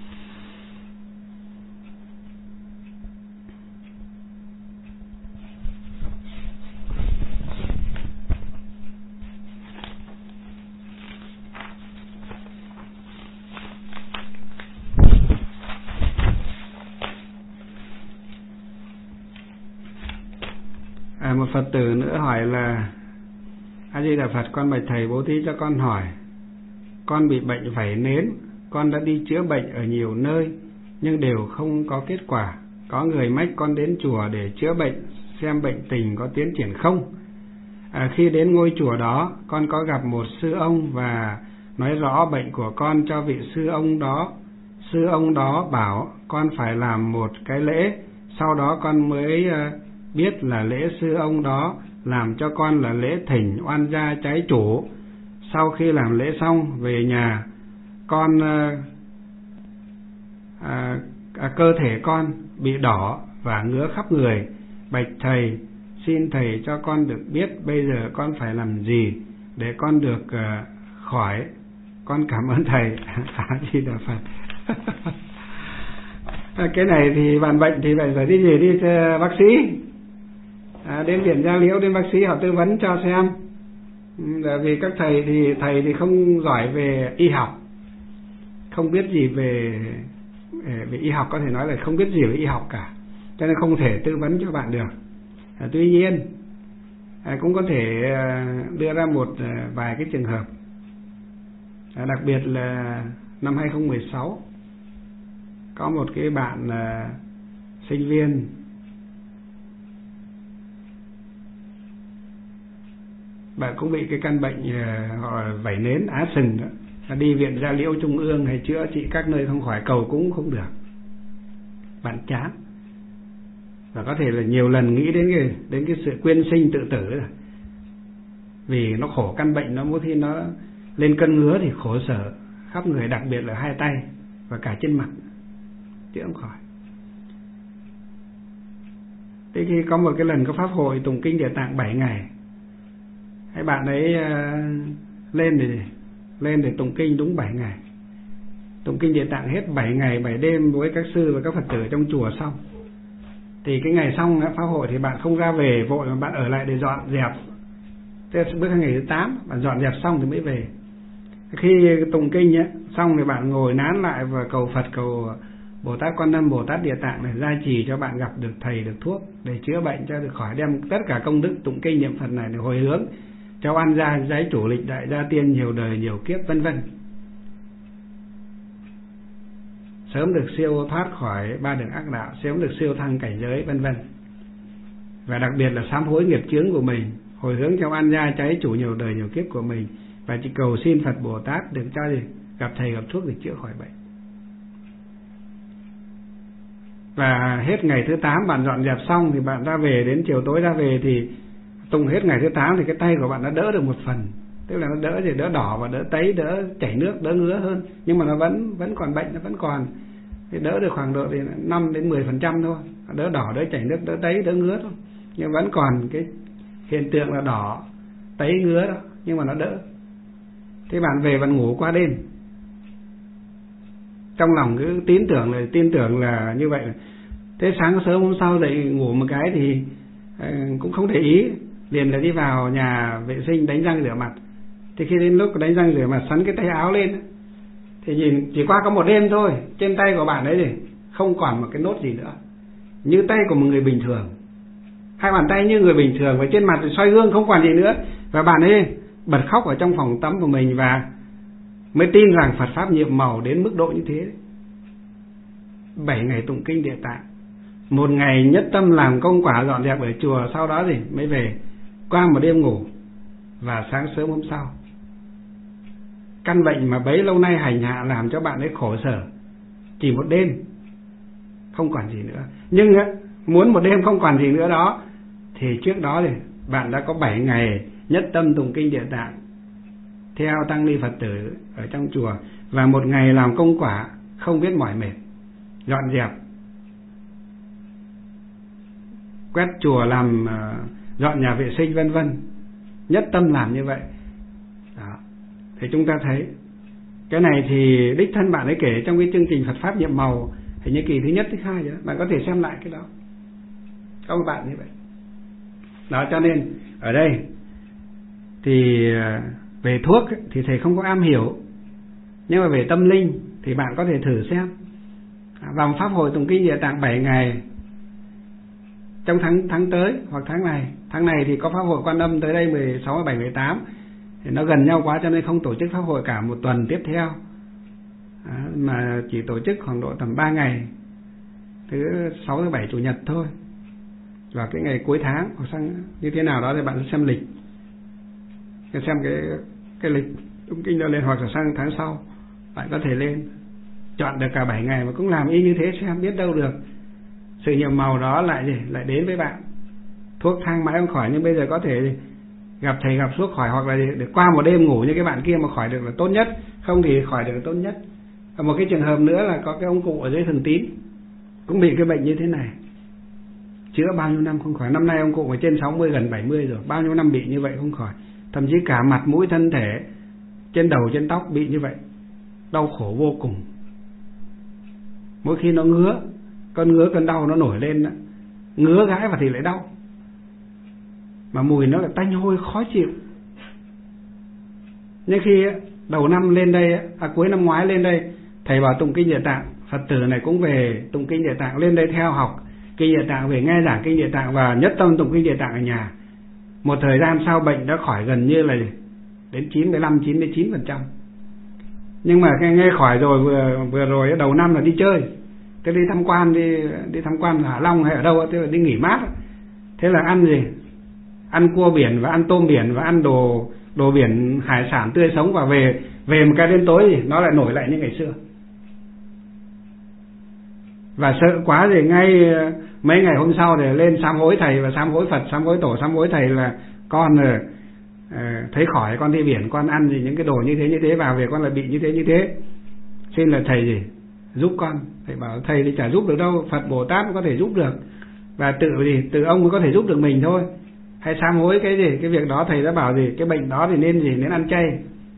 Một Phật tử nữa hỏi là: A Di Đà Phật, con bạch thầy bố thí cho con hỏi, con bị bệnh vảy nến, con đã đi chữa bệnh ở nhiều nơi nhưng đều không có kết quả. Có người mách con đến chùa để chữa bệnh xem bệnh tình có tiến triển không. Khi đến ngôi chùa đó, con có gặp một sư ông và nói rõ bệnh của con cho vị sư ông đó. Sư ông đó bảo con phải làm một cái lễ, sau đó con mới biết là lễ sư ông đó làm cho con là lễ thỉnh oan gia trái chủ. Sau khi làm lễ xong về nhà, con cơ thể con bị đỏ và ngứa khắp người. Bạch thầy, xin thầy cho con được biết bây giờ con phải làm gì để con được khỏi. Con cảm ơn thầy. A Di Đà Phật. Cái này thì bạn bệnh thì phải đi gì, đi bác sĩ, đến viện Gia Liễu, đến bác sĩ họ tư vấn cho xem. Bởi vì các thầy thì không giỏi về y học, không biết gì về y học, có thể nói là không biết gì về y học cả, cho nên không thể tư vấn cho bạn được. Tuy nhiên cũng có thể đưa ra một vài cái trường hợp, đặc biệt là năm 2016 có một cái bạn sinh viên bạn cũng bị cái căn bệnh gọi là vảy nến á sừng đó. Đi viện Gia Liễu Trung ương hay chữa trị các nơi không khỏi, cầu cũng không được, bạn chán và có thể là nhiều lần nghĩ đến cái sự quyên sinh tự tử rồi. Vì nó khổ căn bệnh, nó mỗi khi nó lên cơn ngứa thì khổ sở khắp người, đặc biệt là hai tay và cả trên mặt, chữa không khỏi. Thế khi có một cái lần có pháp hội tụng kinh Địa Tạng 7 ngày, hai bạn ấy lên để tụng kinh đúng 7 ngày, tụng kinh Địa Tạng hết 7 ngày 7 đêm với các sư và các Phật tử trong chùa xong. Thì cái ngày xong pháp hội thì bạn không ra về vội mà bạn ở lại để dọn dẹp. Thế bước sang ngày thứ 8 bạn dọn dẹp xong thì mới về. Khi tụng kinh ấy, xong thì bạn ngồi nán lại và cầu Phật, cầu Bồ Tát Quan Âm, Bồ Tát Địa Tạng để gia trì cho bạn gặp được thầy, được thuốc để chữa bệnh cho được khỏi, đem tất cả công đức tụng kinh niệm Phật này để hồi hướng cho oan gia giái chủ lịch đại gia tiên nhiều đời nhiều kiếp vân vân, sớm được siêu thoát khỏi ba đường ác đạo, sớm được siêu thăng cảnh giới vân vân. Và đặc biệt là sám hối nghiệp chướng của mình, hồi hướng cho oan gia cháy chủ nhiều đời nhiều kiếp của mình, và chỉ cầu xin Phật Bồ Tát được cho gì gặp thầy gặp thuốc để chữa khỏi bệnh. Và hết ngày thứ 8 bạn dọn dẹp xong thì bạn ra về, đến chiều tối ra về thì tụng hết ngày thứ 8 thì cái tay của bạn nó đỡ được một phần, tức là nó đỡ gì, đỡ đỏ và đỡ tấy, đỡ chảy nước, đỡ ngứa hơn, nhưng mà nó vẫn còn bệnh, nó vẫn còn, thì đỡ được khoảng độ thì 5 đến 10% thôi, đỡ đỏ, đỡ chảy nước, đỡ tấy, đỡ ngứa thôi, nhưng vẫn còn cái hiện tượng là đỏ, tấy, ngứa đó, nhưng mà nó đỡ. Thế bạn về bạn ngủ qua đêm, trong lòng cứ tin tưởng là như vậy. Thế sáng sớm hôm sau dậy ngủ một cái thì cũng không để ý, liền là đi vào nhà vệ sinh đánh răng rửa mặt. Thì khi đến lúc đánh răng rửa mặt sắn cái tay áo lên thì nhìn chỉ qua có một đêm thôi, trên tay của bạn ấy thì không còn một cái nốt gì nữa, như tay của một người bình thường, hai bàn tay như người bình thường, và trên mặt thì soi gương không còn gì nữa. Và bạn ấy bật khóc ở trong phòng tắm của mình và mới tin rằng Phật Pháp nhiệm màu đến mức độ như thế. 7 ngày tụng kinh Địa Tạng, 1 ngày nhất tâm làm công quả dọn dẹp ở chùa, sau đó thì mới về, qua một đêm ngủ và sáng sớm hôm sau căn bệnh mà bấy lâu nay hành hạ làm cho bạn ấy khổ sở, chỉ một đêm không còn gì nữa. Nhưng muốn một đêm không còn gì nữa đó, thì trước đó thì bạn đã có 7 ngày nhất tâm tụng kinh Địa Tạng theo tăng ni Phật tử ở trong chùa, và một ngày làm công quả không biết mỏi mệt, dọn dẹp, quét chùa, làm dọn nhà vệ sinh vân vân, nhất tâm làm như vậy đó. Thì chúng ta thấy cái này thì đích thân bạn ấy kể trong cái chương trình Phật Pháp Nhiệm Màu, hình như kỳ thứ nhất, thứ hai đó, bạn có thể xem lại cái đó. Các bạn như vậy đó. Cho nên ở đây thì về thuốc thì thầy không có am hiểu, nhưng mà về tâm linh thì bạn có thể thử xem. Vào pháp hội tụng kinh Địa Tạng 7 ngày trong tháng tới hoặc tháng này thì có pháp hội Quan Âm tới đây 16, 17, 18, thì nó gần nhau quá cho nên không tổ chức pháp hội cả một tuần tiếp theo, mà chỉ tổ chức khoảng độ tầm 3 ngày, thứ 6, thứ 7, Chủ nhật thôi, và cái ngày cuối tháng hoặc sang như thế nào đó thì bạn xem lịch, xem cái lịch tụng kinh đó lên, hoặc là sang tháng sau bạn có thể lên chọn được cả 7 ngày mà cũng làm y như thế, xem biết đâu được sự nhiệm màu đó lại đến với bạn. Thuốc thang mãi không khỏi, nhưng bây giờ có thể gặp thầy gặp thuốc khỏi, hoặc là để qua một đêm ngủ như cái bạn kia mà khỏi được là tốt nhất, không thì khỏi được là tốt nhất. Và một cái trường hợp nữa là có cái ông cụ ở dưới Thường Tín cũng bị cái bệnh như thế này, chữa bao nhiêu năm không khỏi. Năm nay ông cụ ở trên 60, gần 70 rồi, bao nhiêu năm bị như vậy không khỏi, thậm chí cả mặt mũi thân thể, trên đầu trên tóc bị như vậy, đau khổ vô cùng. Mỗi khi nó ngứa, cơn đau nó nổi lên đó, ngứa gãi và thì lại đau, mà mùi nó là tanh hôi khó chịu. Nhưng khi đầu năm lên đây, cuối năm ngoái lên đây, thầy bảo tụng kinh Địa Tạng, Phật tử này cũng về tụng kinh Địa Tạng, lên đây theo học kinh Địa Tạng, về nghe giảng kinh Địa Tạng và nhất tâm tụng kinh Địa Tạng ở nhà. Một thời gian sau bệnh đã khỏi gần như là đến 95, 99%. Nhưng mà nghe khỏi rồi, vừa rồi đầu năm là đi chơi, thế đi tham quan Hạ Long hay ở đâu, thế là đi nghỉ mát. Thế là ăn gì? Ăn cua biển và ăn tôm biển và ăn đồ biển, hải sản tươi sống, và về một cái đến tối thì nó lại nổi lại như ngày xưa. Và sợ quá thì ngay mấy ngày hôm sau thì lên sám hối thầy và sám hối Phật, sám hối tổ, sám hối thầy là con thấy khỏi, con đi biển, con ăn gì những cái đồ như thế vào về con lại bị như thế. Xin là thầy gì giúp con. Thầy bảo thầy thì chả giúp được đâu, Phật Bồ Tát có thể giúp được, và tự ông mới có thể giúp được mình thôi. Hay sám hối cái việc đó, thầy đã bảo gì, cái bệnh đó thì nên ăn chay,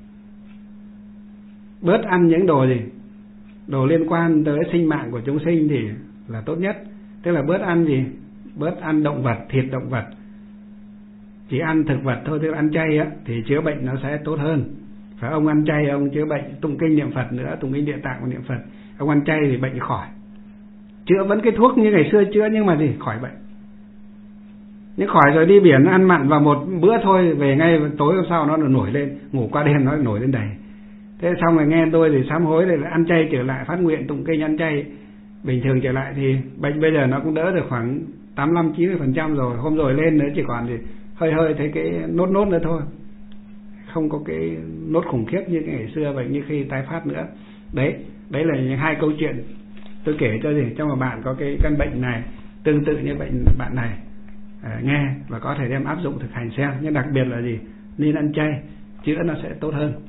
bớt ăn những đồ liên quan tới sinh mạng của chúng sinh thì là tốt nhất. Tức là bớt ăn động vật, thịt động vật, chỉ ăn thực vật thôi. Tức là ăn chay thì chữa bệnh nó sẽ tốt hơn. Phải ông ăn chay ông chữa bệnh, tụng kinh niệm Phật nữa, tụng kinh Địa Tạng và niệm Phật, ông ăn chay thì bệnh khỏi. Chữa vẫn cái thuốc như ngày xưa chữa, nhưng mà khỏi bệnh. Nhưng khỏi rồi đi biển ăn mặn vào một bữa thôi, về ngay tối hôm sau nó nổi lên, ngủ qua đêm nó nổi lên đầy. Thế xong rồi nghe tôi thì sám hối rồi ăn chay trở lại, phát nguyện tụng kinh ăn chay bình thường trở lại, thì bệnh bây giờ nó cũng đỡ được khoảng 85-90% rồi. Hôm rồi lên nữa chỉ còn thì hơi thấy cái nốt nữa thôi, không có cái nốt khủng khiếp như cái ngày xưa bệnh như khi tái phát nữa. Đấy là những hai câu chuyện tôi kể cho mà bạn có cái căn bệnh này tương tự như bệnh bạn này nghe và có thể đem áp dụng thực hành xem. Nhưng đặc biệt là gì, nên ăn chay, chữa nó sẽ tốt hơn.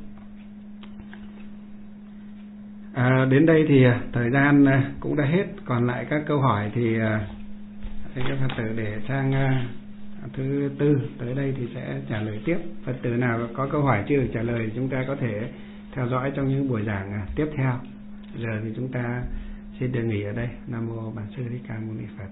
Đến đây thì thời gian cũng đã hết, còn lại các câu hỏi thì các Phật tử để sang thứ tư tới đây thì sẽ trả lời tiếp. Phật tử nào có câu hỏi chưa được trả lời chúng ta có thể theo dõi trong những buổi giảng tiếp theo. Giờ thì chúng ta xin được nghỉ ở đây. Nam mô Bản Sư Thích Ca Mâu Ni Phật.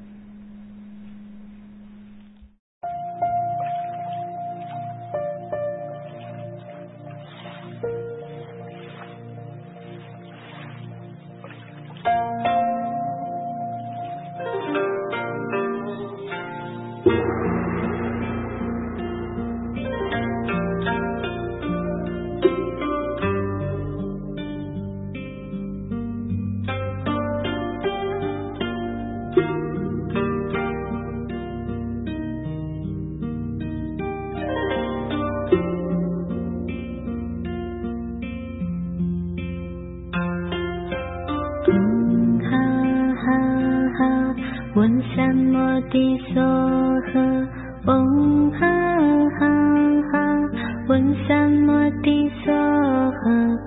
问三摩地娑诃，嗡哈哈哈，问三摩地娑诃。